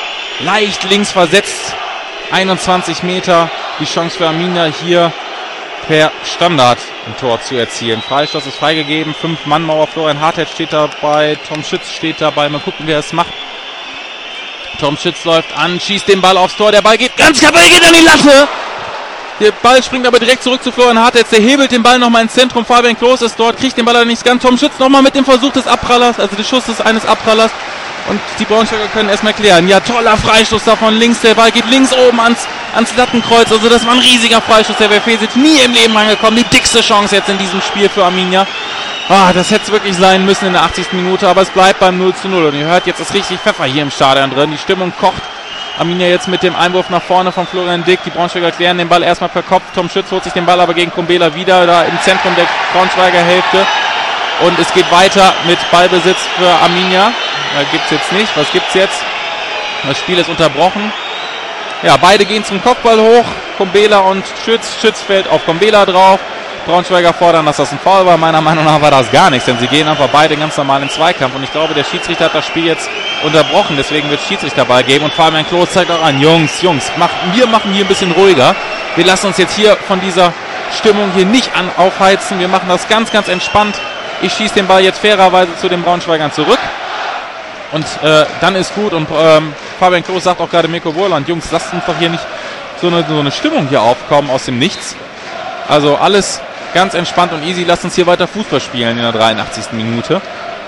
Leicht links versetzt. einundzwanzig Meter. Die Chance für Arminia hier per Standard ein Tor zu erzielen. Freistoß ist freigegeben. Fünf-Mann-Mauer. Florian Hartherz steht dabei. Tom Schütz steht dabei. Mal gucken, wer es macht. Tom Schütz läuft an, schießt den Ball aufs Tor. Der Ball geht ganz kaputt, geht an die Latte. Der Ball springt aber direkt zurück zu Florian Hartherz. Der hebelt den Ball nochmal ins Zentrum. Fabian Klos ist dort, kriegt den Ball aber nicht ganz. Tom Schütz nochmal mit dem Versuch des Abprallers, also des Schusses eines Abprallers. Und die Braunschweiger können erstmal klären. Ja, toller Freistoß da von links. Der Ball geht links oben ans, ans Lattenkreuz. Also das war ein riesiger Freistoß. Der wäre Fesic nie im Leben rangekommen. Die dickste Chance jetzt in diesem Spiel für Arminia. Ah, das hätte es wirklich sein müssen in der achtzigsten Minute. Aber es bleibt beim null zu null. Und ihr hört, jetzt ist richtig Pfeffer hier im Stadion drin. Die Stimmung kocht. Arminia jetzt mit dem Einwurf nach vorne von Florian Dick. Die Braunschweiger klären den Ball erstmal per Kopf. Tom Schütz holt sich den Ball aber gegen Kumbela wieder. Da im Zentrum der Braunschweiger Hälfte. Und es geht weiter mit Ballbesitz für Arminia. Da gibt's jetzt nicht. Was gibt's jetzt? Das Spiel ist unterbrochen. Ja, beide gehen zum Kopfball hoch. Kumbela und Schütz. Schütz fällt auf Kumbela drauf. Braunschweiger fordern, dass das ein Foul war. Meiner Meinung nach war das gar nichts, denn sie gehen einfach beide ganz normal in Zweikampf. Und ich glaube, der Schiedsrichter hat das Spiel jetzt unterbrochen. Deswegen wird es Schiedsrichterball geben. Und Fabian Klos zeigt auch an, Jungs, Jungs, mach, wir machen hier ein bisschen ruhiger. Wir lassen uns jetzt hier von dieser Stimmung hier nicht an, aufheizen. Wir machen das ganz, ganz entspannt. Ich schieße den Ball jetzt fairerweise zu den Braunschweigern zurück. Und äh, dann ist gut. Und ähm, Fabian Klos sagt auch gerade Mirko Wohland, Jungs, lasst uns doch hier nicht so eine, so eine Stimmung hier aufkommen aus dem Nichts. Also alles ganz entspannt und easy. Lasst uns hier weiter Fußball spielen in der dreiundachtzigsten Minute.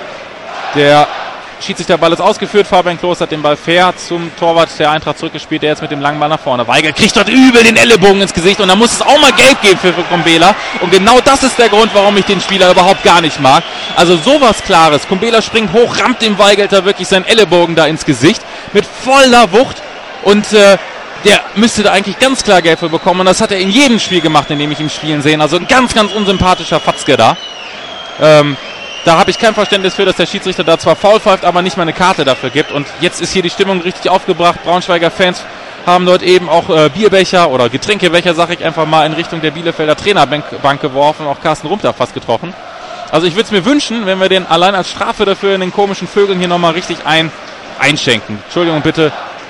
Der Schiedsrichterball ist ausgeführt. Fabian Klos hat den Ball fair zum Torwart der Eintracht zurückgespielt, der jetzt mit dem langen Ball nach vorne. Weigel kriegt dort übel den Ellenbogen ins Gesicht und da muss es auch mal Gelb geben für, für Kumbela. Und genau das ist der Grund, warum ich den Spieler überhaupt gar nicht mag. Also sowas Klares. Kumbela springt hoch, rammt dem Weigel da wirklich seinen Ellenbogen da ins Gesicht mit voller Wucht und äh, der müsste da eigentlich ganz klar Gelb für bekommen. Und das hat er in jedem Spiel gemacht, in dem ich ihn spielen sehen. Also ein ganz, ganz unsympathischer Fatzke da. Ähm, da habe ich kein Verständnis für, dass der Schiedsrichter da zwar faul pfeift, aber nicht mal eine Karte dafür gibt. Und jetzt ist hier die Stimmung richtig aufgebracht. Braunschweiger Fans haben dort eben auch äh, Bierbecher oder Getränkebecher, sag ich einfach mal, in Richtung der Bielefelder Trainerbank geworfen. Auch Carsten Rumter fast getroffen. Also ich würde es mir wünschen, wenn wir den allein als Strafe dafür in den komischen Vögeln hier nochmal richtig ein, einschenken. Entschuldigung bitte.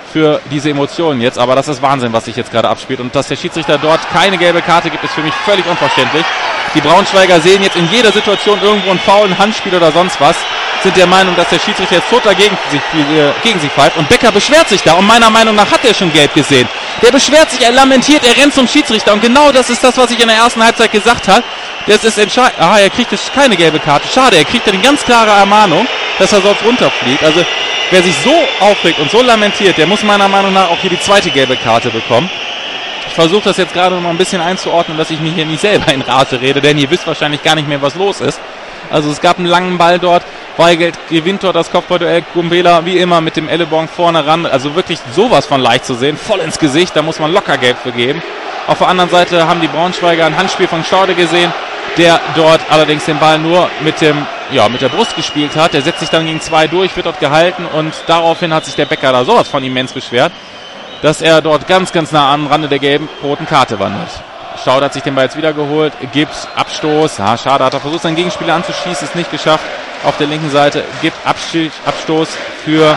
für diese Emotionen jetzt, aber das ist Wahnsinn, was sich jetzt gerade abspielt. Und dass der Schiedsrichter dort keine gelbe Karte gibt, ist für mich völlig unverständlich. Die Braunschweiger sehen jetzt in jeder Situation irgendwo einen Foul, ein Handspiel oder sonst was, sind der Meinung, dass der Schiedsrichter jetzt total gegen sich, äh, gegen sie pfeift. Und Becker beschwert sich da. Und meiner Meinung nach hat er schon gelb gesehen. Der beschwert sich, er lamentiert, er rennt zum Schiedsrichter. Und genau das ist das, was ich in der ersten Halbzeit gesagt habe. Das ist entscheidend. Ah, er kriegt jetzt keine gelbe Karte. Schade, er kriegt eine ganz klare Ermahnung, dass er sonst runterfliegt. Also wer sich so aufregt und so lamentiert, der muss meiner Meinung nach auch hier die zweite gelbe Karte bekommen. Ich versuche das jetzt gerade noch mal ein bisschen einzuordnen, dass ich mich hier nicht selber in Rage rede, denn ihr wisst wahrscheinlich gar nicht mehr, was los ist. Also es gab einen langen Ball dort, Weigelt gewinnt dort das Kopfballduell, Gumbela wie immer mit dem Ellenbogen vorne ran, also wirklich sowas von leicht zu sehen, voll ins Gesicht, da muss man locker gelb für geben. Auf der anderen Seite haben die Braunschweiger ein Handspiel von Staude gesehen, der dort allerdings den Ball nur mit dem, ja, mit der Brust gespielt hat. Der setzt sich dann gegen zwei durch, wird dort gehalten und daraufhin hat sich der Becker da sowas von immens beschwert, dass er dort ganz, ganz nah am Rande der gelben roten Karte wandert. Staude hat sich den Ball jetzt wieder geholt, gibt Abstoß, ja, schade, hat er versucht, seinen Gegenspieler anzuschießen, ist nicht geschafft. Auf der linken Seite gibt Abstich, Abstoß für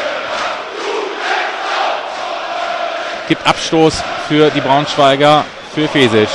gibt Abstoß für die Braunschweiger, für Fesic.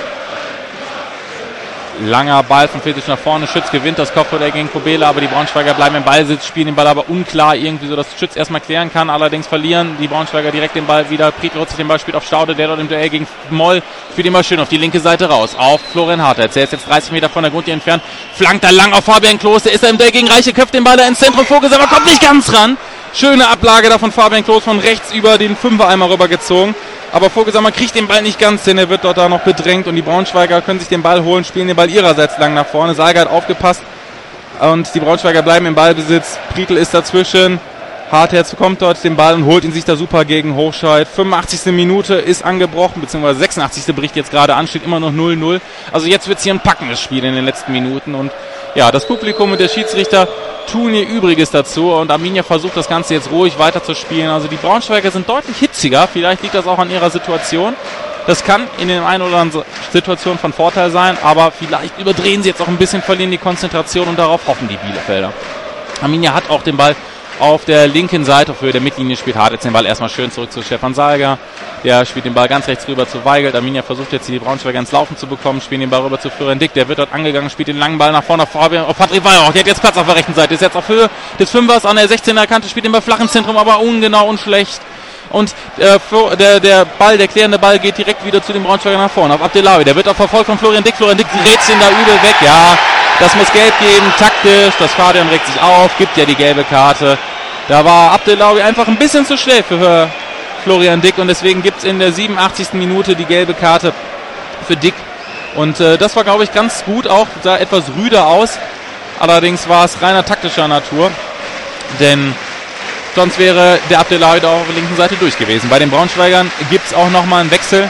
Langer Ball von Fesic nach vorne, Schütz gewinnt das Kopfball gegen Kobela, aber die Braunschweiger bleiben im Ballsitz, spielen den Ball aber unklar, irgendwie so, dass Schütz erstmal klären kann, allerdings verlieren die Braunschweiger direkt den Ball wieder, Prietl rutscht den Ball, spielt auf Staude, der dort im Duell gegen Moll, spielt ihn mal schön auf die linke Seite raus, auf Florian Hartert, der ist jetzt dreißig Meter von der Grundlinie entfernt, flankt da lang auf Fabian Klos, der ist da im Duell gegen Reiche, köpft den Ball da ins Zentrum, Vogels, aber kommt nicht ganz ran, schöne Ablage da von Fabian Klos, von rechts über den Fünfer einmal rübergezogen. Aber Vogelsammer kriegt den Ball nicht ganz hin, er wird dort da noch bedrängt und die Braunschweiger können sich den Ball holen, spielen den Ball ihrerseits lang nach vorne. Salga hat aufgepasst und die Braunschweiger bleiben im Ballbesitz. Prietl ist dazwischen, Hartherz bekommt dort den Ball und holt ihn sich da super gegen Hochscheid. fünfundachtzigste Minute ist angebrochen, beziehungsweise sechsundachtzigste bricht jetzt gerade an, steht immer noch null null. Also jetzt wird es hier ein packendes Spiel in den letzten Minuten und ja, das Publikum und der Schiedsrichter tun ihr Übriges dazu und Arminia versucht das Ganze jetzt ruhig weiterzuspielen. Also die Braunschweiger sind deutlich hitziger, vielleicht liegt das auch an ihrer Situation. Das kann in den einen oder anderen Situationen von Vorteil sein, aber vielleicht überdrehen sie jetzt auch ein bisschen, verlieren die Konzentration und darauf hoffen die Bielefelder. Arminia hat auch den Ball auf der linken Seite, für der Mittellinie spielt Hartitz den Ball erstmal schön zurück zu Stefan Salga. Der spielt den Ball ganz rechts rüber zu Weigelt. Arminia versucht jetzt die Braunschweiger ins Laufen zu bekommen, spielen den Ball rüber zu Florian Dick. Der wird dort angegangen, spielt den langen Ball nach vorne auf Fabian, auf Patrick Weihrauch. Der hat jetzt Platz auf der rechten Seite, ist jetzt auf Höhe des Fünfers an der sechzehner Kante, spielt den Ball flach ins Zentrum, aber ungenau und schlecht. Und äh, der, der Ball, der klärende Ball geht direkt wieder zu den Braunschweigern nach vorne. Auf Abdelawi, der wird auch verfolgt von Florian Dick. Florian Dick dreht ihn da übel weg. Ja, das muss gelb geben, taktisch. Das Stadion regt sich auf, gibt ja die gelbe Karte. Da war Abdelawi einfach ein bisschen zu schnell für Florian Dick und deswegen gibt es in der siebenundachtzigsten Minute die gelbe Karte für Dick. Und äh, das war, glaube ich, ganz gut auch, sah etwas rüder aus. Allerdings war es reiner taktischer Natur, denn sonst wäre der Abdelawi da auf der linken Seite durch gewesen. Bei den Braunschweigern gibt es auch nochmal einen Wechsel.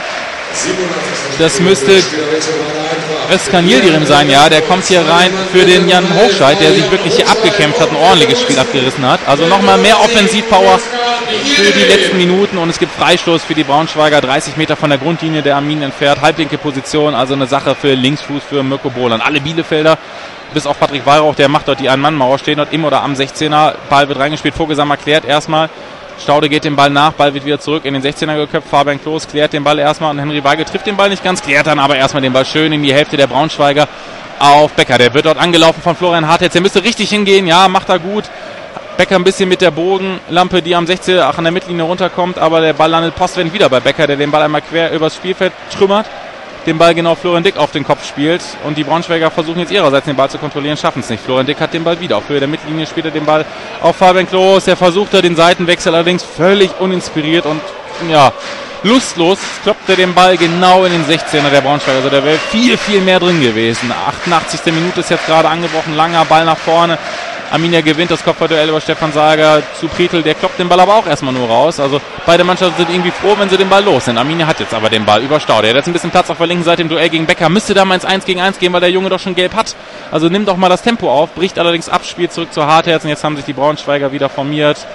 Das müsste Özkan Yildirim sein, ja, der kommt hier rein für den Jan Hochscheid, der sich wirklich hier abgekämpft hat, ein ordentliches Spiel abgerissen hat. Also nochmal mehr Offensivpower für die letzten Minuten und es gibt Freistoß für die Braunschweiger, dreißig Meter von der Grundlinie der Armin entfernt, halblinke Position, also eine Sache für Linksfuß für Mirko Bohlan. Alle Bielefelder, bis auf Patrick Weihrauch, der macht dort die Ein-Mann-Mauer, stehen dort im oder am sechzehner, Ball wird reingespielt, Vogelsammer klärt erstmal. Staude geht den Ball nach, Ball wird wieder zurück in den sechzehner geköpft, Fabian Klos klärt den Ball erstmal und Henry Weigel trifft den Ball nicht ganz, klärt dann aber erstmal den Ball schön in die Hälfte der Braunschweiger auf Becker. Der wird dort angelaufen von Florian Hartitz, der müsste richtig hingehen, ja, macht er gut. Becker ein bisschen mit der Bogenlampe, die am sechzehner, ach, an der Mittellinie runterkommt, aber der Ball landet postwendend wieder bei Becker, der den Ball einmal quer übers Spielfeld trümmert, den Ball genau Florian Dick auf den Kopf spielt und die Braunschweiger versuchen jetzt ihrerseits den Ball zu kontrollieren, schaffen es nicht. Florian Dick hat den Ball wieder. Auf Höhe der Mittellinie spielt er den Ball auf Fabian Klos, der versucht da den Seitenwechsel, allerdings völlig uninspiriert und ja, lustlos kloppt er den Ball genau in den sechzehner der Braunschweiger, also da wäre viel, viel mehr drin gewesen. achtundachtzigste Minute ist jetzt gerade angebrochen, langer Ball nach vorne. Arminia gewinnt das Kopfballduell über Stefan Salga zu Prietl, der kloppt den Ball aber auch erstmal nur raus. Also beide Mannschaften sind irgendwie froh, wenn sie den Ball los sind. Arminia hat jetzt aber den Ball über Staude. Er hat jetzt ein bisschen Platz auf der linken Seite im Duell gegen Becker. Müsste da mal ins eins gegen eins gehen, weil der Junge doch schon gelb hat. Also nimmt doch mal das Tempo auf, bricht allerdings ab, spielt zurück zu Hartherz und jetzt haben sich die Braunschweiger wieder formiert.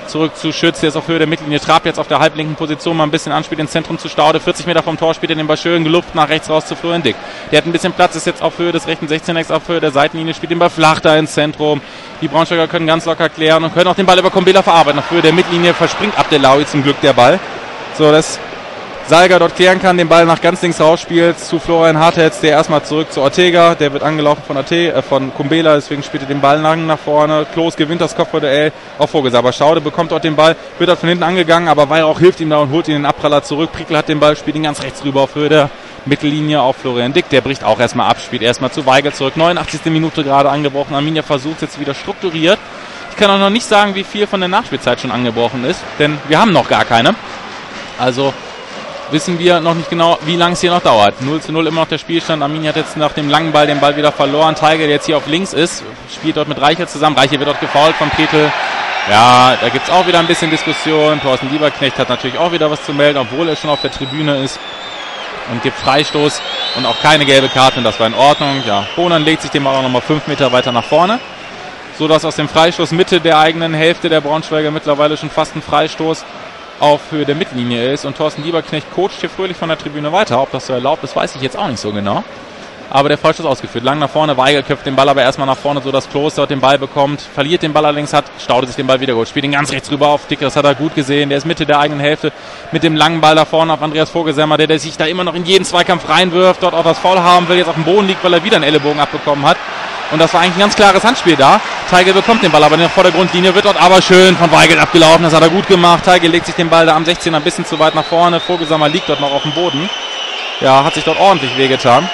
Zurück zu Schütz, der ist auf Höhe der Mittellinie. Trapp jetzt auf der halblinken Position mal ein bisschen anspielt ins Zentrum zu Staude. vierzig Meter vom Tor spielt er den Ball schön gelupft nach rechts raus zu Florian Dick. Der hat ein bisschen Platz, ist jetzt auf Höhe des rechten sechzehner, auf Höhe der Seitenlinie, spielt den Ball flach da ins Zentrum. Die Braunschweiger können ganz locker klären und können auch den Ball über Kombela verarbeiten. Auf Höhe der Mittellinie verspringt Abdelawi zum Glück der Ball. So, dass Salga dort klären kann, den Ball nach ganz links rausspielt zu Florian Hartetz, der erstmal zurück zu Ortega, der wird angelaufen von Orte, äh, von Kumbela, deswegen spielt er den Ball lang nach vorne. Klos gewinnt das Kopfballduell auf Vogelsang, aber Staude bekommt dort den Ball, wird dort von hinten angegangen, aber Weihrauch hilft ihm da und holt ihn den Abpraller zurück. Prickel hat den Ball, spielt ihn ganz rechts rüber auf Höhe der Mittellinie auf Florian Dick, der bricht auch erstmal ab, spielt erstmal zu Weigel zurück. neunundachtzigste Minute gerade angebrochen, Arminia versucht jetzt wieder strukturiert. Ich kann auch noch nicht sagen, wie viel von der Nachspielzeit schon angebrochen ist, denn wir haben noch gar keine. Also wissen wir noch nicht genau, wie lange es hier noch dauert. null zu null immer noch der Spielstand. Arminia hat jetzt nach dem langen Ball den Ball wieder verloren. Tiger, der jetzt hier auf links ist, spielt dort mit Reichel zusammen. Reichel wird dort gefoult von Petel. Ja, da gibt es auch wieder ein bisschen Diskussion. Thorsten Lieberknecht hat natürlich auch wieder was zu melden, obwohl er schon auf der Tribüne ist. Und gibt Freistoß und auch keine gelbe Karte. Und das war in Ordnung. Ja, Bonan legt sich den Ball auch nochmal fünf Meter weiter nach vorne. So dass aus dem Freistoß Mitte der eigenen Hälfte der Braunschweiger mittlerweile schon fast ein Freistoß auf Höhe der Mittellinie ist und Thorsten Lieberknecht coacht hier fröhlich von der Tribüne weiter. Ob das so erlaubt ist, weiß ich jetzt auch nicht so genau. Aber der Freistoß ausgeführt. Lang nach vorne, Weigel köpft den Ball aber erstmal nach vorne, so dass Klos dort den Ball bekommt. Verliert den Ball allerdings, hat Staude sich den Ball wieder geholt. Spielt ihn ganz rechts rüber auf Dick, das hat er gut gesehen. Der ist Mitte der eigenen Hälfte mit dem langen Ball da vorne auf Andreas Vogelsammer, der, der sich da immer noch in jeden Zweikampf reinwirft, dort auch das Foul haben will, jetzt auf dem Boden liegt, weil er wieder einen Ellenbogen abbekommen hat. Und das war eigentlich ein ganz klares Handspiel da. Teigl bekommt den Ball aber nicht vor der Grundlinie, wird dort aber schön von Weigel abgelaufen. Das hat er gut gemacht. Teigl legt sich den Ball da am sechzehner ein bisschen zu weit nach vorne. Vogelsammer liegt dort noch auf dem Boden. Ja, hat sich dort ordentlich wehgetan.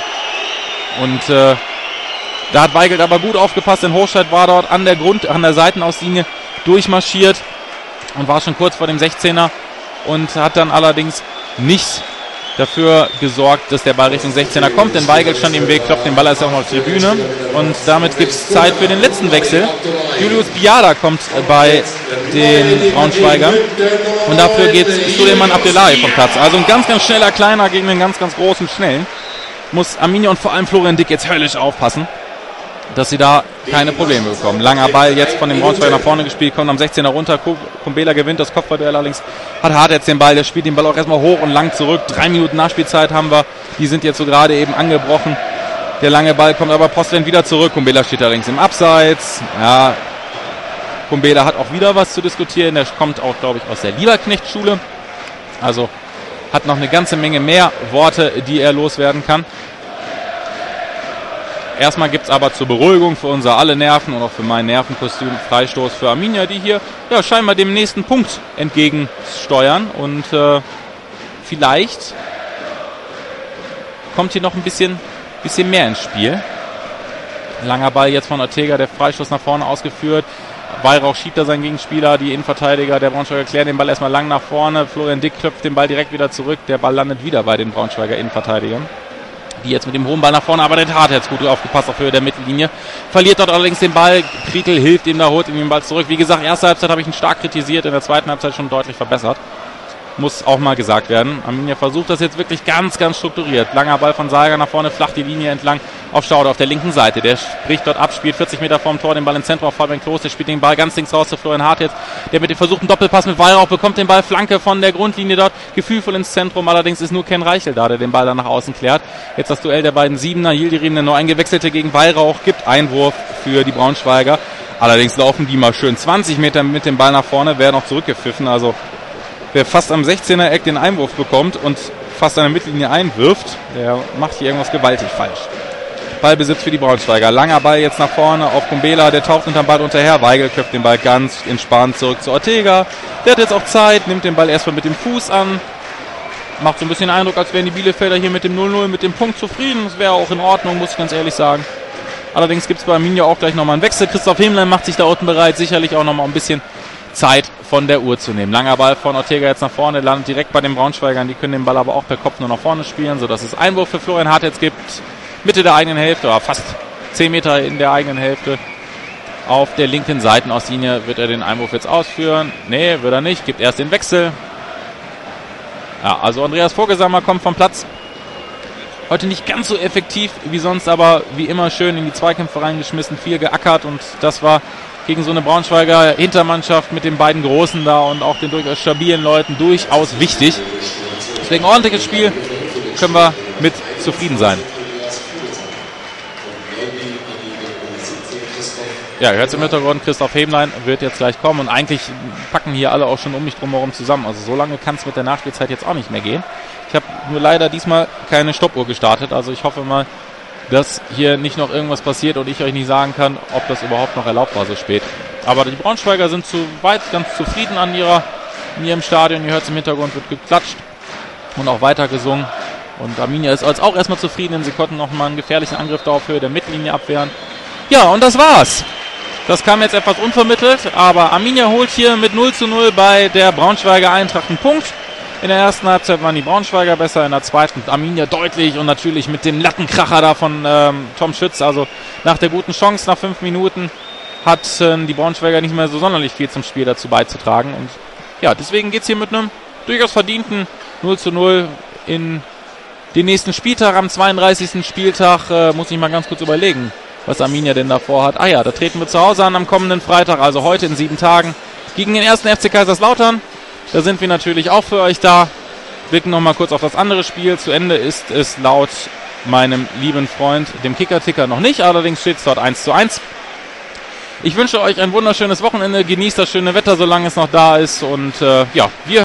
Und äh, da hat Weigel aber gut aufgepasst. Denn Hochscheid war dort an der Grund, an der Seitenauslinie durchmarschiert und war schon kurz vor dem sechzehner und hat dann allerdings nicht dafür gesorgt, dass der Ball Richtung sechzehner kommt, denn Weigel stand im Weg, klopft den Ball erst auch mal auf die Tribüne und damit gibt es Zeit für den letzten Wechsel. Julius Biada kommt bei den Braunschweigern und dafür geht Suleiman Abdelahi vom Platz. Also ein ganz, ganz schneller Kleiner gegen einen ganz, ganz großen Schnellen. Muss Arminia und vor allem Florian Dick jetzt höllisch aufpassen, dass sie da keine Probleme bekommen. Langer Ball jetzt von dem Braunschweiger nach vorne gespielt, kommt am sechzehner runter, Kumbela gewinnt das Kopfballduell, allerdings hat Hart jetzt den Ball, der spielt den Ball auch erstmal hoch und lang zurück. Drei Minuten Nachspielzeit haben wir, die sind jetzt so gerade eben angebrochen. Der lange Ball kommt aber Postlen wieder zurück, Kumbela steht da links im Abseits. Ja, Kumbela hat auch wieder was zu diskutieren, der kommt auch, glaube ich, aus der Lieberknecht-Schule. Also hat noch eine ganze Menge mehr Worte, die er loswerden kann. Erstmal gibt es aber zur Beruhigung für unser alle Nerven und auch für mein Nervenkostüm Freistoß für Arminia, die hier ja scheinbar dem nächsten Punkt entgegensteuern. Und äh, vielleicht kommt hier noch ein bisschen, bisschen mehr ins Spiel. Langer Ball jetzt von Ortega, der Freistoß nach vorne ausgeführt. Weihrauch schiebt da seinen Gegenspieler, die Innenverteidiger der Braunschweiger klären den Ball erstmal lang nach vorne. Florian Dick klopft den Ball direkt wieder zurück. Der Ball landet wieder bei den Braunschweiger Innenverteidigern. Die jetzt mit dem hohen Ball nach vorne, aber der Hart hat jetzt gut aufgepasst auf Höhe der Mittellinie. Verliert dort allerdings den Ball. Prickel hilft ihm da, holt ihm den Ball zurück. Wie gesagt, erste Halbzeit habe ich ihn stark kritisiert, in der zweiten Halbzeit schon deutlich verbessert. Muss auch mal gesagt werden. Arminia versucht das jetzt wirklich ganz, ganz strukturiert. Langer Ball von Salga nach vorne, flach die Linie entlang auf Staude auf der linken Seite. Der spricht dort ab, spielt vierzig Meter vorm Tor, den Ball ins Zentrum auf Fabian Klos. Der spielt den Ball ganz links raus zu Florian Hart jetzt. Der mit dem versuchten Doppelpass mit Weihrauch bekommt den Ball, Flanke von der Grundlinie dort. Gefühlvoll ins Zentrum, allerdings ist nur Ken Reichel da, der den Ball dann nach außen klärt. Jetzt das Duell der beiden Siebener. Yildirim, der neu eingewechselte gegen Weihrauch, gibt Einwurf für die Braunschweiger. Allerdings laufen die mal schön zwanzig Meter mit dem Ball nach vorne, werden auch zurückgepfiffen. Also wer fast am sechzehner Eck den Einwurf bekommt und fast an der Mittellinie einwirft, der macht hier irgendwas gewaltig falsch. Ballbesitz für die Braunschweiger. Langer Ball jetzt nach vorne auf Kumbela, der taucht unterm Ball unterher. Weigel köpft den Ball ganz entspannt zurück zu Ortega. Der hat jetzt auch Zeit, nimmt den Ball erstmal mit dem Fuß an. Macht so ein bisschen Eindruck, als wären die Bielefelder hier mit dem null null, mit dem Punkt zufrieden. Das wäre auch in Ordnung, muss ich ganz ehrlich sagen. Allerdings gibt es bei Arminia auch gleich nochmal einen Wechsel. Christoph Hemlein macht sich da unten bereit, sicherlich auch nochmal ein bisschen Zeit von der Uhr zu nehmen. Langer Ball von Ortega jetzt nach vorne, landet direkt bei den Braunschweigern. Die können den Ball aber auch per Kopf nur nach vorne spielen, sodass es Einwurf für Florian Hart jetzt gibt. Mitte der eigenen Hälfte, oder fast zehn Meter in der eigenen Hälfte. Auf der linken Seitenauslinie wird er den Einwurf jetzt ausführen. Nee, wird er nicht. Gibt erst den Wechsel. Ja, also Andreas Vogelsammer kommt vom Platz. Heute nicht ganz so effektiv wie sonst, aber wie immer schön in die Zweikämpfe reingeschmissen, viel geackert und das war gegen so eine Braunschweiger Hintermannschaft mit den beiden Großen da und auch den durchaus stabilen Leuten durchaus wichtig. Deswegen ordentliches Spiel, können wir mit zufrieden sein. Ja, ihr hört im Hintergrund, Christoph Hemlein wird jetzt gleich kommen und eigentlich packen hier alle auch schon um mich drumherum zusammen. Also so lange kann es mit der Nachspielzeit jetzt auch nicht mehr gehen. Ich habe nur leider diesmal keine Stoppuhr gestartet, also ich hoffe mal, dass hier nicht noch irgendwas passiert und ich euch nicht sagen kann, ob das überhaupt noch erlaubt war so spät. Aber die Braunschweiger sind soweit ganz zufrieden an ihrer, in ihrem Stadion. Ihr hört es im Hintergrund, wird geklatscht und auch weiter gesungen. Und Arminia ist als auch erstmal zufrieden, denn sie konnten noch mal einen gefährlichen Angriff da auf Höhe der Mittellinie abwehren. Ja, und das war's. Das kam jetzt etwas unvermittelt, aber Arminia holt hier mit null zu null bei der Braunschweiger Eintracht einen Punkt. In der ersten Halbzeit waren die Braunschweiger besser, in der zweiten Arminia deutlich und natürlich mit dem Lattenkracher da von ähm, Tom Schütz. Also nach der guten Chance, nach fünf Minuten, hat äh, die Braunschweiger nicht mehr so sonderlich viel zum Spiel dazu beizutragen. Und ja, deswegen geht's hier mit einem durchaus verdienten null zu null in den nächsten Spieltag. Am zweiunddreißigsten Spieltag äh, muss ich mal ganz kurz überlegen, was Arminia denn davor hat. Ah ja, da treten wir zu Hause an am kommenden Freitag, also heute in sieben Tagen, gegen den ersten F C Kaiserslautern. Da sind wir natürlich auch für euch da. Blicken nochmal kurz auf das andere Spiel. Zu Ende ist es laut meinem lieben Freund, dem Kicker-Ticker, noch nicht. Allerdings steht es dort eins zu eins. Ich wünsche euch ein wunderschönes Wochenende. Genießt das schöne Wetter, solange es noch da ist. Und äh, ja, wir